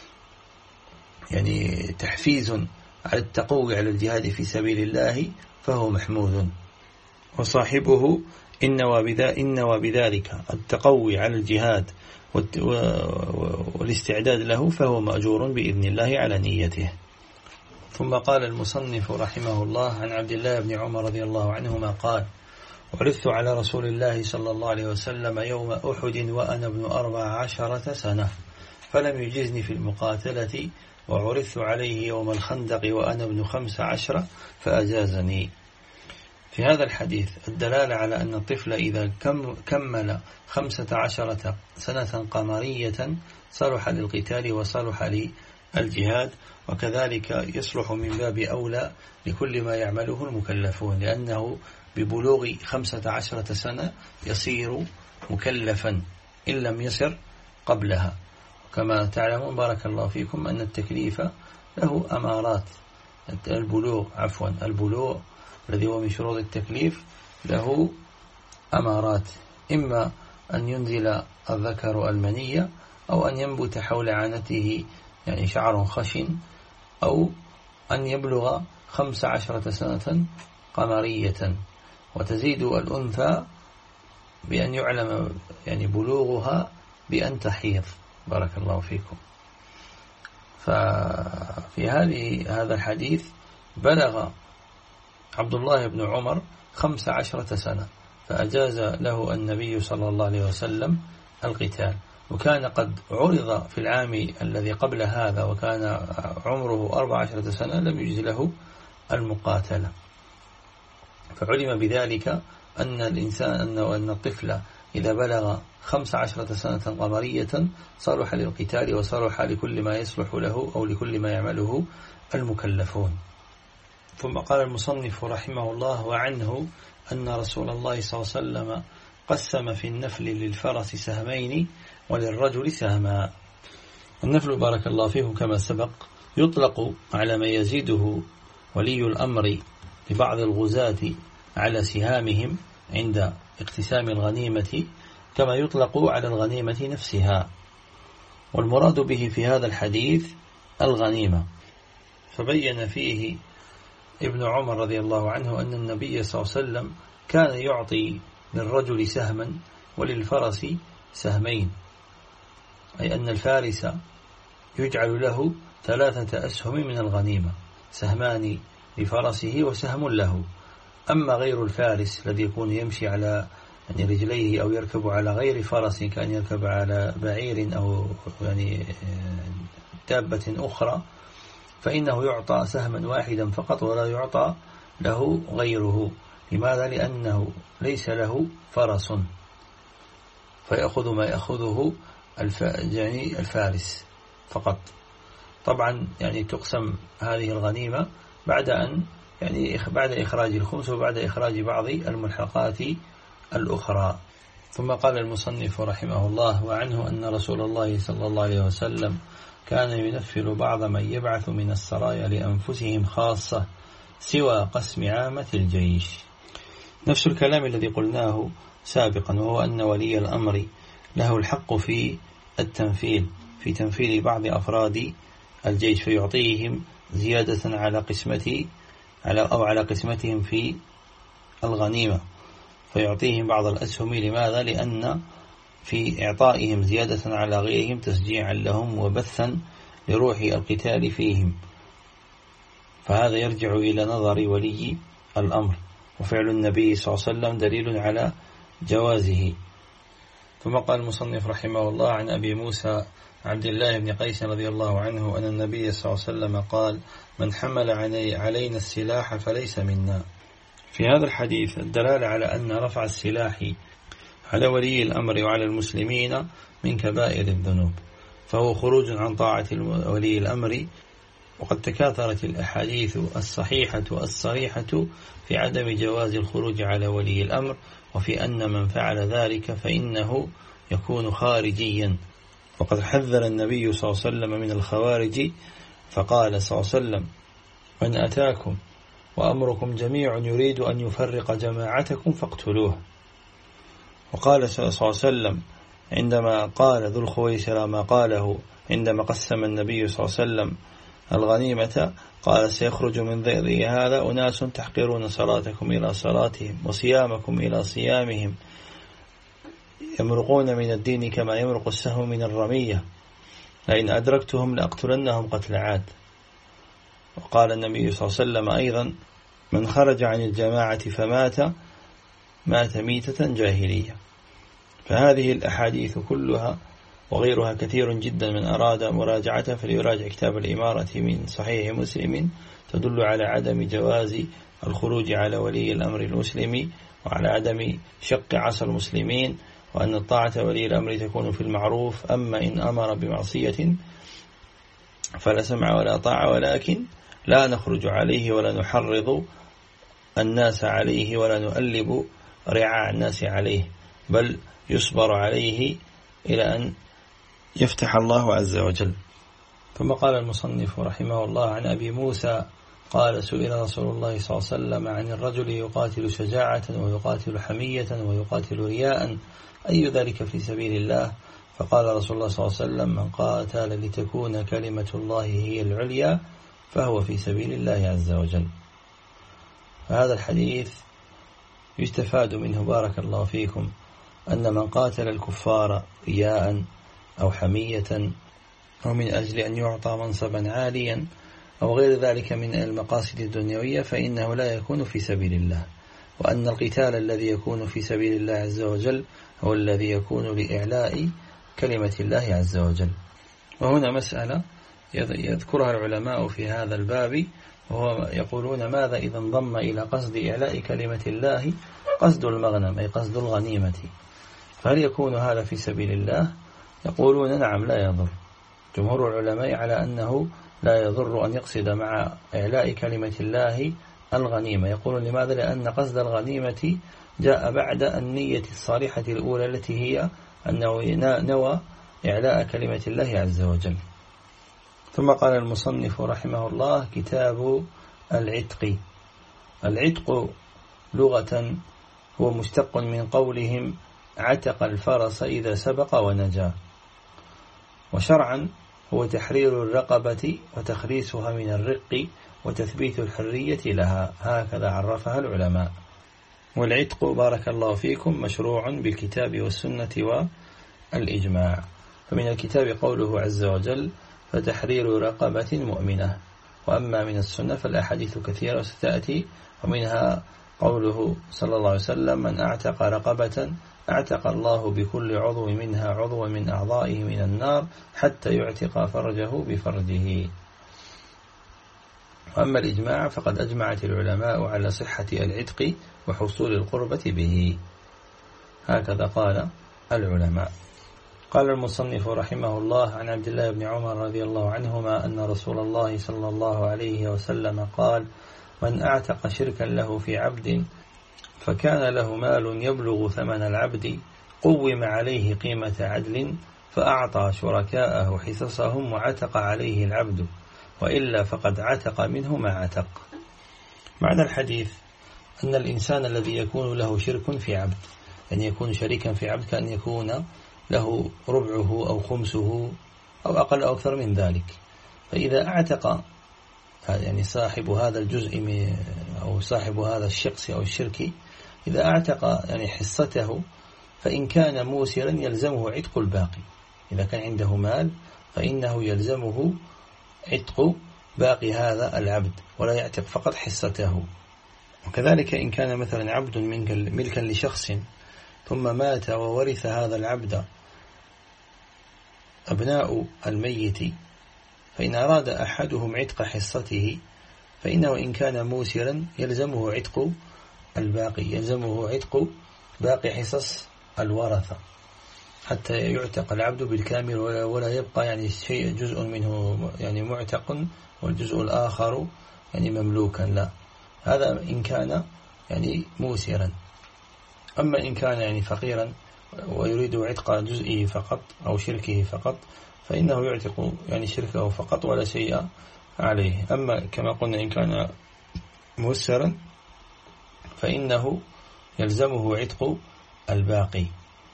يعني تحفيز على التقوي على الجهاد في سبيل الله فهو محمود، وصاحبه إن وبذلك التقوي على الجهاد والاستعداد له فهو مأجور بإذن الله على نيته. ثم قال المصنف رحمه الله عن عبد الله بن عمر رضي الله عنهما قال: عرضت على رسول الله صلى الله عليه وسلم يوم أحد وأنا ابن 14 سنة فلم يجزني في المقاتلة، وعرضت عليه يوم الخندق وأنا ابن 15 فأجازني. في هذا الحديث الدلالة على أن الطفل إذا كمل 15 سنة قمرية صلح للقتال وصلح للجهاد، وكذلك يصلح من باب أولى لكل ما يعمله المكلفون، لأنه ببلوغ 15 سنة يصير مكلفا إن لم يصر قبلها. كما تعلمون بارك الله فيكم أن التكليف له أمارات. البلوغ الذي هو من شروط التكليف له أمارات، إما أن ينزل الذكر المنية، أو أن ينبت حول عانته يعني شعر خشن، أو أن يبلغ 15 سنة قمرية. وتزيد الأنثى بأن يعلم يعني بلوغها بأن تحيض بارك الله فيكم. ففي هذا الحديث بلغ عبد الله بن عمر 15 سنة فأجاز له النبي صلى الله عليه وسلم القتال، وكان قد عرض في العام الذي قبل هذا وكان عمره 14 سنة لم يجز له المقاتلة. فعلم بذلك أن الإنسان أن الطفل إذا بلغ 15 سنة قمرية صلح للقتال وصلح لكل ما يصلح له أو لكل ما يعمله المكلفون. ثم قال المصنف رحمه الله: وعنه أن رسول الله صلى الله عليه وسلم قسم في النفل للفرس سهمين وللرجل سهما. النفل بارك الله فيكم كما سبق يطلق على ما يزيده ولي الأمر لبعض الغزاة على سهامهم عند اقتسام الغنيمة، كما يطلق على الغنيمة نفسها، والمراد به في هذا الحديث الغنيمة. فبين فيه ابن عمر رضي الله عنه أن النبي صلى الله عليه وسلم كان يعطي للرجل سهما وللفرس سهمين، أي أن الفارس يجعل له 3 أسهم من الغنيمة، سهمان لفرسه وسهم له. أما غير الفارس الذي يكون يمشي على يعني رجليه أو يركب على غير فرس، كان يركب على بعير أو يعني دابة أخرى، فإنه يعطى سهما واحدا فقط ولا يعطى له غيره. لماذا؟ لأنه ليس له فرس فيأخذ ما يأخذه الفارس فقط. طبعا يعني تقسم هذه الغنيمة بعد إخراج الخمس وبعد إخراج بعض الملحقات الأخرى. ثم قال المصنف رحمه الله: وعنه أن رسول الله صلى الله عليه وسلم كان ينفل بعض من يبعث من السرايا لأنفسهم خاصة سوى قسم عامة الجيش. نفس الكلام الذي قلناه سابقا، وهو أن ولي الأمر له الحق في التنفيل، في تنفيل بعض أفراد الجيش، فيعطيهم زيادة على قسمتهم في الغنيمة، فيعطيهم بعض الأسهم. لماذا؟ لأن في إعطائهم زيادة على غيرهم تشجيعا لهم وبثا لروح القتال فيهم، فهذا يرجع إلى نظر ولي الأمر، وفعل النبي صلى الله عليه وسلم دليل على جوازه. ثم قال المصنف رحمه الله: عن أبي موسى عبد الله بن قيس رضي الله عنه أن النبي صلى الله عليه وسلم قال: من حمل علينا السلاح فليس منا. في هذا الحديث الدلالة على أن رفع السلاح على ولي الأمر وعلى المسلمين من كبائر الذنوب، فهو خروج عن طاعة ولي الأمر. وقد تكاثرت الأحاديث الصحيحة الصريحة في عدم جواز الخروج على ولي الأمر، وفي أن من فعل ذلك فإنه يكون خارجيا. وقد حذر النبي صلى الله عليه وسلم من الخوارج، فقال صلى الله عليه وسلم: من أتاكم وأمركم جميع يريد أن يفرق جماعتكم فاقتلوه. وقال صلى الله عليه وسلم عندما قال ذو الخويسرة ما قاله عندما قسم النبي صلى الله عليه وسلم الغنيمة، قال: سيخرج من ذري هذا أناس تحقرون صلاتكم إلى صلاتهم وصيامكم إلى صيامهم، يمرقون من الدين كما يمرق السهم من الرمية، لئن أدركتهم لأقتلنهم قتل عاد. قال النبي صلى الله عليه وسلم أيضا: من خرج عن الجماعة مات ميتة جاهلية. فهذه الأحاديث كلها وغيرها كثير جدا، من أراد مراجعته فليراجع كتاب الإمارة من صحيح مسلم، تدل على عدم جواز الخروج على ولي الأمر المسلم، وعلى عدم شق عصا المسلمين، وأن الطاعة ولي الأمر تكون في المعروف، أما إن أمر بمعصية فلا سمع ولا طاعة، ولكن لا نخرج عليه ولا نحرض الناس عليه ولا نؤلب رعاع الناس عليه، بل يصبر عليه إلى أن يفتح الله عز وجل. ثم قال المصنف رحمه الله: عن أبي موسى قال: سئل رسول الله صلى الله عليه وسلم عن الرجل يقاتل شجاعة ويقاتل حمية ويقاتل رياء، أي ذلك في سبيل الله؟ فقال رسول الله صلى الله عليه وسلم: من قاتل لتكون كلمة الله هي العليا فهو في سبيل الله عز وجل. فهذا الحديث يستفاد منه بارك الله فيكم أن من قاتل الكفار رياء أو حمية أو من أجل أن يعطى منصبا عاليا أو غير ذلك من المقاصد الدنيوية فإنه لا يكون في سبيل الله، وأن القتال الذي يكون في سبيل الله عز وجل هو الذي يكون لإعلاء كلمة الله عز وجل. وهنا مسألة يذكرها العلماء في هذا الباب، وهو يقولون: ماذا إذا انضم إلى قصد إعلاء كلمة الله قصد المغنم أي قصد الغنيمة، فهل يكون هذا في سبيل الله؟ يقولون: نعم لا يضر. جمهور العلماء على أنه لا يضر أن يقصد مع إعلاء كلمة الله الغنيمة. يقولون: لماذا؟ لأن قصد الغنيمة جاء بعد النية الصالحة الأولى التي هي أنه نوى إعلاء كلمة الله عز وجل. ثم قال المصنف رحمه الله: كتاب العتق. العتق لغة هو مشتق من قولهم عتق الفرس إذا سبق ونجا، وشرعا هو تحرير الرقبة وتخريسها من الرق وتثبيت الحرية لها، هكذا عرفها العلماء. والعتق بارك الله فيكم مشروع بالكتاب والسنة والإجماع. فمن الكتاب قوله عز وجل: فتحرير رقبة مؤمنة. وأما من السنة فالأحاديث كثيرة ستأتي، ومنها قوله صلى الله عليه وسلم: من أعتق رقبة أعتق الله بكل عضو منها عضو من أعضائه من النار حتى يعتق فرجه بفرجه. وأما الإجماع فقد أجمعت العلماء على صحة العتق وحصول القربة به، هكذا قال العلماء. قال المصنف رحمه الله: عن عبد الله بن عمر رضي الله عنهما أن رسول الله صلى الله عليه وسلم قال: من أعتق شركا له في عبد فكان له مال يبلغ ثمن العبد قوم عليه قيمة عدل فأعطى شركاءه حصصهم وعتق عليه العبد، وإلا فقد عتق منه ما عتق. معنى الحديث أن الإنسان الذي يكون له شرك في عبد، يعني يكون شريكا في عبد، كأن يكون له ربعه أو خمسه أو أقل أو أكثر من ذلك، فإذا أعتق يعني صاحب هذا الجزء أو صاحب هذا الشخص أو الشرك، إذا أعتق يعني حصته فإن كان موسرا يلزمه عتق الباقي. إذا كان عنده مال فإنه يلزمه عتق باقي هذا العبد ولا يعتق فقط حصته. وكذلك إن كان مثلا عبد ملكا لشخص ثم مات وورث هذا العبد أبناء الميت، فإن أراد أحدهم عتق حصته فإنه إن كان موسرا يلزمه عتق الباقي، يلزمه عتق باقي حصص الورثة حتى يعتق العبد بالكامل ولا يبقى يعني شيء جزء منه يعني معتق والجزء الآخر يعني مملوكا، لا، هذا إن كان يعني موسرا. أما إن كان يعني فقيرا ويريد عتق جزئه فقط أو شركه فقط فإنه يعتق يعني شركه فقط ولا شيء عليه. أما كما قلنا إن كان موسرا فإنه يلزمه عتق الباقي،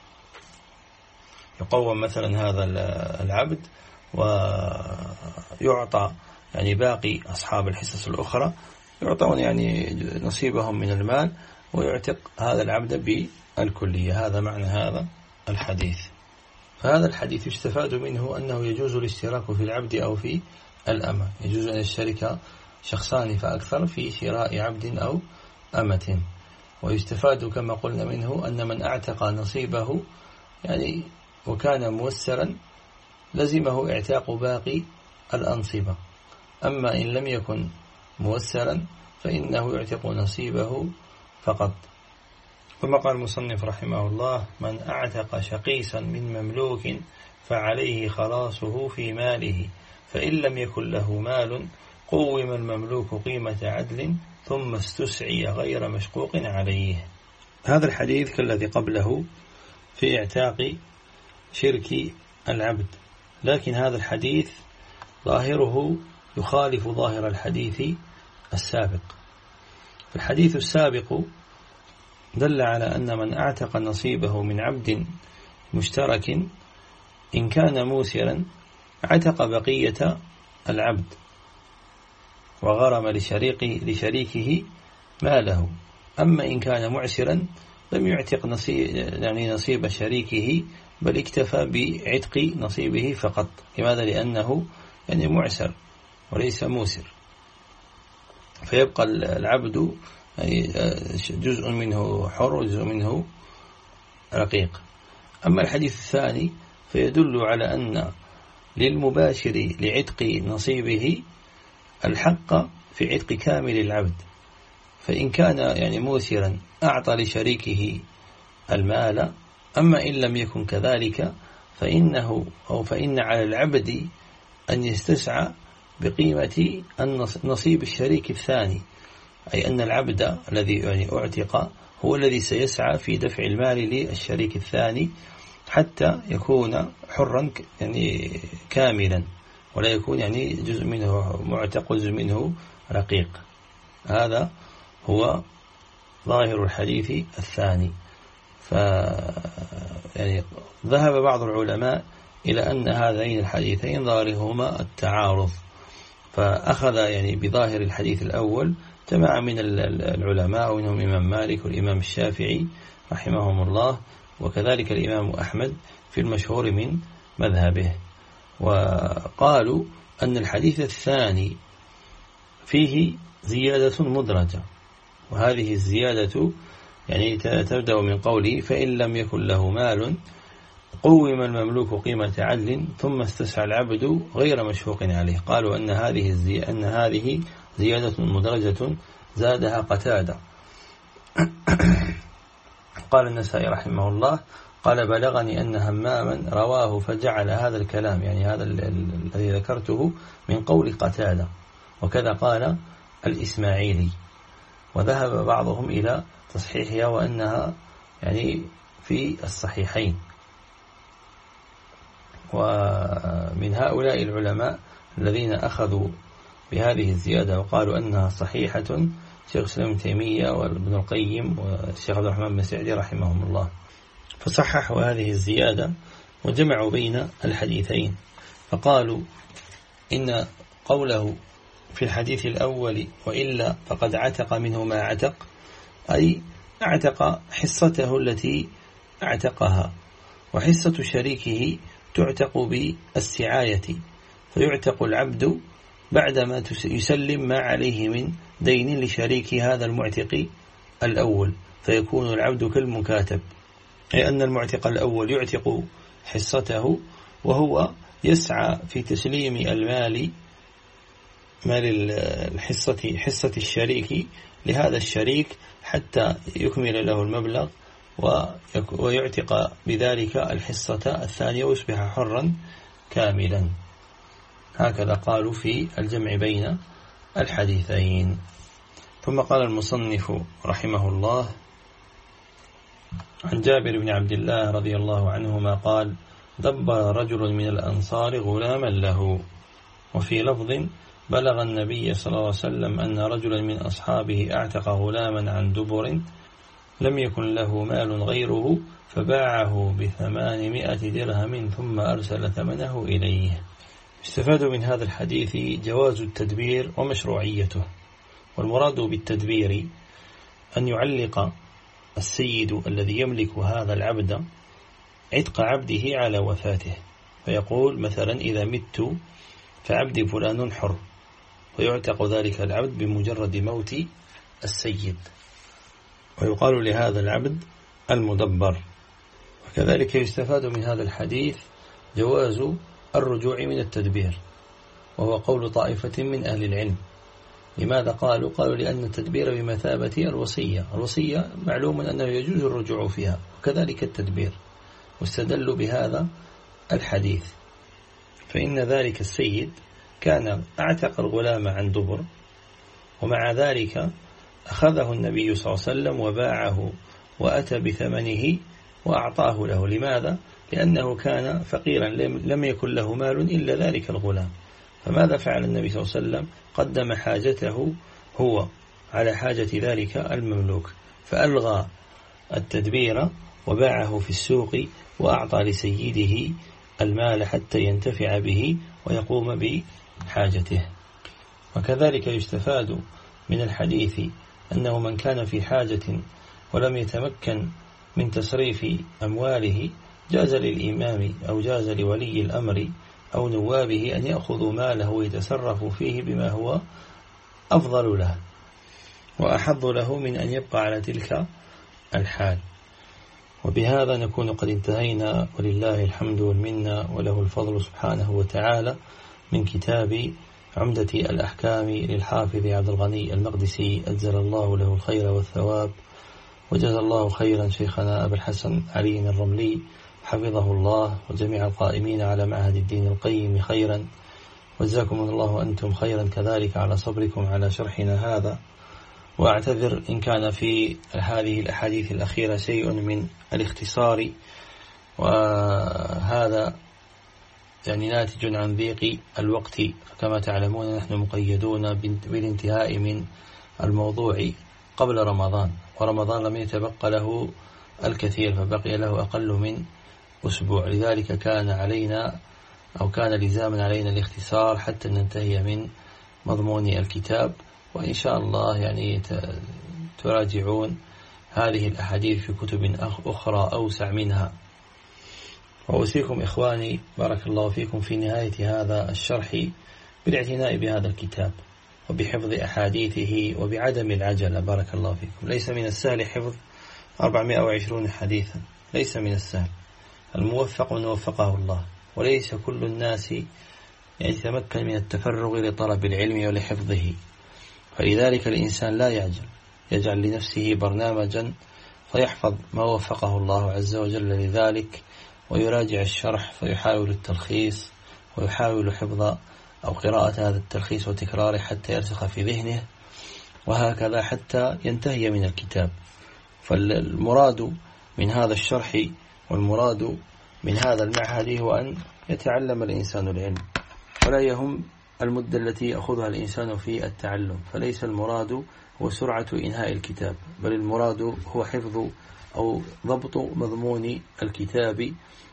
يقوم مثلا هذا العبد ويعطى يعني باقي أصحاب الحصص الأخرى يعطون يعني نصيبهم من المال ويعتق هذا العبد بالكلية. هذا معنى هذا الحديث. فهذا الحديث يستفاد منه أنه يجوز الاشتراك في العبد أو في الأمة، يجوز أن يشترك شخصان فأكثر في شراء عبد أو أمة. ويستفاد كما قلنا منه أن من أعتق نصيبه يعني وكان موسرا لزمه اعتاق باقي الأنصبة، أما إن لم يكن موسرا فإنه يعتق نصيبه فقط. ثم قال المصنف رحمه الله: من أعتق شقيصا من مملوك فعليه خلاصه في ماله، فإن لم يكن له مال قوم المملوك قيمة عدل ثم استسعي غير مشقوق عليه. هذا الحديث كالذي قبله في اعتاق شرك العبد، لكن هذا الحديث ظاهره يخالف ظاهر الحديث السابق. الحديث السابق دل على أن من أعتق نصيبه من عبد مشترك إن كان موسرا عتق بقية العبد وغرم لشريكه ماله، أما إن كان معسرا لم يعتق نصيب شريكه بل اكتفى بعتق نصيبه فقط. لماذا؟ لأنه يعني معسر وليس موسر، فيبقى العبد جزء منه حر وجزء منه رقيق. أما الحديث الثاني فيدل على أن للمباشر لعتق نصيبه الحق في عتق كامل العبد، فإن كان يعني موسرا أعطى لشريكه المال، أما إن لم يكن كذلك فإن على العبد أن يستسعى بقيمة نصيب الشريك الثاني، أي أن العبد الذي يعني أعتق هو الذي سيسعى في دفع المال للشريك الثاني حتى يكون حرا يعني كاملا، ولا يكون يعني جزء منه معتق وجزء منه رقيق. هذا هو ظاهر الحديث الثاني. يعني ذهب بعض العلماء إلى أن هذين الحديثين ظاهرهما التعارض، فأخذ يعني بظاهر الحديث الأول جماعة من العلماء، ومنهم الإمام مالك والإمام الشافعي رحمهم الله، وكذلك الإمام أحمد في المشهور من مذهبه، وقالوا أن الحديث الثاني فيه زيادة مدرجة، وهذه الزيادة يعني تبدأ من قوله: فإن لم يكن له مال قوم المملوك قيمة عدل ثم استسعى العبد غير مشفوق عليه. قالوا أن هذه زيادة مدرجة زادها قتادة. قال النسائي رحمه الله: قال بلغني أن هماما رواه فجعل هذا الكلام، يعني هذا الذي ذكرته، من قول قتادة، وكذا قال الإسماعيلي، وذهب بعضهم إلى تصحيحها وأنها يعني في الصحيحين. ومن هؤلاء العلماء الذين أخذوا بهذه الزيادة وقالوا أنها صحيحة شيخ الإسلام ابن تيمية وابن القيم والشيخ عبد الرحمن بن سعدي رحمهم الله، فصححوا هذه الزيادة وجمعوا بين الحديثين، فقالوا إن قوله في الحديث الأول وإلا فقد عتق منه ما عتق، أي اعتق حصته التي اعتقها، وحصة شريكه تعتق بالسعاية، فيعتق العبد بعدما يسلم ما عليه من دين لشريك هذا المعتق الأول، فيكون العبد كالمكاتب، أي أن المعتق الأول يعتق حصته وهو يسعى في تسليم المال، مال حصة الشريك لهذا الشريك حتى يكمل له المبلغ ويعتق بذلك الحصة الثانية ويصبح حرا كاملا. هكذا قالوا في الجمع بين الحديثين. ثم قال المصنف رحمه الله: عن جابر بن عبد الله رضي الله عنهما قال: دبر رجل من الأنصار غلاما له. وفي لفظ: بلغ النبي صلى الله عليه وسلم أن رجلا من أصحابه اعتق غلاما عن دبر لم يكن له مال غيره فباعه ب800 درهم ثم أرسل ثمنه إليه. استفاد من هذا الحديث جواز التدبير ومشروعيته، والمراد بالتدبير أن يعلق السيد الذي يملك هذا العبد عتق عبده على وفاته، فيقول مثلا: إذا مت فعبدي فلان حر، فيعتق ذلك العبد بمجرد موت السيد، ويقال لهذا العبد المدبر. وكذلك يستفاد من هذا الحديث جواز الرجوع من التدبير، وهو قول طائفة من أهل العلم. لماذا قالوا لأن التدبير بمثابة الوصية معلوم أنه يجوز الرجوع فيها، وكذلك التدبير، واستدلوا بهذا الحديث. فإن ذلك السيد كان أعتق الغلام عن دبر، ومع ذلك أخذه النبي صلى الله عليه وسلم وباعه وأتى بثمنه وأعطاه له. لماذا؟ لأنه كان فقيرا لم يكن له مال إلا ذلك الغلام. فماذا فعل النبي صلى الله عليه وسلم؟ قدم حاجته هو على حاجة ذلك المملوك، فألغى التدبير وباعه في السوق وأعطى لسيده المال حتى ينتفع به ويقوم بحاجته. وكذلك يستفاد من الحديث أنه من كان في حاجة ولم يتمكن من تصريف أمواله جاز للإمام أو جاز لولي الأمر أو نوابه أن يأخذوا ماله ويتصرفوا فيه بما هو أفضل له وأحظ له من أن يبقى على تلك الحال. وبهذا نكون قد انتهينا، ولله الحمد والمنة وله الفضل سبحانه وتعالى، من كتاب عمدة الأحكام للحافظ عبد الغني المقدسي، أجزل الله له الخير والثواب، وجزا الله خيرا شيخنا أبا الحسن علي الرملي حفظه الله، وجميع القائمين على معهد الدين القيم خيرا، وجزاكم الله أنتم خيرا كذلك على صبركم على شرحنا هذا. وأعتذر إن كان في هذه الأحاديث الأخيرة شيء من الاختصار، وهذا يعني ناتج عن ضيق الوقت. كما تعلمون نحن مقيدون بالانتهاء من الموضوع قبل رمضان، ورمضان لم يتبقى له الكثير، فبقي له أقل من أسبوع، لذلك كان علينا أو كان لزاما علينا الاختصار حتى ننتهي من مضمون الكتاب. وإن شاء الله يعني تراجعون هذه الأحاديث في كتب أخرى أوسع منها. وأوصيكم إخواني بارك الله فيكم في نهاية هذا الشرح بالاعتناء بهذا الكتاب وبحفظ أحاديثه وبعدم العجلة. بارك الله فيكم. ليس من السهل حفظ 420 حديثا، ليس من السهل. الموفق من وفقه الله، وليس كل الناس يتمكن من التفرغ لطلب العلم ولحفظه. فلذلك الإنسان لا يعجل، يجعل لنفسه برنامجا فيحفظ ما وفقه الله عز وجل لذلك، ويراجع الشرح فيحاول التلخيص ويحاول حفظ أو قراءة هذا التلخيص وتكراره حتى يرسخ في ذهنه، وهكذا حتى ينتهي من الكتاب. فالمراد من هذا الشرح والمراد من هذا المعهد هو أن يتعلم الإنسان العلم، ولا يهم المدة التي يأخذها الإنسان في التعلم. فليس المراد هو سرعة إنهاء الكتاب، بل المراد هو حفظ أو ضبط مضمون الكتاب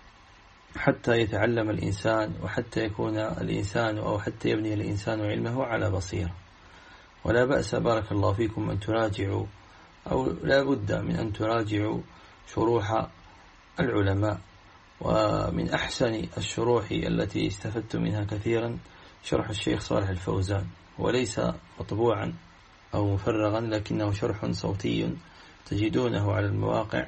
حتى يتعلم الإنسان، وحتى يكون الإنسان أو حتى يبني الإنسان علمه على بصيرة. ولا بأس بارك الله فيكم أن تراجعوا، أو لا بد من أن تراجعوا شروح العلماء. ومن أحسن الشروح التي استفدت منها كثيرا شرح الشيخ صالح الفوزان، وليس مطبوعا أو مفرغا، لكنه شرح صوتي تجدونه على المواقع،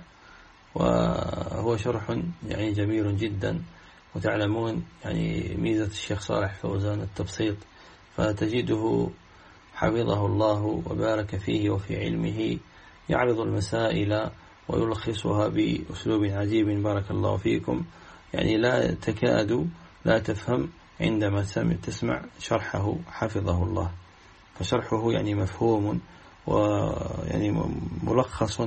وهو شرح يعني جميل جدا. وتعلمون يعني ميزة الشيخ صالح الفوزان التبسيط، فتجده حفظه الله وبارك فيه وفي علمه يعرض المسائل ويلخصها بأسلوب عجيب بارك الله فيكم، يعني لا تكاد لا تفهم عندما تسمع شرحه حفظه الله. فشرحه يعني مفهوم ويعني ملخص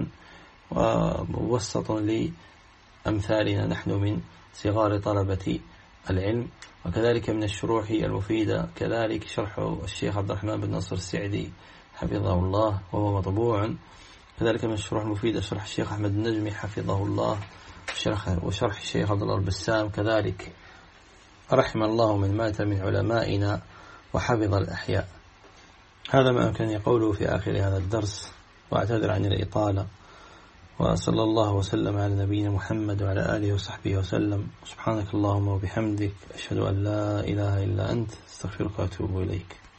ومبسط لأمثالنا نحن من صغار طلبة العلم. وكذلك من الشروح المفيدة كذلك شرح الشيخ عبد الرحمن بن ناصر السعدي حفظه الله وهو مطبوع. كذلك من الشروح المفيدة شرح الشيخ أحمد النجمي حفظه الله، وشرح الشيخ عبد الله البسام كذلك. رحم الله من مات من علمائنا وحفظ الأحياء. هذا ما أمكن يقوله في آخر هذا الدرس، وأعتذر عن الإطالة، وصلى الله وسلم على نبينا محمد وعلى آله وصحبه وسلم. سبحانك اللهم وبحمدك، أشهد أن لا إله إلا أنت، استغفرك وأتوب إليك.